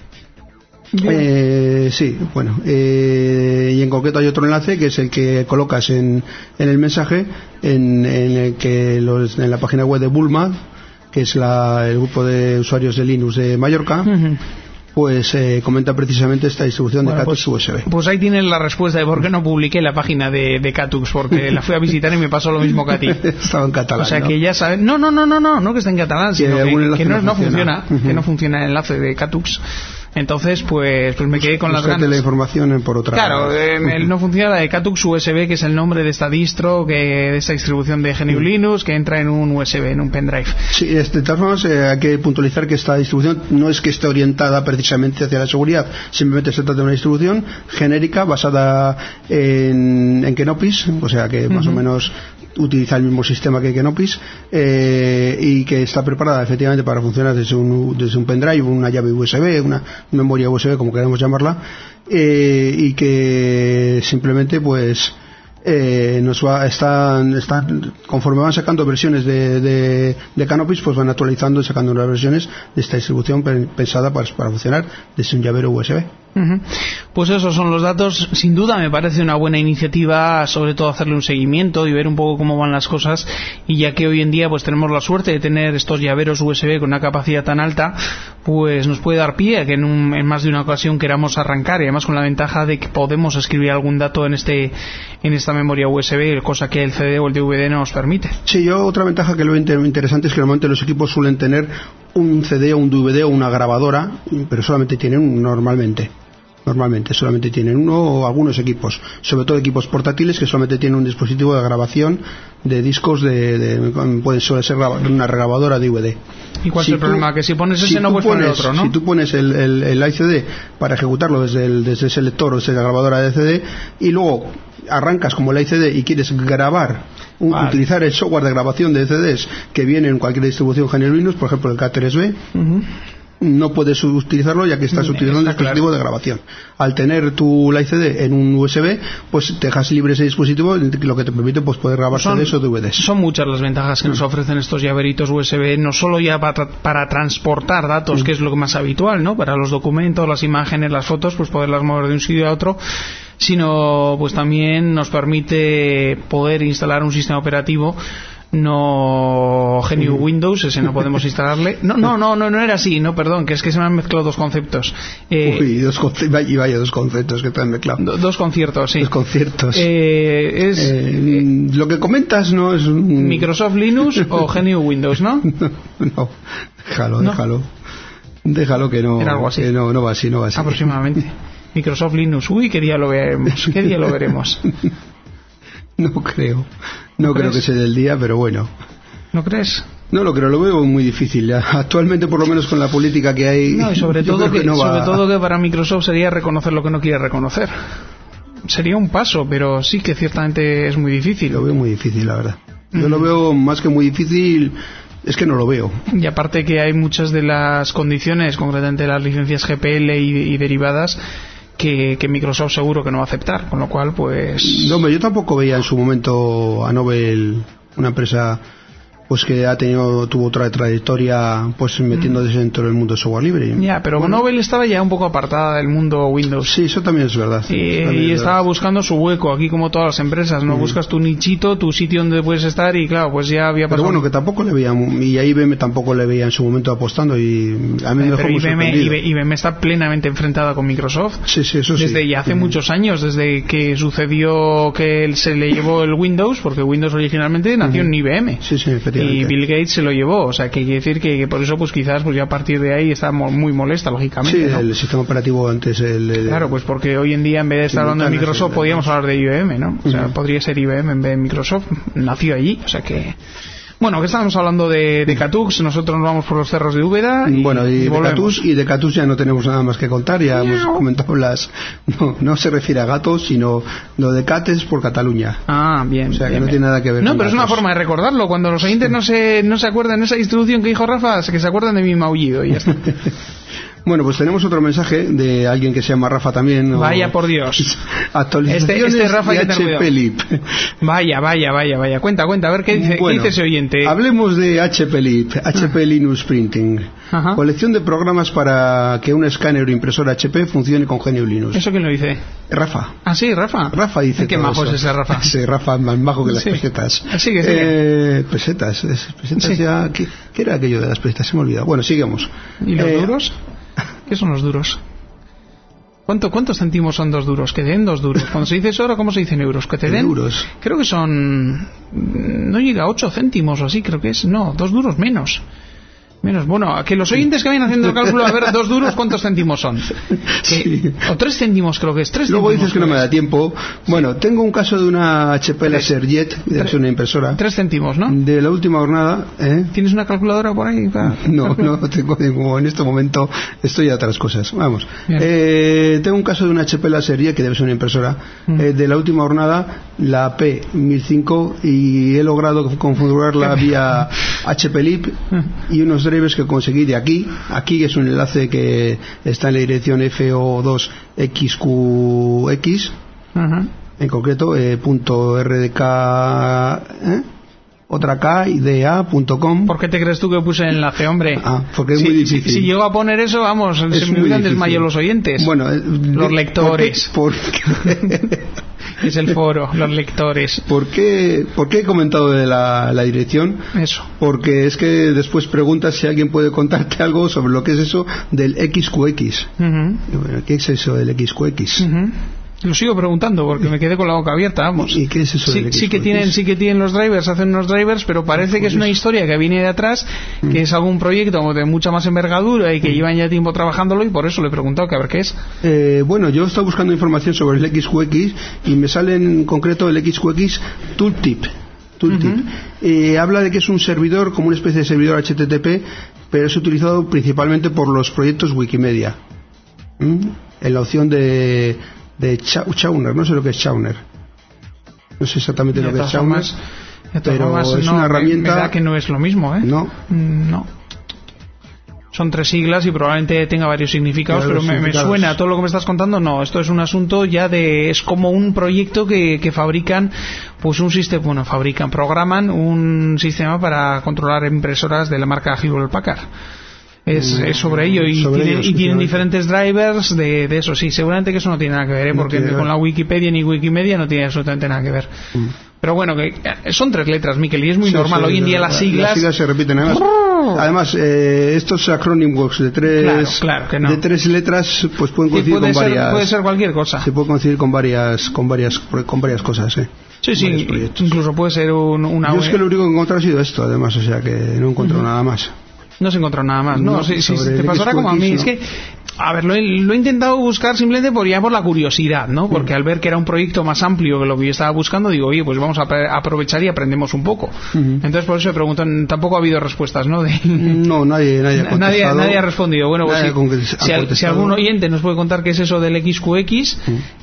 Sí, bueno, y en concreto hay otro enlace que es el que colocas en el mensaje, en el que en la página web de Bulma, que es el grupo de usuarios de Linux de Mallorca. Uh-huh. Pues comenta precisamente esta distribución de Catus USB. Pues ahí tienes la respuesta de por qué no publiqué la página de Catus, porque la fui a visitar y me pasó lo mismo que a ti. Estaba en catalán. O sea, ¿no? Que ya sabes. No que esté en catalán, sino que no funciona. Uh-huh. Que no funciona el enlace de Catus. Entonces, pues me quedé con las ganas. La información por otra. Claro, no funciona la de Catus USB, que es el nombre de esta distro, de esta distribución de GNU Linux, que entra en un USB, en un pendrive. Sí, de todas formas hay que puntualizar que esta distribución no es que esté orientada precisamente hacia la seguridad, simplemente se trata de una distribución genérica basada en Kenopis, o sea que más o menos utiliza el mismo sistema que Kenopis, y que está preparada efectivamente para funcionar desde un pendrive, una llave USB, una memoria USB, como queramos llamarla, y que simplemente pues conforme van sacando versiones de Canopis, pues van actualizando y sacando nuevas versiones de esta distribución pensada para funcionar desde un llavero USB. Uh-huh. Pues esos son los datos. Sin duda me parece una buena iniciativa, sobre todo hacerle un seguimiento y ver un poco cómo van las cosas, y ya que hoy en día pues tenemos la suerte de tener estos llaveros USB con una capacidad tan alta, pues nos puede dar pie a que en más de una ocasión queramos arrancar, y además con la ventaja de que podemos escribir algún dato en esta memoria USB, cosa que el CD o el DVD no nos permite. Sí, otra ventaja que lo interesante es que normalmente los equipos suelen tener un CD o un DVD o una grabadora, pero solamente tienen uno Normalmente solamente tienen uno, o algunos equipos, sobre todo equipos portátiles que solamente tienen un dispositivo de grabación de discos suele ser una regrabadora DVD. ¿Y cuál es el problema? Que si pones ese no puedes poner otro, ¿no? Si tú pones el ICD para ejecutarlo desde ese lector o desde la grabadora de CD, y luego arrancas como el ICD y quieres grabar, utilizar el software de grabación de CDs que viene en cualquier distribución GNU Linux, por ejemplo el K3B, no puedes utilizarlo ya que estás utilizando un dispositivo de grabación. Al tener tu Live CD en un USB, pues te dejas libre ese dispositivo, lo que te permite pues poder grabar CDs o DVDs. Son muchas las ventajas que nos ofrecen estos llaveritos USB, no solo ya para transportar datos, que es lo más habitual, ¿no? Para los documentos, las imágenes, las fotos, pues poderlas mover de un sitio a otro, sino pues también nos permite poder instalar un sistema operativo. No GNU Windows, ese no podemos instalarle. No era así, no, perdón, que es que se me han mezclado dos conceptos. Vaya dos conceptos que te han mezclado. Dos conciertos, sí. Dos conciertos. Lo que comentas no es Microsoft Linux o GNU Windows, ¿no? No, déjalo que no. Era algo así. Que no va así. Aproximadamente. Microsoft Linux, qué día lo veremos. No creo que sea del día, pero bueno. ¿No crees? No lo creo, lo veo muy difícil. Actualmente, por lo menos con la política que hay. No, y sobre todo que para Microsoft sería reconocer lo que no quiere reconocer. Sería un paso, pero sí que ciertamente es muy difícil. Lo veo muy difícil, la verdad. Yo lo veo más que muy difícil. Es que no lo veo. Y aparte que hay muchas de las condiciones, concretamente las licencias GPL y derivadas, que Microsoft seguro que no va a aceptar, con lo cual pues... No, yo tampoco veía en su momento a Novell, una empresa pues que tuvo otra trayectoria pues metiéndose dentro del mundo de software libre. Ya, pero Novell estaba ya un poco apartada del mundo Windows. Sí, eso también es verdad. Y estaba buscando su hueco, aquí como todas las empresas, ¿no? Buscas tu nichito, tu sitio donde puedes estar y claro, pues ya había pasado... Pero bueno, que tampoco le veía, y a IBM tampoco le veía en su momento apostando y a mí me dejó muy sorprendido. IBM está plenamente enfrentada con Microsoft. Sí, eso sí. Desde ya hace muchos años, desde que sucedió que él se le llevó el Windows, porque Windows originalmente nació en IBM. Sí, efectivamente. Y Bill Gates se lo llevó, o sea que quiere decir que por eso pues quizás pues ya a partir de ahí está muy molesta, lógicamente. Sí, ¿no? el sistema operativo antes claro, pues porque hoy en día en vez de estar hablando de Microsoft podríamos hablar de IBM, ¿no? O sea, podría ser IBM en vez de Microsoft, nació allí, o sea que... Bueno, que estábamos hablando de Catux, nosotros nos vamos por los cerros de Úbeda y de Catux ya no tenemos nada más que contar, ya hemos comentado no se refiere a gatos, sino lo de Cates por Cataluña. Bien. O sea, que no tiene nada que ver con pero gatos. es una forma de recordarlo, cuando los oyentes no se acuerdan de esa distribución que dijo Rafa, que se acuerdan de mi maullido y ya está. Bueno, pues tenemos otro mensaje de alguien que se llama Rafa también. Vaya por Dios. Actualizaciones este Rafa de HP Lip. Vaya. Cuenta, a ver qué dice ese oyente. Hablemos de HP Lip, HP Linux Printing. Ajá. Colección de programas para que un escáner o impresora HP funcione con GNU Linux. ¿Eso quién lo dice? Rafa. Ah, sí, Rafa. Rafa dice qué majo es ese Rafa. Sí, Rafa más majo que las pesetas. Sigue. Pesetas ya... ¿Qué era aquello de las pesetas? Se me olvida. Bueno, sigamos. ¿Y los duros? ¿Qué son los duros? ¿Cuántos céntimos son 2 duros? Que te den 2 duros. Cuando se dice eso, ahora, ¿cómo se dice en euros? Que te den... euros. Creo que son... No llega a 8 céntimos o así, creo que es. No, 2 duros menos. Bueno, que los oyentes que vayan haciendo el cálculo, a ver, 2 duros, ¿cuántos céntimos son? Sí. O 3 céntimos, creo que es. 3 Luego céntimos, dices que no me da tiempo. Bueno, tengo un caso de una HP LaserJet, es una impresora. 3 céntimos, ¿no? De la última jornada. ¿Tienes una calculadora por ahí? No tengo, en este momento estoy a otras cosas. Vamos. Tengo un caso de una HP LaserJet, que debe ser una impresora, de la última jornada, la P1005, y he logrado configurarla vía HP Lip y unos drivers que conseguí de aquí es un enlace que está en la dirección FO2XQX, en concreto .rdk otra K y DA.com. ¿Por qué te crees tú que puse el enlace, hombre? Porque es muy difícil. Si llego a poner eso, vamos, se me hubieran desmayado los oyentes. Bueno, los lectores. Es el foro, los lectores. ¿Por qué he comentado de la dirección? Eso. Porque es que después preguntas si alguien puede contarte algo sobre lo que es eso del XQX. Bueno, ¿qué es eso del XQX? Lo sigo preguntando porque me quedé con la boca abierta, vamos. ¿Y qué es eso? Sí que tienen los drivers, hacen unos drivers, pero parece que es una historia que viene de atrás, que es algún proyecto de mucha más envergadura y que llevan ya tiempo trabajándolo, y por eso le he preguntado que a ver qué es. Bueno, yo he estado buscando información sobre el XQX y me sale en concreto el XQX Tooltip. Habla de que es un servidor, como una especie de servidor HTTP, pero es utilizado principalmente por los proyectos Wikimedia. En la opción de Chauner, no sé lo que es Chauner, no sé exactamente lo que es Chauner, pero es una herramienta. Me da que no es lo mismo, No. Son 3 siglas y probablemente tenga varios significados, pero me suena todo lo que me estás contando. No, esto es un asunto ya es como un proyecto que fabrican, pues un sistema, programan un sistema para controlar impresoras de la marca Hewlett-Packard. Es sobre ello y tienen diferentes drivers de eso. Sí, seguramente que eso no tiene nada que ver, porque con la Wikipedia ni Wikimedia no tiene absolutamente nada que ver. Pero bueno, que son 3 letras, Miquel, y es muy normal. Hoy en día las siglas se repiten. Además, estos acronym works de 3 de 3 letras, pues pueden coincidir con varias. Puede ser cualquier cosa. Se puede coincidir con varias cosas, Sí, incluso puede ser una. Yo es que lo único que he encontrado ha sido esto, además, o sea que no he encontrado nada más. No se encontró nada más, ¿no? Si te pasara como a mí, es que, a ver, lo he intentado buscar simplemente por la curiosidad, ¿no? Porque al ver que era un proyecto más amplio que lo que yo estaba buscando, digo, oye, pues vamos a aprovechar y aprendemos un poco. Entonces, por eso me preguntan, tampoco ha habido respuestas, ¿no? No, nadie ha respondido. Bueno, pues si algún oyente nos puede contar qué es eso del XQX,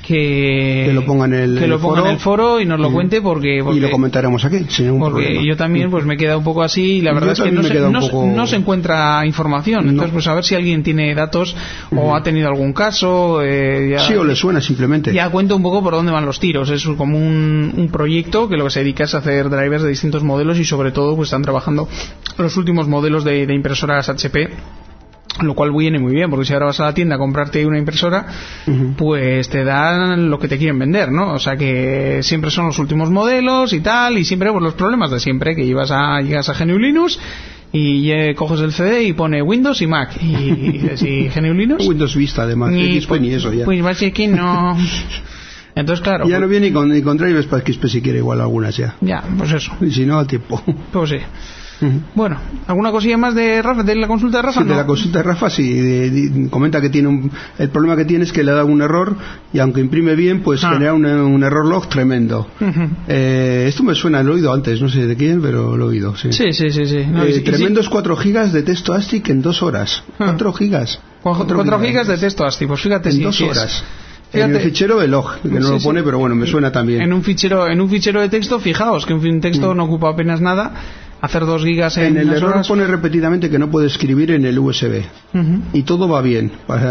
que lo ponga en el foro y nos lo cuente, porque y lo comentaremos aquí, sin ningún problema. Yo también, pues me he quedado un poco así, y la verdad es que no se encuentra información. Entonces, pues a ver si alguien tiene datos o ha tenido algún caso. Sí, o le suena simplemente. Ya cuento un poco por dónde van los tiros. Es como un proyecto que lo que se dedica es a hacer drivers de distintos modelos, y sobre todo pues están trabajando los últimos modelos de impresoras HP, lo cual viene muy bien, porque si ahora vas a la tienda a comprarte una impresora, pues te dan lo que te quieren vender, ¿no? O sea que siempre son los últimos modelos y tal, y siempre pues los problemas de siempre, que llegas a GNU Linux y coges el CD y pone Windows y Mac y GNU Linux, Windows Vista además, XP ni eso ya. Pues va a ser que no. Entonces, claro, ya no viene ni con drivers para XP si quiere, igual algunas ya. Ya, pues eso. Y si no, al tiempo. Pues sí. Bueno, ¿alguna cosilla más de Rafa, de la consulta de Rafa? Sí, ¿no? De la consulta de Rafa, sí. Comenta que tiene el problema que tiene es que le ha dado un error, y aunque imprime bien, pues genera un error log tremendo. Esto me suena, lo he oído antes, no sé de quién, pero lo he oído. Sí. No, tremendos 4 gigas de texto ASCII en 2 horas. 4 gigas. 4 gigas de texto ASCII, pues fíjate. En 2 horas. Fíjate, en el fichero de log, que no lo pone, pero bueno, me suena también. En un fichero de texto, fijaos que un texto no ocupa apenas nada. Hacer 2 gigas en el error horas. Pone repetidamente que no puede escribir en el USB. Y todo va bien.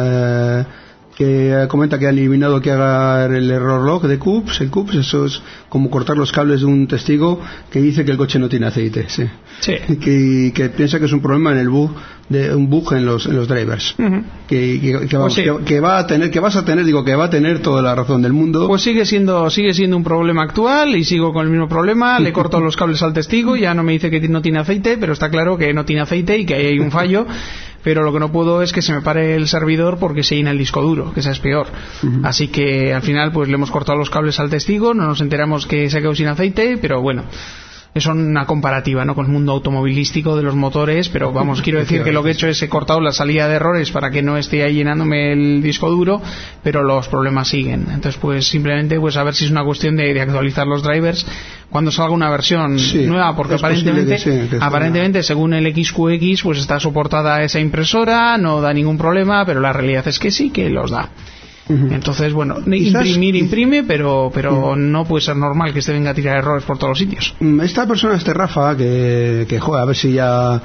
Que comenta que ha eliminado que haga el error log de CUPS. El CUPS, eso es como cortar los cables de un testigo que dice que el coche no tiene aceite. Sí. Que piensa que es un problema en el bug, un bug en los drivers. Que va a tener toda la razón del mundo. Pues sigue siendo un problema actual, y sigo con el mismo problema. Le corto los cables al testigo, ya no me dice que no tiene aceite, pero está claro que no tiene aceite y que ahí hay un fallo. Pero lo que no puedo es que se me pare el servidor porque se llena el disco duro, que esa es peor. Así que al final pues le hemos cortado los cables al testigo, no nos enteramos que se ha quedado sin aceite, pero bueno, es una comparativa, ¿no?, con el mundo automovilístico de los motores, pero vamos, quiero decir que lo que he hecho es he cortado la salida de errores para que no esté ahí llenándome el disco duro, pero los problemas siguen. Entonces pues simplemente pues a ver si es una cuestión de actualizar los drivers cuando salga una versión nueva, porque aparentemente según el XQX pues está soportada esa impresora, no da ningún problema, pero la realidad es que sí que los da. Entonces, bueno, imprime, pero no puede ser normal que este venga a tirar errores por todos los sitios. Esta persona, Rafa, que joder, a ver si ya...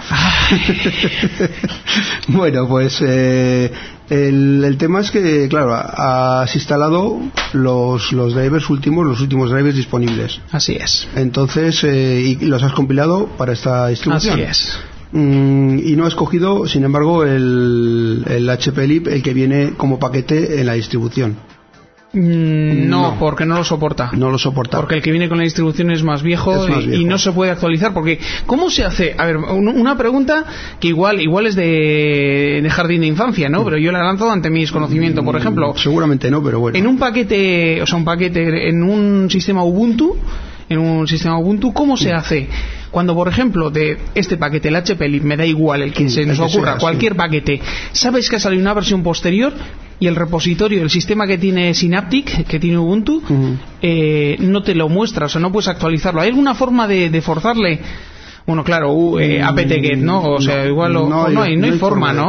Bueno, pues el tema es que, claro, has instalado los últimos drivers disponibles. Así es. Entonces, y los has compilado para esta distribución. Así es. Y no has cogido, sin embargo, el HPLIP, el que viene como paquete en la distribución. No, porque no lo soporta. No lo soporta. Porque el que viene con la distribución es más viejo, y no se puede actualizar. Porque, ¿cómo se hace? A ver, una pregunta que igual es de jardín de infancia, ¿no? Pero yo la he lanzado ante mi desconocimiento, por ejemplo. Seguramente no, pero bueno. En un paquete, en un sistema Ubuntu, ¿cómo se hace? Cuando, por ejemplo, de este paquete, el HPLIP, me da igual el que se nos ocurra, cualquier paquete, sabes que ha salido una versión posterior y el repositorio, el sistema que tiene Synaptic, que tiene Ubuntu, no te lo muestra, o sea, no puedes actualizarlo. ¿Hay alguna forma de forzarle? Bueno, claro, apt-get, ¿no? O sea, igual no hay forma, ¿no?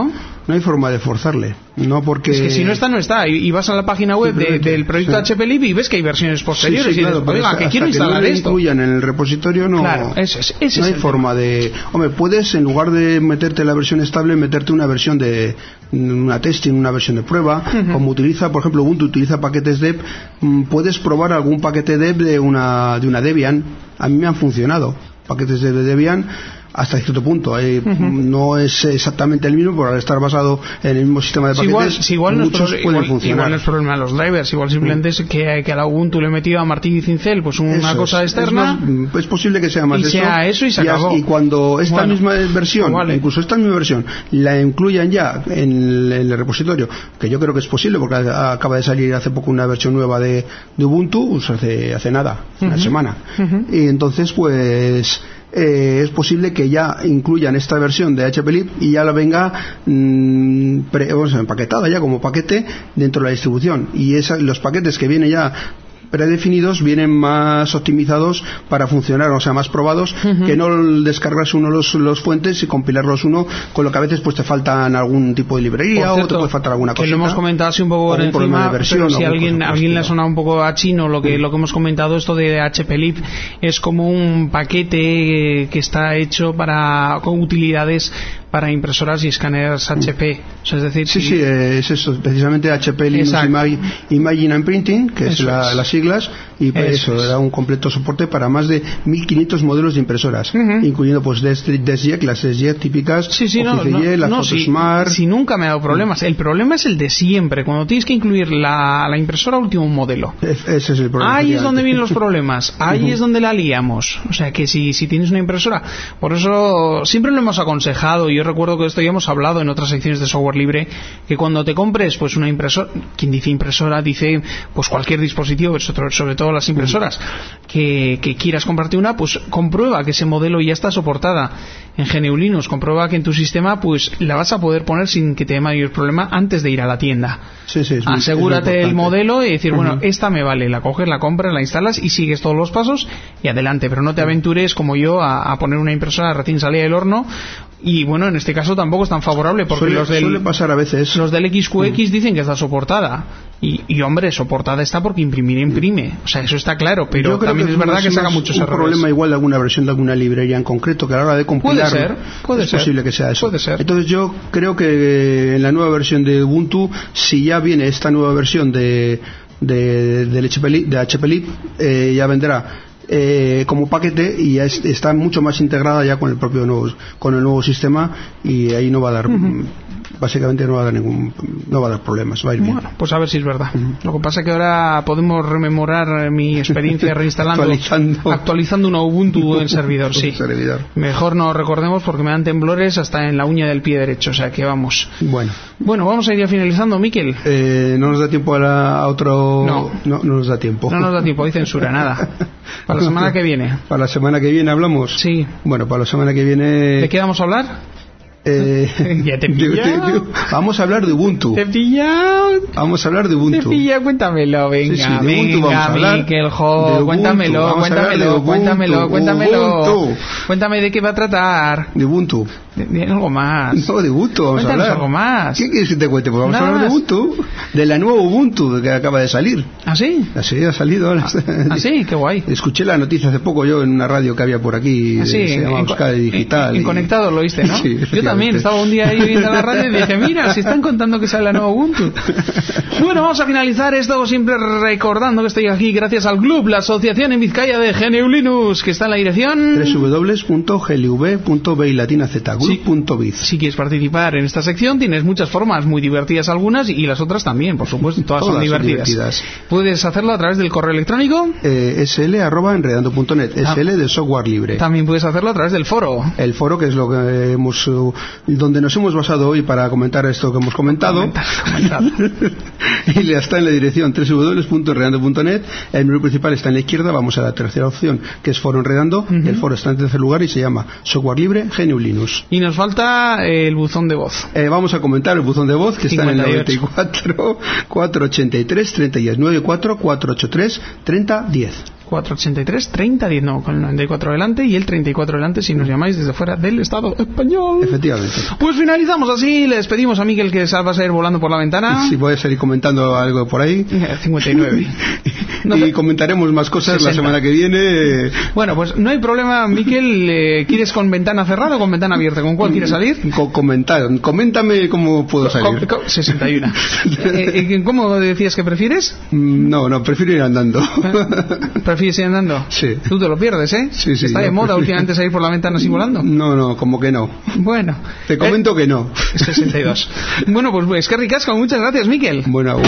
No hay forma de forzarle. No porque... Es que si no está, no está. Y vas a la página web del proyecto HPLib y ves que hay versiones posteriores. Sí, claro, y dices, oiga, que quiero instalar esto. Incluyan en el repositorio, no, claro, no hay forma de... Hombre, puedes, en lugar de meterte la versión estable, meterte una versión de una testing, una versión de prueba. Como utiliza, por ejemplo, Ubuntu utiliza paquetes dev, puedes probar algún paquete dev de una Debian. A mí me han funcionado paquetes de Debian hasta cierto punto. No es exactamente el mismo, por al estar basado en el mismo sistema de paquetes. Igual muchos pueden funcionar. Igual no es problema de los drivers, igual simplemente es que a la Ubuntu le he metido a Martín y Cincel pues una cosa externa. Es posible que sea más eso. Sea eso y se acabó. Y cuando esta misma versión, incluso esta misma versión, la incluyan ya en el repositorio, que yo creo que es posible porque acaba de salir hace poco una versión nueva de Ubuntu, pues hace nada, una semana. Y entonces pues es posible que ya incluyan esta versión de HPLib y ya la venga empaquetada ya como paquete dentro de la distribución, y los paquetes que vienen ya predefinidos vienen más optimizados para funcionar, o sea, más probados, que no descargas uno los fuentes y compilarlos uno, con lo que a veces pues te faltan algún tipo de librería o te puede faltar alguna cosa. Que lo hemos comentado así un poco por encima, pero si a alguien le ha sonado un poco a chino lo que hemos comentado, esto de HPLib es como un paquete que está hecho con utilidades para impresoras y escáneres HP. O sea, es decir, es eso, precisamente HP Linux Imagine and Printing, que es las siglas, y eso da un completo soporte para más de 1500 modelos de impresoras, incluyendo pues DeskJet, las DeskJet típicas, las Photosmart. Si nunca me ha dado problemas. El problema es el de siempre, cuando tienes que incluir la impresora último modelo. Ese es el problema. Ahí es donde vienen los problemas, ahí es donde la liamos. O sea, que si tienes una impresora, por eso siempre lo hemos aconsejado. Yo recuerdo que esto ya hemos hablado en otras secciones de software libre, que cuando te compres pues una impresora, quien dice impresora dice pues cualquier dispositivo, sobre todo las impresoras, que quieras comprarte una, pues comprueba que ese modelo ya está soportada en GNU Linux, comprueba que en tu sistema pues la vas a poder poner sin que te dé mayor problema antes de ir a la tienda. Asegúrate el modelo y decir, bueno, esta me vale, la coges, la compras, la instalas y sigues todos los pasos y adelante, pero no te aventures como yo a poner una impresora recién salida del horno. Y bueno, en este caso tampoco es tan favorable porque suele pasar a veces. Los del XQX dicen que está soportada y hombre, soportada está porque imprimir imprime, o sea, eso está claro, pero también es verdad que saca muchos errores. Un problema igual de alguna versión de alguna librería en concreto, que a la hora de compilar puede ser posible que sea eso. Puede ser. Entonces yo creo que en la nueva versión de Ubuntu, si ya viene esta nueva versión de HPLib, ya vendrá como paquete y ya está mucho más integrada ya con el nuevo sistema, y ahí no va a dar básicamente no va a dar problemas, va a ir bien. Bueno, pues a ver si es verdad. Lo que pasa es que ahora podemos rememorar mi experiencia reinstalando actualizando una Ubuntu en servidor, mejor no recordemos porque me dan temblores hasta en la uña del pie derecho, o sea que vamos. Bueno, vamos a ir ya finalizando, Miquel. No nos da tiempo a otro. No nos da tiempo. No nos da tiempo, hay censura, nada. Para la semana que viene. Para la semana que viene hablamos. Sí. Bueno, para la semana que viene. ¿De qué vamos a hablar? Ya te vamos a hablar de Ubuntu. Te pillado. Vamos a hablar de Ubuntu. Te pilla, cuéntamelo, venga, Miquel, cuéntamelo. Cuéntame de qué va a tratar. De Ubuntu. De algo más. No, de Ubuntu vamos a hablar. Algo más. ¿Qué quieres que te cuente? Pues vamos a hablar de Ubuntu, de la nueva Ubuntu que acaba de salir. ¿Ah, sí? Así ha salido. Sí, qué guay. Escuché la noticia hace poco yo en una radio que había por aquí, se llama Euskadi Digital. En Conectado lo viste, ¿no? Sí, yo también estaba un día ahí viendo la radio y dije, mira, si están contando que sale la nueva Ubuntu. Bueno, vamos a finalizar esto siempre recordando que estoy aquí gracias al GLUB, la asociación en Vizcaya de GNU Linux, que está en la dirección www.glv.biz. Si quieres participar en esta sección, tienes muchas formas, muy divertidas algunas y las otras también, por supuesto, todas son divertidas. Puedes hacerlo a través del correo electrónico sl@enredando.net, sl de software libre. También puedes hacerlo a través del foro. El foro, que es lo que donde nos hemos basado hoy para comentar esto que hemos comentado. Y está en la dirección www.enredando.net. El menú principal está en la izquierda, vamos a la tercera opción, que es foro Enredando. El foro está en tercer lugar y se llama Software Libre GNU Linux. Y nos falta el buzón de voz. Vamos a comentar el buzón de voz, que 58. Está en el 94 483 3010, 94 483 3010. 483 3010, no, con el 94 delante y el 34 delante si nos llamáis desde fuera del Estado español. Efectivamente. Pues finalizamos así, le despedimos a Miquel, que va a salir volando por la ventana. Sí, voy a salir comentando algo por ahí. 59. Y comentaremos más cosas 60. La semana que viene. Bueno, pues no hay problema, Miquel. ¿Quieres con ventana cerrada o con ventana abierta? ¿Con cuál quieres salir? Coméntame cómo puedo salir. 61. ¿Cómo decías que prefieres? No, prefiero ir andando. ¿Prefieres ir andando? Sí. Tú te lo pierdes, ¿eh? Sí. ¿Está de moda últimamente salir por la ventana así volando? No, como que no. Bueno. Te comento que no. 62. Bueno, pues es que ricasco. Muchas gracias, Miquel. Bueno,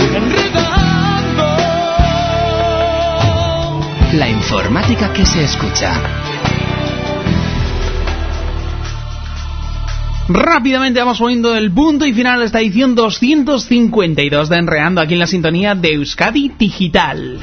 la informática que se escucha. Rápidamente vamos poniendo el punto y final a esta edición 252 de Enredando, aquí en la sintonía de Euskadi Digital.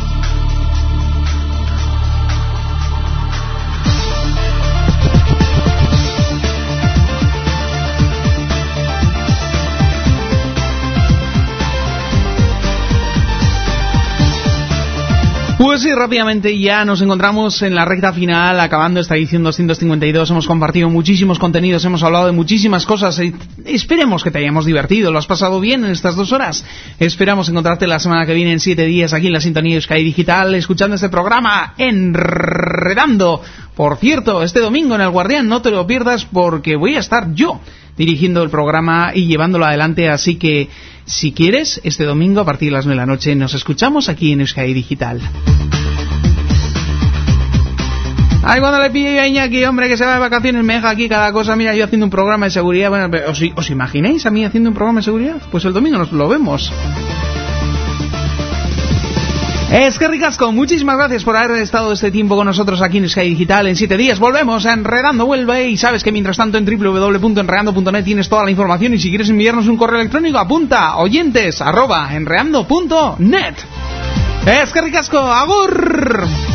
Pues sí, rápidamente ya nos encontramos en la recta final, acabando esta edición 252. Hemos compartido muchísimos contenidos, hemos hablado de muchísimas cosas. Esperemos que te hayamos divertido, lo has pasado bien en estas 2 horas. Esperamos encontrarte la semana que viene en 7 días aquí en la sintonía de Euskadi Digital, escuchando este programa Enredando. Por cierto, este domingo en El Guardián no te lo pierdas porque voy a estar yo dirigiendo el programa y llevándolo adelante, así que si quieres, este domingo a partir de las 9 de la noche nos escuchamos aquí en Euskadi Digital. Ay, cuando le pille a Iñaki, hombre, que se va de vacaciones, me deja aquí cada cosa. Mira, yo haciendo un programa de seguridad. Bueno, ¿os imagináis a mí haciendo un programa de seguridad? Pues el domingo nos lo vemos. Es que ricasco, muchísimas gracias por haber estado este tiempo con nosotros aquí en Euskadi Digital. En 7 días volvemos a Enredando vuelve, y sabes que mientras tanto en www.enredando.net tienes toda la información, y si quieres enviarnos un correo electrónico apunta oyentes@enredando.net. Es que ricasco, agur.